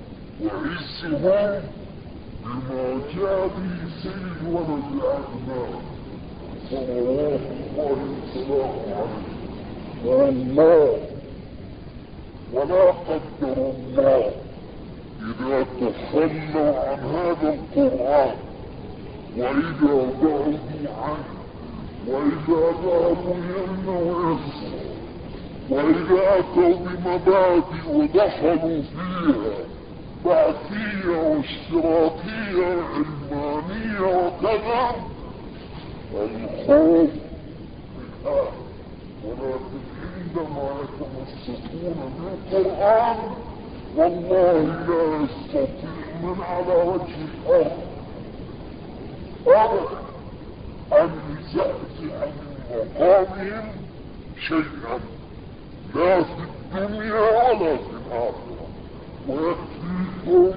وعزهم بما جاء به سيد ولد عدنان صلوات الله وسلامه عليه. والله ولا قدر الله إذا تخلوا عن هذا القرآن وإذا بعدوا عنه وإذا ذهبوا يمنى ويسرى وإذا أتوا بمبادئ ودخلوا فيها بعثية واشتراكية علمانية وكذا الخوف منها، ولكن عندما يتمسكون بالقرآن والله لا يستطيع من على وجه الأرض أبدا أن يزعزع من مقامهم شيئا، لا في الدنيا ولا في الآخرة. ويكفيكم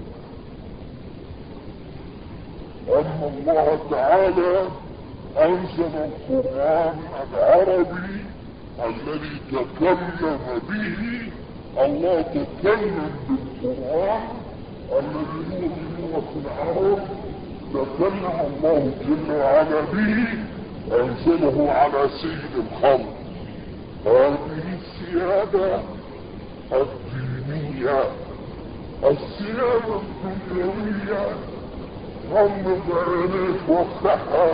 أن الله تعالى أنزل القرآن العربي الذي تكلم به، الله تكلم بالقرآن الذي هو بلغة العرب، تكلم الله جل وعلا به، أنزله على سيد الخلق. هذه السيادة الدينية، السيادة الدنيوية غمض عينيك وافتحها.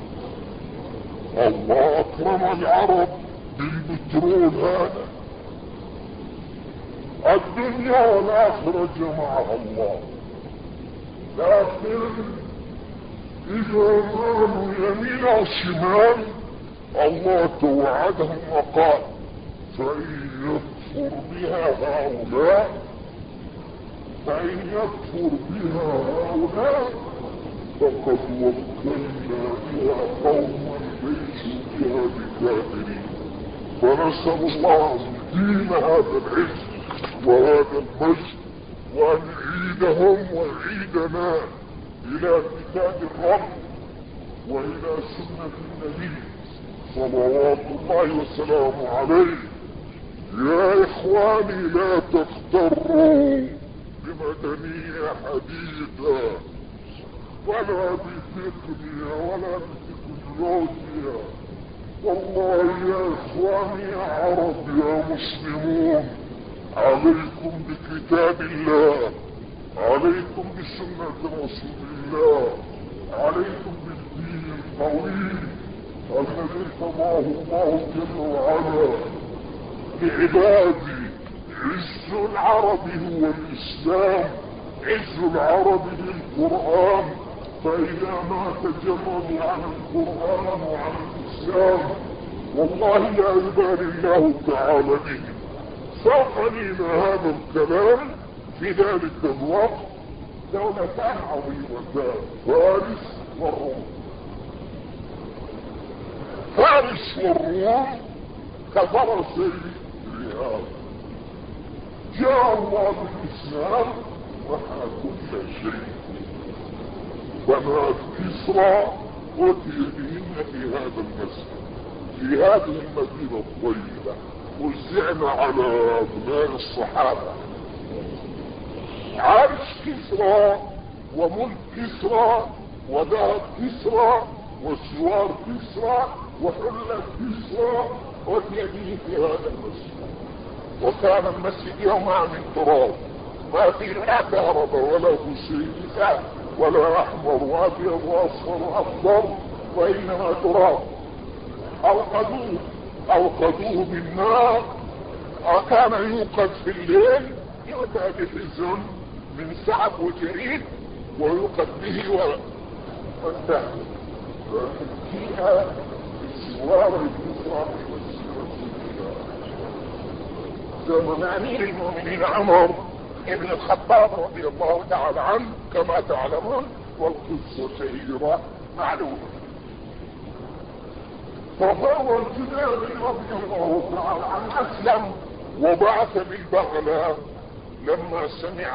الله أكرم العرب بالبترول هذا، الدنيا والآخرة جمعها الله، لكن إذا مالوا يمين وشمال الله توعدهم وقال فإن يكفر بها هؤلاء فإن يكفر بها هؤلاء فقد وكلنا بها قوما ليسوا بها بكافرين. فنسأل الله أن يديم هذا العز وهذا المجد، وأن يعيدهم ويعيدنا إلى كتاب الرب وإلى سنة النبي صلوات الله وسلامه عليه. يا إخواني لا تغتروا بمدنية حديثة ولا بتقنية ولا بتكنولوجيا. والله يا إخواني يا عرب يا مسلمون، عليكم بكتاب الله، عليكم بسنة رسول الله، عليكم بالدين القويم الذي سماه الله جل وعلا لعبادي. عز العرب هو الإسلام، عز العرب للقرآن، فإذا ما تجردوا عن القرآن وعن الإسلام والله لا يبالي الله تعالى بهم، ساقني إلى هذا الكلام في ذلك الوقت دولتان عظيمتان، فارس والروم. فارس والروم كفرسي الرهاب، جاء الله بالإسلام وحى كل شيء. بنات كسرى أتي بهن في هذا المسجد في هذه المدينة الطيبة، وزعنا على أبناء الصحابة. عرش كسرى وملك كسرى وذهب كسرى وسوار كسرى وحلة كسرى أتي به في هذا المسجد. وكان المسجد يومها من تراب، ما فيه لا كهرب ولا بسيطة ولا أحمر وأبيض وأصفر وأخضر، وإنما تراب. أوقدوه أوقدوه بالنار، وكان يوقد في الليل، يؤتى بحزن من سعف وجريد ويوقد به وانتهى. فيها السوار الكسرى زمن أمير المؤمنين عمر ابن الخطاب رضي الله تعالى عنه كما تعلمون، والقصة شهيرة معلومة. فهو الجناب رضي الله تعالى عنه أسلم وبعث بالبغلة لما سمع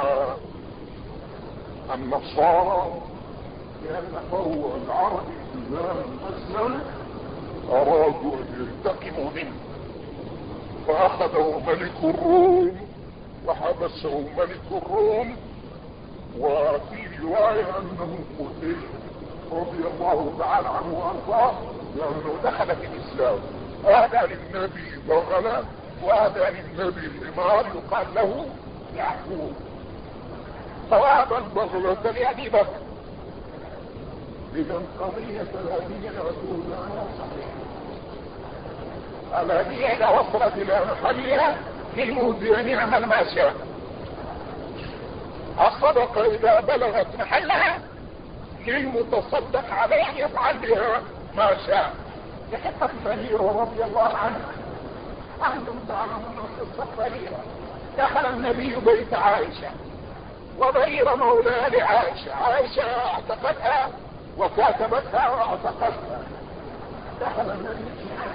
النصارى لأن هو العرب الجناب أسلم أرادوا أن ينتقموا منه، فأخذه ملك الروم وحبسه ملك الروم. وفي رواية أنه قتل رضي الله تعالى عنه وأرضاه لأنه دخل في الإسلام. هذا للنبي بغلة وهذا للنبي الإمار يقال له يعقوب. فوهب البغلة لأبي بكر. إذا قضية الهدية العدودة صحيحة. الهدية إذا وصلت إلى محلها للمهدي أن يعمل ما شاء. الصدقة إذا بلغت محلها للمتصدق عليه يفعل بها ما شاء. لحقة فريرة رضي الله عنه، أنتم تعلمون قصة فريرة. دخل النبي بيت عائشة وبريرة مولاه لعائشة، عائشة اعتقتها وكاتبتها واعتقتها. دخل النبي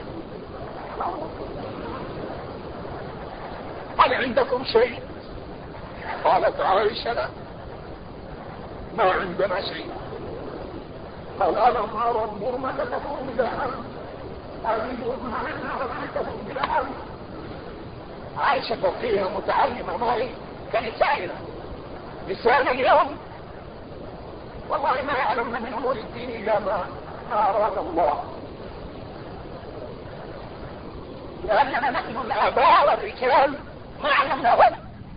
هل عندكم شيء؟ قالت عائشة لا، ما عندنا شيء. قال ألم أرى البرمة تكون بلحم، هذه البرمة عنا ولم تكون بلحم. عائشة فقيهة متعلمة معي كانت سائلة لسان اليوم والله ما يعلمنا من أمور الدين إلا ما ما أراد الله، لأننا نحن الآباء والرجال ما علمنا ولا،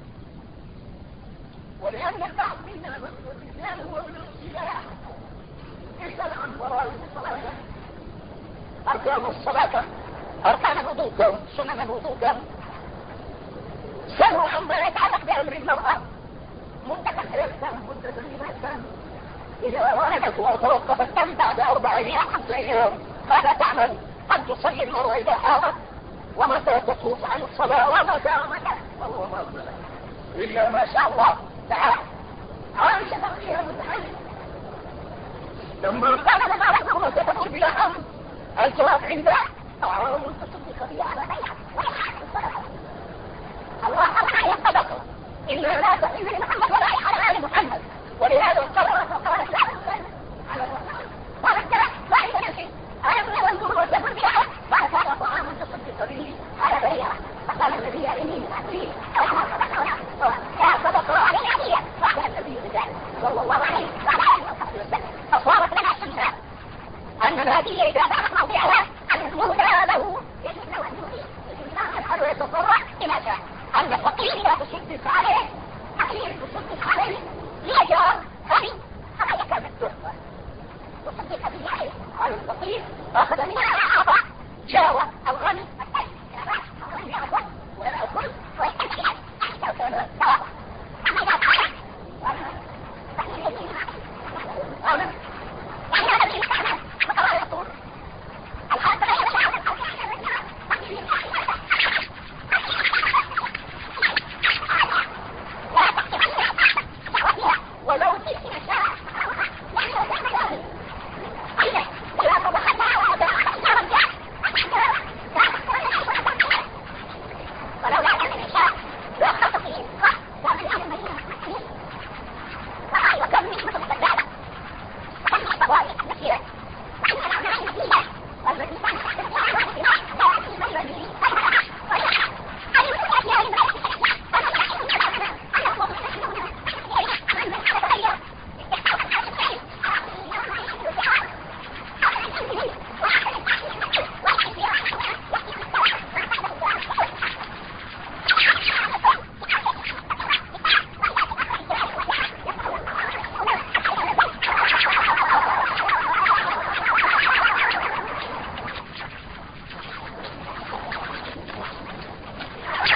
ولأن البعض منا الرجال هو من السلاح. اسأل عن فرائض الصلاة، أركان الصلاة، أركان الوضوء كم، سنن الوضوء كم. سألوا عما يتعلق بأمر المرأة مدة ثلاث سنين مدة ثلاث سنين إذا ولدت وتوقفت تم بعد أربع أيام خمس أيام ماذا تعمل؟ قد تصلي المرأة إذا حاضت ومتى تطوف عن الصلاة ومتى ومتى والله ما أقبل إلا ما شاء الله تعالى. عائشة فقيهة متحدثة لما قال لما رجعوا تتبع بلا أمر الجواب عندها طعام تصدق فيه على بيعة الله أمر يصدقه إلا لا تحل محمد ولا على آل محمد، ولهذا القرار فقالت لا أسلم على الرسول قالت لا عندنا شيء أيضا وانظر وسبر بها فأكاد طعام تصدق به على بيعة. فقال النبي إني أعطيه كان صدق علي عدية فقال النبي بذلك صلى الله عليه وسلم. فصارت لنا سنة أن الهدية إذا دعت موضعها أن المهدى له يجب له أن يهديه الإنسان يفعل ويتصرف بما شاء. أن الفقير لا تصدق عليه فقير تصدق عليه لأجار غني فهي كانت تحفة تصدق به عليه على الفقير أخذ منها